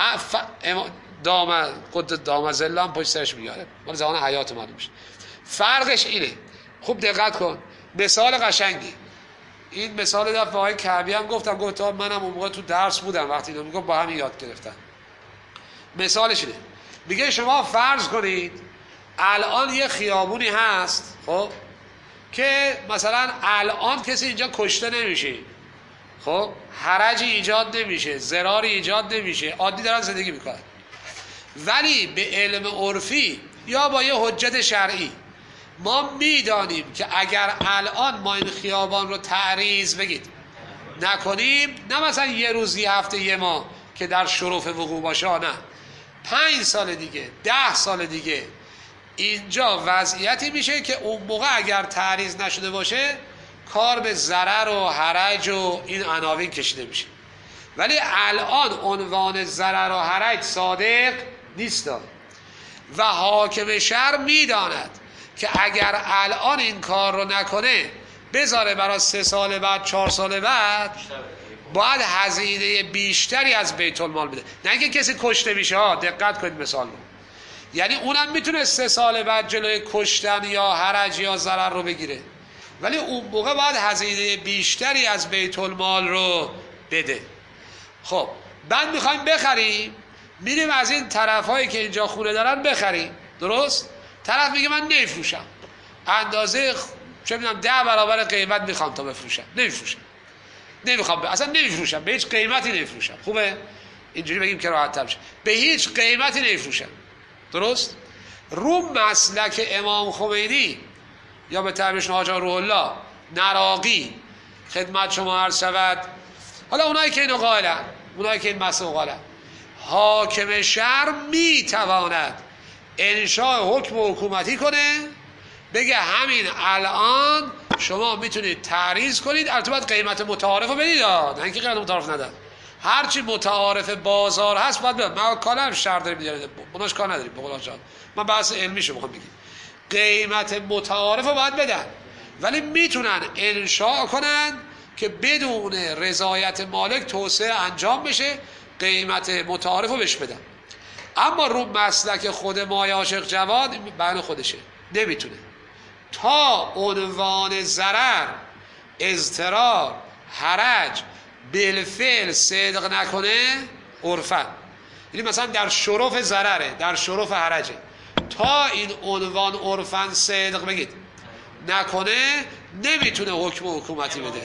دام زله هم پشت سرش میاره، مال زمان حیات معلوم میشه. فرقش اینه. خوب دقت کن، مثال قشنگی. این مثال دفعه های کعبی هم گفتم منم اون موقع تو درس بودم وقتی اینو میگم با هم یاد گرفتم. مثالش اینه، میگه شما فرض کنید الان یه خیابونی هست، خب که مثلا الان کسی اینجا کشته نمیشه، خب حرجی ایجاد نمیشه، ضراری ایجاد نمیشه، عادی دارن زندگی میکنن، ولی به علم عرفی یا با یه حجت شرعی ما میدانیم که اگر الان ما این خیابان رو تعریض نکنیم، نه مثلا یه روز، یه هفته، یه ماه که در شرف وقوع باشه، نه 5 سال دیگه، 10 سال دیگه اینجا وضعیتی میشه که اون موقع اگر تعریض نشده باشه کار به ضرر و حرج و این عناوین کشیده میشه. ولی الان عنوان ضرر و حرج صادق نیست و حاکم شهر میداند که اگر الان این کار رو نکنه بذاره برای 3 سال بعد، 4 سال بعد باید هزینه بیشتری از بیت المال بده. نه اینکه کسی کشته میشه ها، دقت کنید مثال رو، یعنی اونم میتونه 3 سال بعد جلوی کشتن یا حرج یا ضرر رو بگیره، ولی اون موقع باید هزینه بیشتری از بیت المال رو بده. خب بعد میخوایم بخریم، میریم از این طرفایی که اینجا خونه دارن بخریم، درست؟ طرف میگه من نمیفروشم، اندازه چه میدونم 10 برابر قیمت میخوام تا بفروشم، نمیخوام اصلا نمیفروشم، به هیچ قیمتی نمیفروشم. خوبه اینجوری بگیم که راحت تر بشه، به هیچ قیمتی نمیفروشم، درست؟ رو مسلک امام خمینی یا به تعبیرشون حاج روح الله نراقی خدمت شما عرض شود، حالا اونایی که اینو قائلن، اونایی که این مسئله قائلن، حاکم شهر میتواند انشاء حکم حکومتی کنه، بگه همین الان شما میتونید تعریض کنید، البته باید قیمت متعارف رو بدید، نه اینکه قیمت متعارف ندن، هرچی متعارف بازار هست باید بدن. ما کالم شهر داریم میدارید، مناش کار نداریم به قول جان، من بحث علمی شو میخوام بگم، قیمت متعارف رو باید بدن، ولی میتونن انشاء کنن که بدون رضایت مالک توسعه انجام بشه، قیمت متعارف رو بهش بدن. اما رو مسلک خود مایه عاشق جواد بیان خودشه، نمیتونه تا عنوان ضرر، اضطرار، حرج بالفعل صدق نکنه عرفا، یعنی مثلا در شرف ضرره، در شرف حرجه، تا این عنوان عرفا صدق نکنه نمیتونه حکم حکومتی بده.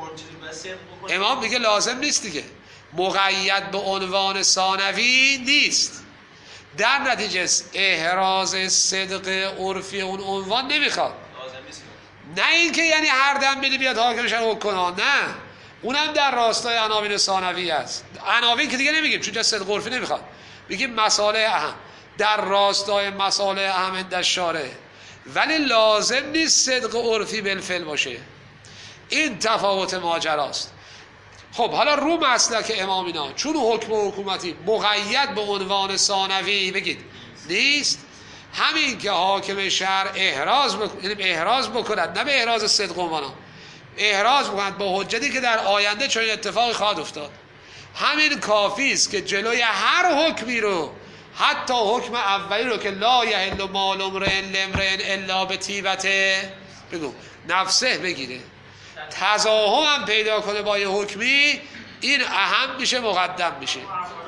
امام میگه لازم نیست دیگه، مقید به عنوان ثانوی نیست، در نتیجه احراز صدق عرفی اون عنوان نمیخواد. نه اینکه یعنی هر دم میلی بیاد حاکمش رو حکم کنه، نه، اونم در راستای عناوین ثانوی است. عناوین که دیگه نمیگیم چون صدق عرفی نمیخواد، میگیم مسائل اهم، در راستای مسائل اهم در شارع، ولی لازم نیست صدق عرفی بالفعل باشه. این تفاوت ماجراست. خب حالا رو مسلک امامینا چون حکم حکومتی مقید به عنوان ثانوی نیست، همین که حاکم شهر احراز بکند، نه به احراز صدق عنوانا، احراز بکند با حجتی که در آینده چون اتفاقی خواهد افتاد، همین کافی است که جلوی هر حکمی رو، حتی حکم اولی رو که لا یحل مال امرئ لامرئ الا بطیبته نفسه بگیره، تضاهم هم پیدا کنه با یه حکمی، این اهم میشه، مقدم میشه.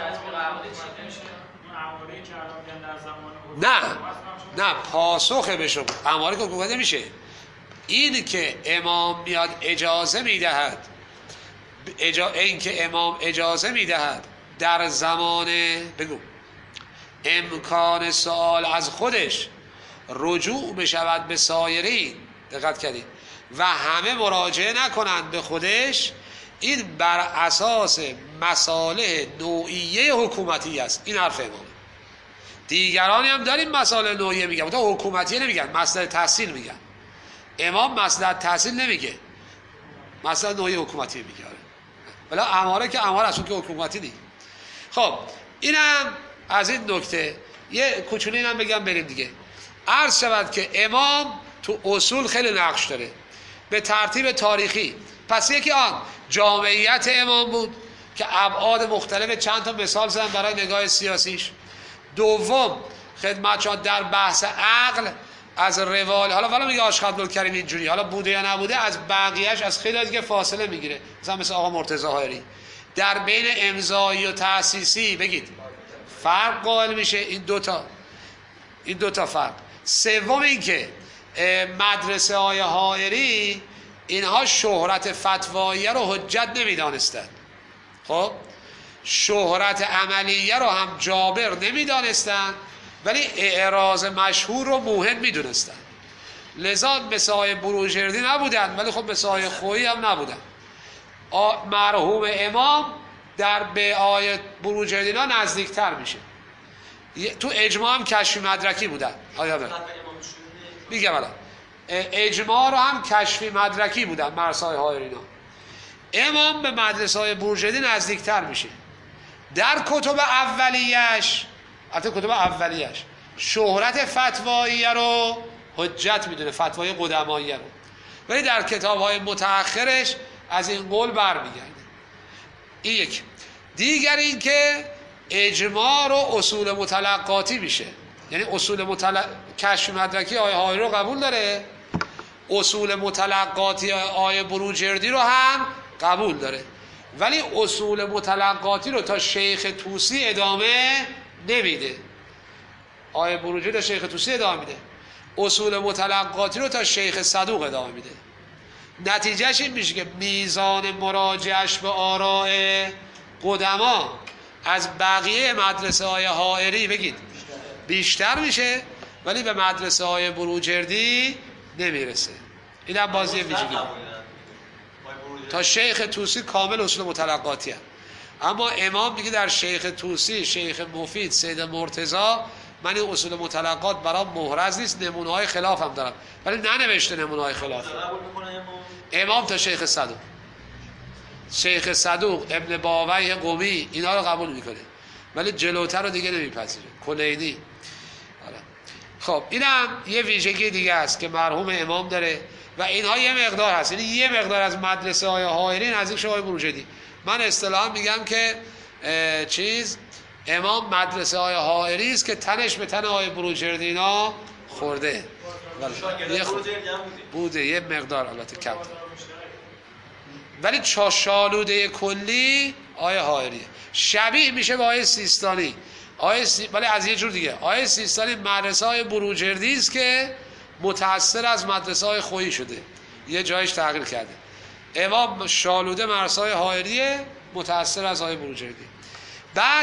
نه پاسخه بشه، اماره که گفته میشه. این که امام میاد اجازه میدهد، این که امام اجازه میدهد در زمان امکان سوال از خودش رجوع بشود به سایرین، دقت کردید، و همه مراجعه نکنند به خودش، این بر اساس مصالح نوعیه حکومتی است. این حرف امام. دیگرانی هم داریم مصالح نوعیه میگن، تا حکومتی نمیگن، مصلحت تحصیل میگن. امام مصلحت تحصیل نمیگه، مصلحت نوعیه حکومتی میگه. ولی اماره که اماره است، که حکومتی نیست. خب اینم از این نکته. یه کوچولو اینم بگم بریم دیگه. عرض شود که امام تو اصول خیلی نقش داره به ترتیب تاریخی. پس یکی آن جامعیت امام بود که ابعاد مختلف، چند تا مثال زدم برای نگاه سیاسیش. دوم خدمت شما در بحث عقل از روال، حالا میگه آشخط الکریم اینجوری، حالا بوده یا نبوده، از بقیهش از خیلی دیگه فاصله میگیره. مثل آقا مرتضی هایری در بین امضایی و تأسیسی بگید فرق قائل میشه. این دوتا فرق. سوم این که مدرسه های هائری اینها شهرت فتواییه رو حجت نمیدانستند. خب شهرت عملیه رو هم جابر نمیدانستند، ولی اعراض مشهور رو موهن میدونستند. لذا مثل های بروجردی نبودن، ولی خب مثل های خویی هم نبودن. مرحوم امام در به آیه بروجردینا نزدیکتر میشه. تو اجماع هم کشفی مدرکی بودن. میگم الان اجماع رو هم کشفی مدرکی بودن مرسای هایرینا. امام به مدرسه های بروجردی نزدیکتر میشه. در کتب اولیش، البته کتب اولیش شهرت فتواییه رو حجت میدونه، فتوای قدماییه رو، ولی در کتاب های متأخرش از این قول برمیگرده. این یک. دیگر این که اجماع رو اصول متلقاتی میشه، یعنی اصول کشف مدرکی آیه هایی رو قبول داره، اصول متلقاتی آیه بروجردی رو هم قبول داره، ولی اصول متلقاتی رو تا شیخ طوسی ادامه نمیده. آیه بروجردی تا شیخ طوسی ادامه میده، اصول متلقاتی رو تا شیخ صدوق ادامه میده. نتیجهش این میشه که میزان مراجعش به آراء قدما از بقیه مدرسه های هائری بگید بیشتر میشه، ولی به مدرسه های بروجردی نمیرسه. این هم بازی ویژگی تا شیخ طوسی کامل اصول متلقاتی هم. اما امام میگه در شیخ طوسی، شیخ مفید، سید مرتضی، من این اصول متلقات برام محرز نیست، نمونه های خلاف هم دارم، ولی ننوشته نمونه های خلاف. امام تا شیخ صدوق، شیخ صدوق، ابن باویه قمی، اینا رو قبول میکنه، ولی جلوتر رو دیگه نمیپذیره. کلینی. خب اینم یه ویژگی دیگه است که مرحوم امام داره و اینها یه مقدار هست، یعنی یه مقدار از مدرسه های هائری نزدیک شده های بروجردی. من اصطلاحا میگم که امام مدرسه های هائری است که تنش به تن های بروجردی اینا خورده. بوده یه مقدار، البته کم، ولی شالوده کلی آیه هائریه. شبیه میشه با آیه سیستانی. ولی از یه جور دیگه. آیه سیستانی مدرسه های بروجردی است که متأثر از مدرسه های خویی شده، یه جایش تغییر کرده. امام شالوده مدرسه های هائریه، متأثر از آیه بروجردی. بعد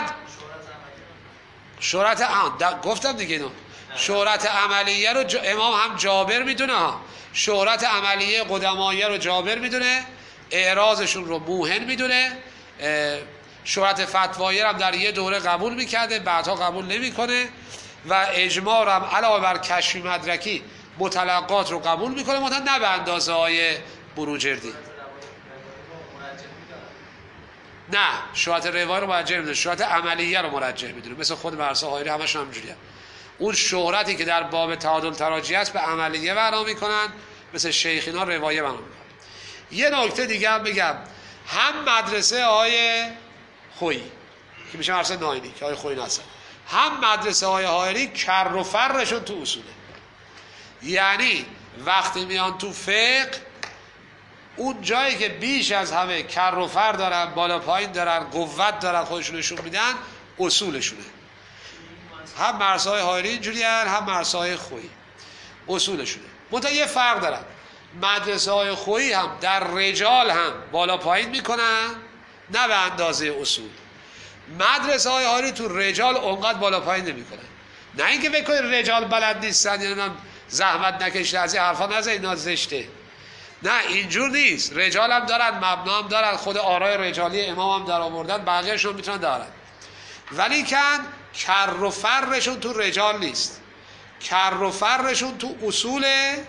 شهرت گفتم دیگه اینو، شهرت عملیه رو امام هم جابر میدونه ها. شهرت عملیه قدماییه رو جابر میدونه، اعراضشون رو موهن میدونه. شهرت فتواییه هم در یه دوره قبول میکرده، بعدها قبول نمیکنه، و اجماع هم علاوه بر کشفی مدرکی متلقات رو قبول میکنه، مثلا نه به اندازه های بروجردی. نه، شهرت روایی رو مرجع میدونه، شهرت عملیه رو مرجع میدونه، مثل خود مدرسه هائری همشون همینجوریه. اون شهرتی که در باب تعادل تراجی است به عملیه بنا میکنن، مثل شیخینا روایه بنا میکنن. یه نکته دیگه هم بگم، هم مدرسه های خویی که میشه مدرسه ناینی که های خویی نستن، هم مدرسه های هائری کر و فرشون تو اصوله. یعنی وقتی میان تو فقه، اون جایی که بیش از همه کر و فر دارن، بالا پایین دارن، قوت دارن، خودشون نشون میدن، اصولشونه. هم مدرسه های هائری اینجوری هن، هم مدرسه های خویی اصولشونه. منتها یه فرق دارن، مدرسه های خویی هم در رجال هم بالا پایین میکنن، نه به اندازه اصول. مدرسه های حالی تو رجال اونقدر بالا پایین نمیکنن. نه اینکه فکر کنید رجال بلد نیستن، یعنی من زحمت نکشید از این حرفا نزن اینا زشته. نه اینجور نیست، رجال هم دارن، مبنا هم دارن، خود آرای رجالی امام هم در آوردن، بقیه‌شون میتونن دارن، ولی کن کر و فرشون تو رجال نیست، کر و فرشون تو اصول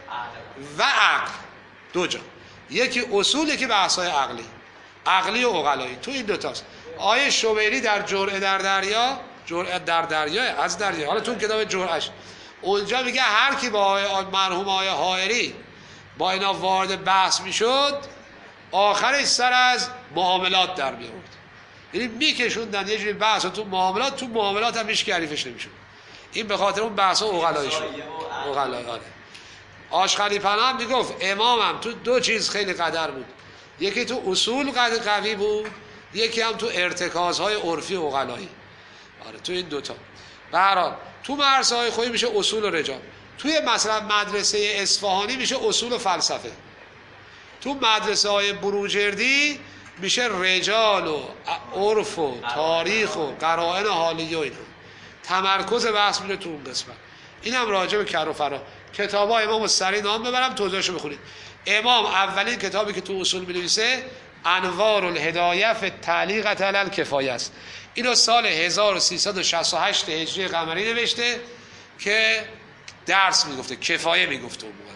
و عقل. دو جا، یکی اصول، یکی بحث‌های عقلی و عقلایی، تو این دوتاست. آیه شویری در جرعه در دریا، جرعه در دریا از دریا، حالا تو کتاب جرعش اونجا میگه هر کی با مرحوم آیه حائری با اینا وارد بحث میشد آخرش سر از معاملات در میورد، یعنی میکشوندن یه جوری بحث تو معاملات هم هیچ حریفش نمیشد. این به خاطر اون بحث عقلایی شد. عقلایی. آشغالی پناه میگفت امامم تو دو چیز خیلی قدر بود، یکی تو اصول قوی بود، یکی هم تو ارتکازهای عرفی عقلایی. آره تو این دوتا. به هر حال تو مدرسه های خویی میشه اصول و رجال، توی مثلا مدرسه اصفهانی میشه اصول و فلسفه، تو مدرسه های بروجردی میشه رجال و عرف و تاریخ و قرائن حالیه و اینا. تمرکز بحث میره تو اون قسمت. اینم راجع به کر و فرا. کتابای امام سری نام ببرم توضیحشو بخونید. امام اولین کتابی که تو اصول می‌نویسه انوار الهدایه فی تعلیقة علی الکفایه است. اینو سال 1368 هجری قمری نوشته که درس میگفته، کفایه میگفته، اون موقع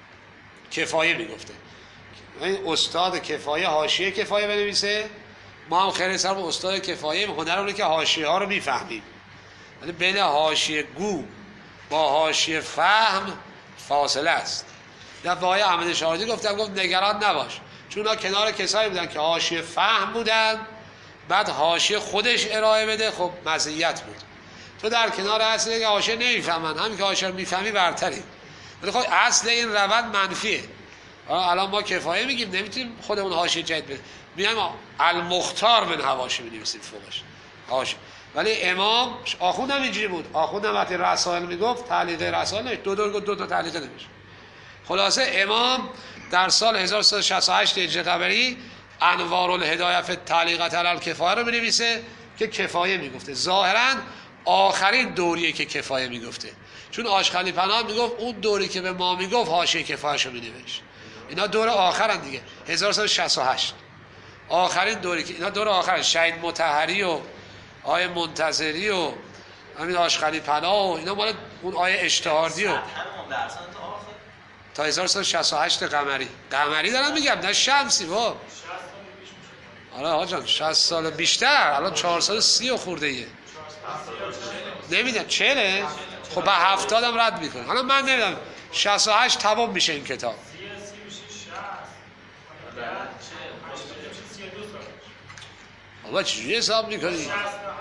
کفایه میگفته. این استاد کفایه حاشیه کفایه بنویسه، ما هم خیلی سر با استاد کفایه هنر اونه که حاشیه ها رو میفهمیم، ولی بین حاشیه گو با حاشیه فهم فاصله است. دفعه های احمد شاهدی گفت نگران نباش، چون اونا کنار کسایی بودن که حاشیه فهم بودن، بعد حاشیه خودش ارائه بده، خب مزیت بود. تو در کنار اصلی که حاشیه نمیفهمن، همین که حاشیه رو میفهمی برتری، ولی خب اصل این روند منفیه. الان ما کفایه میگیم، نمیتونیم خودمون حاشیه جدید بدیم، میایم المختار من حواشی می‌نویسیم فوقش حاشیه. ولی امام آخوند هم اینجوری بود، آخوند هم وقتی رسائل میگفت تعلیق رسائل نوشت، دو تا تعلیق نوشت. خلاصه امام در سال 1368 هجری قمری انوار الهدایه فی تعلیقة علی الکفایه رو بنویسه که کفایه میگفته. ظاهرا آخرین دوریه که کفایه میگفته، چون آشغالی پناه میگفت اون دوری که به ما میگفت حاشیه کفایه‌شو مینوشت. اینا دور آخرن دیگه، 1368 آخرین دوری که اینا دور آخرن. شهید مطهری و آیه منتظری و همین آشغالی پناه و اینا مال اون آیه اشتهاردی و تا 1368 قمری دارم میگم، نه شمسی. با آره حاجان 60 سال بیشتر، الان 430 خورده ایه، نمیدونم 40. خب به 70 هم رد میکنه. حالا من نمیدونم 68 تمام میشه این کتاب. آقا چجوری حساب میکنی؟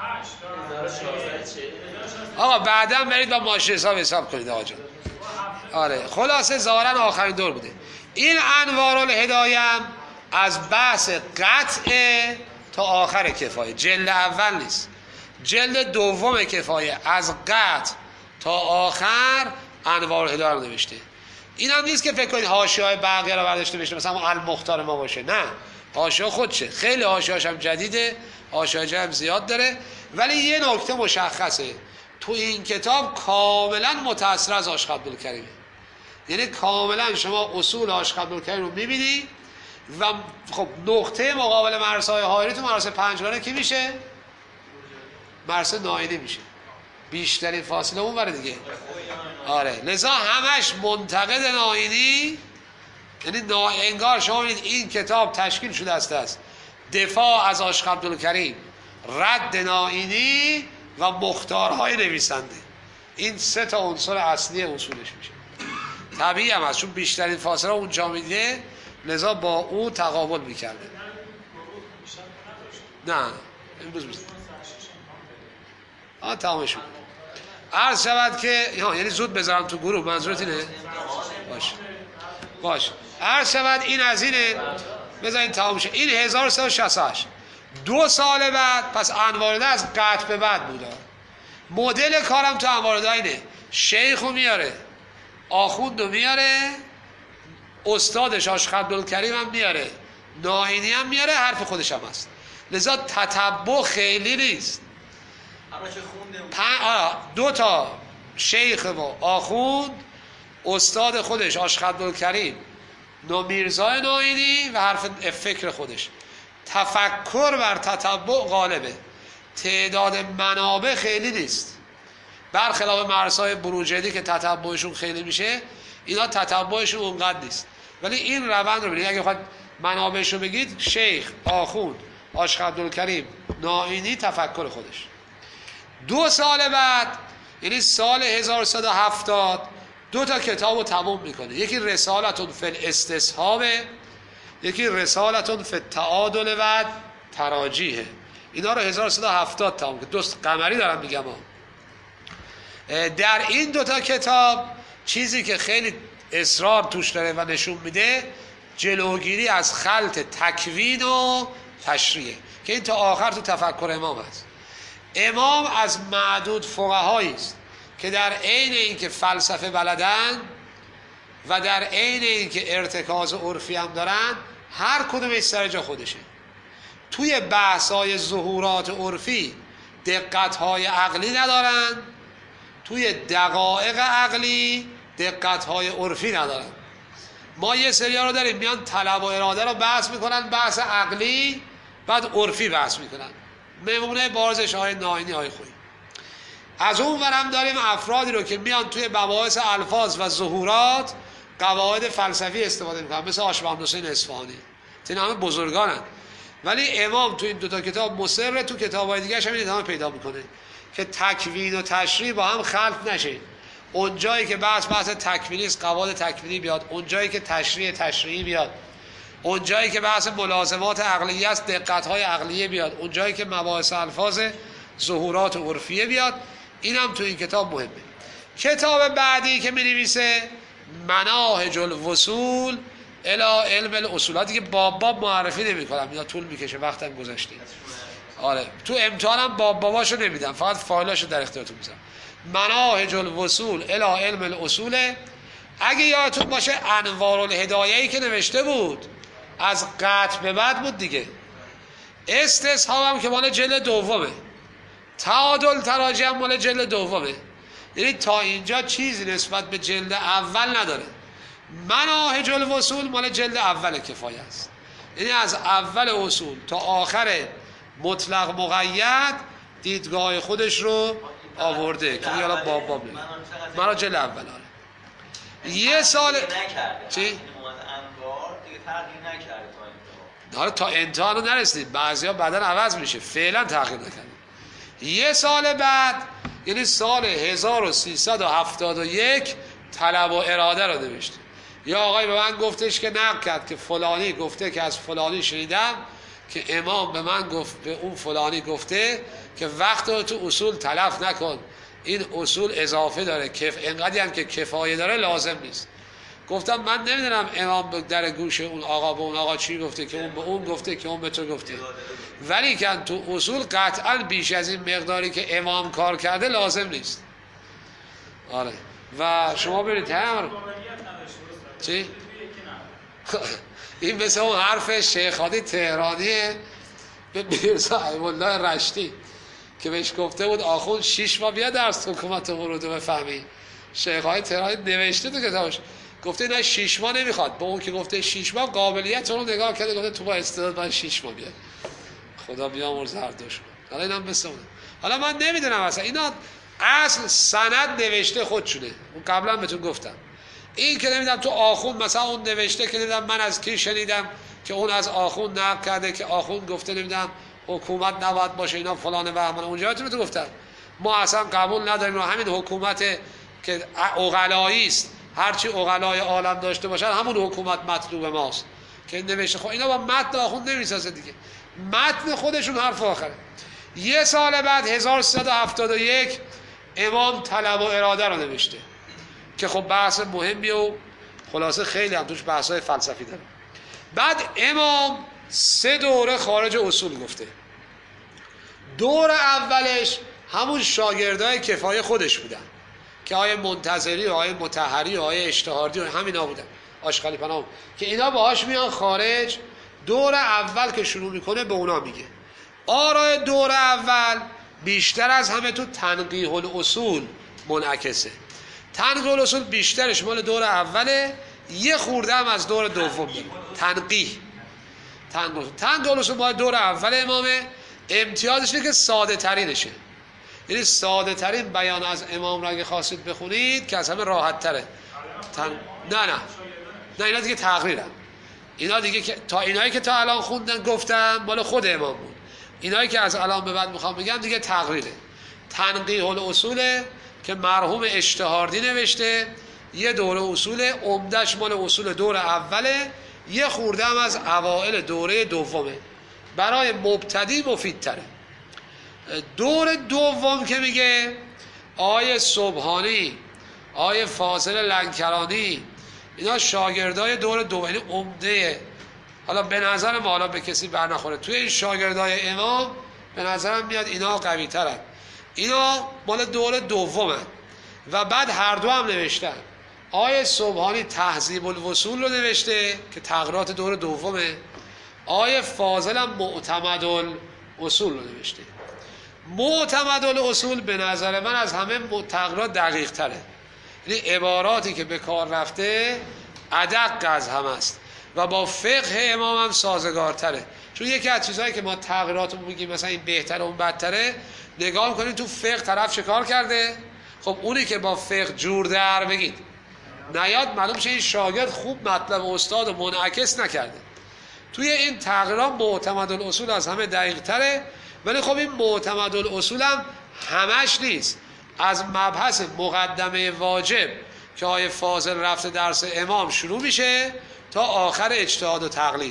آقا بعدا برید با ماشین حساب کنید آقا جان. آره خلاصه ظاهرا آخرین دور بوده. این انوار الهدایه از بحث قطع تا آخر کفایه، جلد اول نیست، جلد دوم کفایه از قطع تا آخر انوار الهدایه رو نوشته. این هم نیست که فکر کنید حاشیه‌های بقیه رو برداشته بشه مثلا المختار ما باشه، نه، حاشیه خودشه، خیلی حاشیه‌اش هم جدیده، حاشیه هم زیاد داره. ولی یه نکته مشخصه تو این کتاب، کاملا متأثر از عاشق عبدالکریمه، یعنی کاملا شما اصول عاشق عبدالکریم رو میبینی و خب نقطه مقابل مرسای حائری تو مرسای پنجگانه کی میشه؟ مرسای ناینی میشه، بیشترین فاصله اون بره دیگه. آره لذا همش منتقد ناینی، یعنی انگار شما ببینید این کتاب تشکیل شده است دفاع از عاشق عبدالکریم، رد ناینی و مختارهای نویسنده. این سه تا عنصر اصلی اصولش میشه. طبیعی هم هست چون بیشترین فاصله اونجا میده، لذا با او تقابل میکرده. نه امروز تمام شد. عرض شود که یعنی زود بذارم تو گروه، منظورت اینه؟ باشه. عرض شود این از اینه، بذارین تمام شه. این 1368 2 سال بعد، پس انوارده از قطع به بعد بوده. مدل کارم تو انوارده اینه، شیخ رو میاره، آخوند رو میاره، استادش عاشق عبدالکریم هم میاره، ناینی هم میاره، حرف خودش هم هست. لذا تتبع خیلی نیست. همه چه خونده 2 تا شیخ و آخوند، استاد خودش آشق عبدالکریم میرزا ناینی و حرف فکر خودش. تفکر بر تتبع غالبه، تعداد منابع خیلی نیست، برخلاف مرسای بروجردی که تتبعشون خیلی میشه، اینا تتبعشون اونقدر نیست. ولی این روند رو ببینید، اگه خواهد منابعش رو بگید، شیخ، آخوند، آشق عبدالکریم، ناینی، تفکر خودش. 2 سال بعد، یعنی سال 1370، 2 تا کتاب رو تموم میکنه. یکی رسالتون فی الاستصحاب، یکی رسالتون فی التعادل و تراجیحه. اینا رو 1370 تموم کرد. دوست قمری دارم میگم. در این 2 تا کتاب چیزی که خیلی اصرار توش داره و نشون میده، جلوگیری از خلط تکوین و تشریح، که این تا آخر تو تفکر امام هست. امام از معدود فقهایی است که در عین اینکه فلسفه بلدن و در عین اینکه ارتکاز عرفی هم دارن، هر کدومش سر جا خودشه. توی بحث‌های ظهورات عرفی دقت‌های عقلی ندارن، توی دقایق عقلی دقت‌های عرفی ندارن. ما یه سری‌ها رو داریم میان طلب و اراده رو بحث میکنن، بحث عقلی، بعد عرفی بحث میکنن. نمونه بارزش های ناینی، های خویی. از اون ورم داریم افرادی رو که میان توی مباحث الفاظ و ظهورات قواعد فلسفی استفاده میکنن، مثل هاشم حسین اصفهانی. این همه بزرگانن. ولی امام تو این 2 تا کتاب مصر، تو کتاب‌های دیگه هم این ادامه پیدا میکنه که تکوین و تشریح با هم خلط نشه. اون جایی که بحث تکوینی است، قواعد تکوینی بیاد. اون جایی که تشریحی بیاد. اون جایی که بحث ملازمات عقلیه است، دقت‌های عقلیه بیاد. اون جایی که مباحث الفاظ ظهورات و عرفیه بیاد. اینم تو این کتاب مهمه. کتاب بعدی که می‌نویسه مناهج الوصول الی علم الاصول، که باب معرفی نمی‌کنم، اینا طول می‌کشه، وقتم گذشته. آره، تو امتحانم باباشو نمیدم، فقط فایلاشو در اختیارتون میذارم. مناهج الوصول الی علم الاصول. اگه یادتون باشه انوار الهدایه‌ای که نوشته بود از قطع به بعد بود دیگه. استصحاب هم که مال جلد دومه، تعادل تراجیح هم مال جلد دومه. یعنی تا اینجا چیزی نسبت به جلد اول نداره. مناهج الوصول مال جلد اول کفایه است. یعنی از اول اصول تا آخر مطلق مقید دیدگاه خودش رو آورده که حالا باب میگه. منو جلد اول. یه سال چی؟ انوار دیگه تغییر نکرده تا حالا تا انتها رو نرسید، بعضیا بعدن عوض میشه، فعلا تغییر نکرده. یه سال بعد، یعنی سال 1371 طلب و اراده رو نوشته. یا آقای به من گفتش که نقل کرد که فلانی گفته که از فلانی شنیدم که امام به من گفت، به اون فلانی گفته که وقت رو تو اصول تلف نکن، این اصول اضافه داره، اینقدر هم که کفایه داره لازم نیست. گفتم من نمیدونم امام در گوش اون آقا به اون آقا چی گفته که اون به اون گفته که اون به تو گفته، ولی که تو اصول قطعا بیش از این مقداری که امام کار کرده لازم نیست. آره و شما برید هم چی؟ این مثل اون حرف شیخ هادی تهرانیه به میرزا ایمالله رشتی که بهش گفته بود آخوند 6 ماه بیا درس حکومت ورود رو بفهمی. شیخ هادی تهرانی نوشته تو کتابش، گفته نه 6 ماه نمیخواد. با اون که گفته 6 ماه قابلیت رو نگاه کرده، گفته تو با استعداد من 6 ماه بیا. خدا بیامرز هر دوشون. حالا اینم مثل اونه. حالا من نمیدونم اصلا اینا اصل سند نوشته خودشونه، اون قبلا بهتون گفتم. این که نمیدونم تو آخوند مثلا اون نوشته که نمیدونم من از کی شنیدم که اون از آخوند نقل کرده که آخوند گفته نمیدونم حکومت نباید باشه اینا فلان بهمان. اونجا تو گفتم ما اصلا قبول نداریم و همین حکومت که عقلایی است، هرچی عقلای عالم داشته باشن همون حکومت مطلوب ماست که نوشته. خب اینا با متن آخوند نمیسازه دیگه، متن خودشون حرف آخره. یه سال بعد 1371 امام طلب و اراده رو نوشته که خب بحث مهمی و خلاصه خیلی هم توش بحث‌های فلسفی داره. بعد امام 3 دوره خارج اصول گفته. دور اولش همون شاگردای کفایه خودش بودن که آیه منتظری و آیه مطهری و آیه اشتهاردی و همینا بودن، آشغالی پناه، که اینا باهاش میان خارج. دور اول که شروع میکنه به اونا میگه آرای دور اول بیشتر از همه تو تنقیح الاصول منعکسه. تنقیح الاصول بیشترش مال دور اوله، یه خورده هم از دور دوم داره. تنقیح الاصول مال دور اول امامه. امتیازش اینه که ساده ترینشه، یعنی ساده ترین بیان از امام را اگه خواستید بخونید که از همه راحت تره. نه اینا دیگه تقریرن. اینا دیگه که اینایی که تا الان خوندن گفتم مال خود امام بود. اینایی که از الان به بعد میخوام بگم دیگه تقریره. تنقیح الاصوله که مرحوم اشتهاردی نوشته، یه دوره اصول عمدهش مال اصول دور اوله، یه خورده هم از اوائل دوره دومه. برای مبتدی مفیدتره. دور دوم که میگه آیه سبحانی، آیه فاضل لنکرانی، اینا شاگردای دور دوم، یعنی عمده. حالا به نظر ما، حالا به کسی بر نخوره، توی این شاگردای امام به نظرم میاد اینا قوی ترن. اینا مال دور دومن و بعد هر دو هم نوشتن. آیه سبحانی تهذیب الوصول رو نوشته که تقریرات دور دومه. آیه فاضل هم معتمد الاصول رو نوشته. معتمد الاصول به نظر من از همه تقریرات دقیق تره، یعنی عباراتی که به کار رفته ادق از هم است و با فقه امام هم سازگارتره. چون یکی از چیزهایی که ما تغییرات رو میگیم مثلا این بهتره اون بدتره، نگاه میکنید تو فقه طرف چه کار کرده. خب اونی که با فقه جور در بگید نیاد، معلوم شه این شاگرد خوب مطلب استاد رو منعکس نکرده. توی این تغییرات معتمد الاصول از همه دقیق تره. ولی خب این معتمد الاصول هم همش نیست. از مبحث مقدمه واجب که آیه فاضل رفته درس امام شروع میشه تا آخر اجتهاد و تقلید.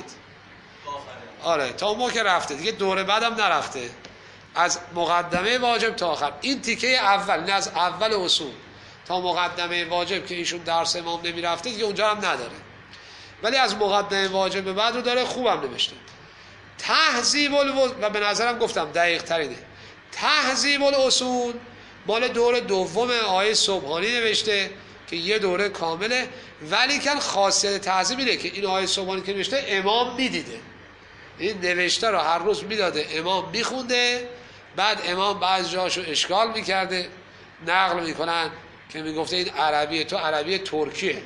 آره تا اون موقع که رفته دیگه، دوره بعدم نرفته. از مقدمه واجب تا آخر این تیکه اول، نه از اول اصول تا مقدمه واجب که ایشون درس امام نمیرفته دیگه اونجا هم نداره. ولی از مقدمه واجب به بعد رو داره، خوبم نوشته. تهذیب الاصول و به نظرم گفتم دقیق ترینه. تهذیب الاصول مال دور دوم آیه سبحانی نوشته که یه دوره کامله. ولی که خاصیت تهذیب اینه که این آیه سبحانی که نوشته امام میدیده، این نوشته رو هر روز میداده، امام میخونده، بعد امام بعض جاشو اشکال میکرده، نقل میکنن که میگفته این عربیه، تو عربی ترکیه،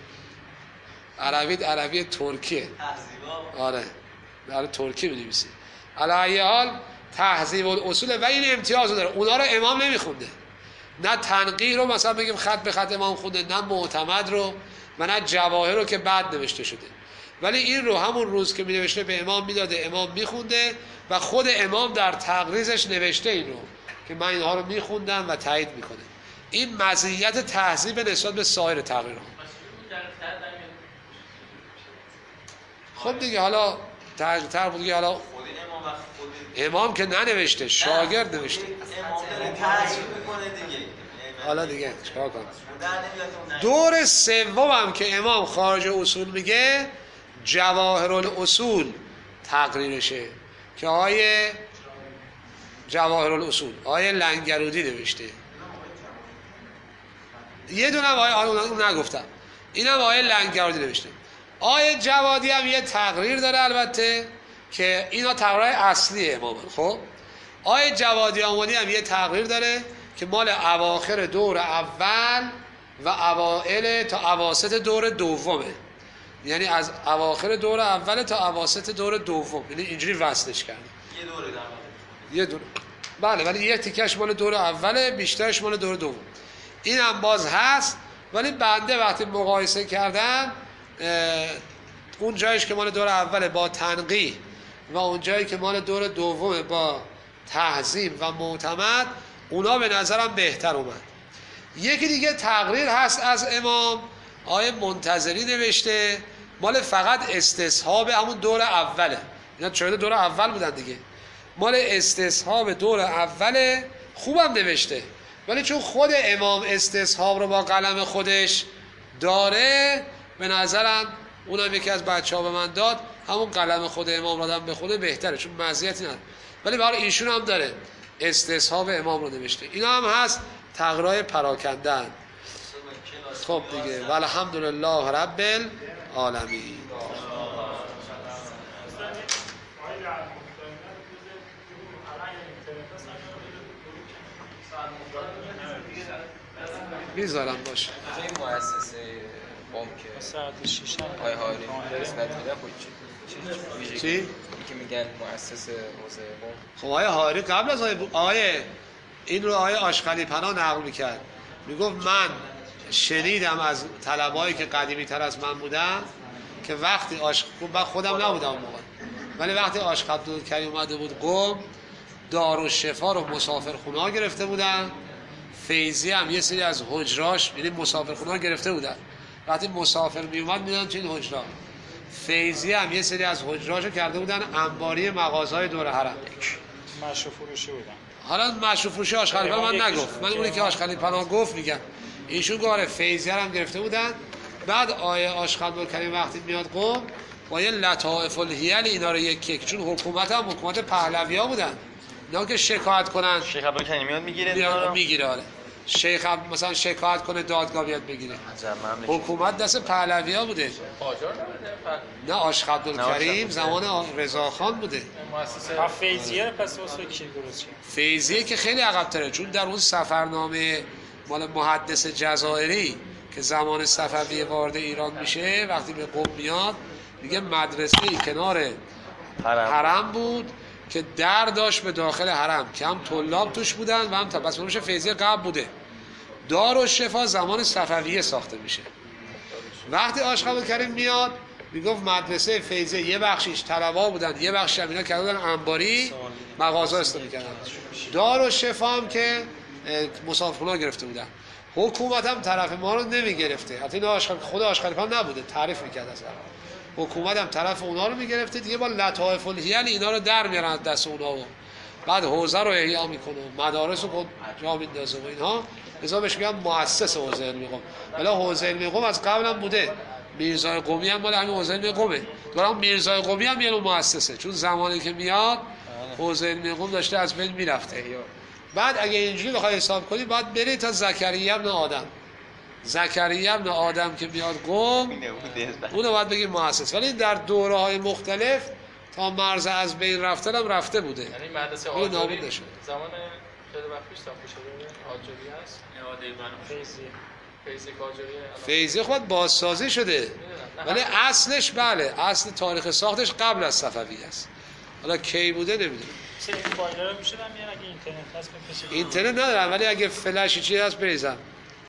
عربی ترکیه. آره برای ترکی می‌نویسی. علی حال تهذیب الاصول و این امتیاز رو داره. اونا رو امام نمیخونده، نه تنقیح رو مثلا بگیم خط به خط امام خونده، نه معتمد رو و نه جواهر رو که بعد نوشته شده. ولی این رو همون روز که می‌نوشته به امام میداده، امام میخونده و خود امام در تقریزش نوشته این رو که من اینها رو میخوندم و تایید میکنه. این مزیت تهذیب نسبت به سایر تقریرها. خب دیگه حالا تر بود دیگه. حالا امام که ننوشته، شاگرد نوشته. حالا دیگه چیکار کنم؟ دور سوم که امام خارج اصول میگه جواهر الاصول تقریرشه که آیه جواهر الاصول آیه لنگرودی نوشته. یه دونه آیه اون نگفتم، اینم آیه لنگرودی نوشته. آیه جوادی هم یه تقریر داره البته که اینا تقریر اصلی امامه. خب آیه جوادی آمانی هم یه تقریر داره که مال اواخر دور اول و اوائل تا اواسط دور دومه، یعنی از اواخر دور اول تا اواسط دور دوم، یعنی اینجوری وصلش کرده. یه دوره بله، ولی یه تیکش مال دور اوله، بیشترش مال دور دوم. این هم باز هست. ولی بنده وقتی مقایسه کردم اون جایش که مال دور اوله با تنقیح و اون جایی که مال دور دومه با تهذیب و معتمد، اونا به نظرم بهتر اومد. یکی دیگه تقریر هست از امام، آیه منتظری نوشته، مال فقط استصحاب همون دور اوله. اینا چهار دور اول بودن دیگه، مال استصحاب دور اوله. خوبم نوشته، ولی چون خود امام استصحاب رو با قلم خودش داره، به نظرم اونم یکی از بچه‌ها به من داد، همون قلم خود امام رو دادم به خوده بهتره، چون مزیتی نداره. ولی برای ایشون هم داره استصحاب امام رو نوشته. اینا هم هست تقرای پراکندن. خب دیگه والحمدلله رب العالمین. میذارم باشه. این مؤسسه قم که ساعت 6 آقای هاری قسمت میده خود چی؟ که میگن مؤسسه حوزه قم. خب آقای هاری قبل از آقای این رو آقای آشغالی پناه نقل میکرد، میگفت من شنیدم از طلبایی که قدیمی تر از من بودن که وقتی من خودم نبودم اون موقع، ولی وقتی عاشق عبدالکریم اومده بود قم، دارالشفا رو مسافرخونه ها گرفته بودن، فیضی هم یه سری از حجراش، یعنی مسافرخونه ها گرفته بودن، وقتی مسافر می اومد میدن تو این حجرا. فیضی هم یه سری از حجراشو کرده بودن انباری مغازهای دور حرم. مشروع فروشی بودن. حالا مشروع فروشی آشغالی پناه من نگفت، من اونی که آشغالی پناه گفت میگم. ایشون گاره فیضی هم گرفته بودن. بعد آیه عاشق عبدالکریم وقتی میاد قم با یه لطائف الحیل اینا رو یک چون حکومت هم حکومت پهلوی‌ها بودن، اینا که شکایت کنن شیخ عبدالکریم میاد میگیره میگیره. آره شیخ مثلا شکایت کنه دادگاه بیاد بگیره. حکومت دست پهلوی‌ها بوده. نه عاشق عبدالکریم زمان رضاخان بوده. مؤسسه فیضیه پس واسه کی درست شد؟ فیضیه که خیلی عقب تره، چون در اون سفرنامه مال محدث جزائری که زمان صفویه وارد ایران میشه، وقتی به قم میاد میگه مدرسه‌ای کنار حرم بود که در داشت به داخل حرم که هم طلاب توش بودن و هم بس میشه فیضیه قبل بوده. دارالشفا زمان صفویه ساخته میشه. وقتی عاشق عبدالکریم میاد میگفت مدرسه فیضیه یه بخشیش طلبا بودن، یه بخشش اینا کرده بودن انباری مغازه استفاده کردن. دارالشفا هم که مسافرخونه گرفته بودن. حکومت هم طرف ما رو نمیگرفته، حتی خود آشغالی پناه نبوده، تعریف میکرد از حکومت هم طرف اونا رو میگرفته دیگه، با لطائف الحیل اینا رو در میارن از دست اونا و بعد حوزه رو احیا میکنه، مدارس رو جا میندازه و اینها. لذا بهش میگن مؤسس حوزه علمی قم. ولی حوزه علمی قم از قبل هم بوده، میرزای قمی هم مال همین حوزه علمی قمه. دارم میرزای قمی هم یه نوع مؤسسه، چون زمانی که میاد حوزه علمی قم داشته از بین میرفته. بعد اگه اینجوری بخوای حساب کنی باید بری تا زکریا ابن آدم. زکریا ابن آدم که میاد قم اونو باید بگیم مؤسس، ولی در دوره‌های مختلف تا مرز از بین رفتن هم رفته بوده. یعنی مدرسه آجوری زمان خیلی وقت پیش ساخته شده آجوری هست، اعاده بنا فیضی کاجوری فیضی خود بازسازی شده، ولی اصلش بله اصل تاریخ ساختش قبل از صفویه است. حالا کی بوده نمیدونم. این فایل رو میشدم، یعنی اگه اینترنت هست بفرستید. اینترنت ندارم، ولی اگه فلش چیزی هست بریزم.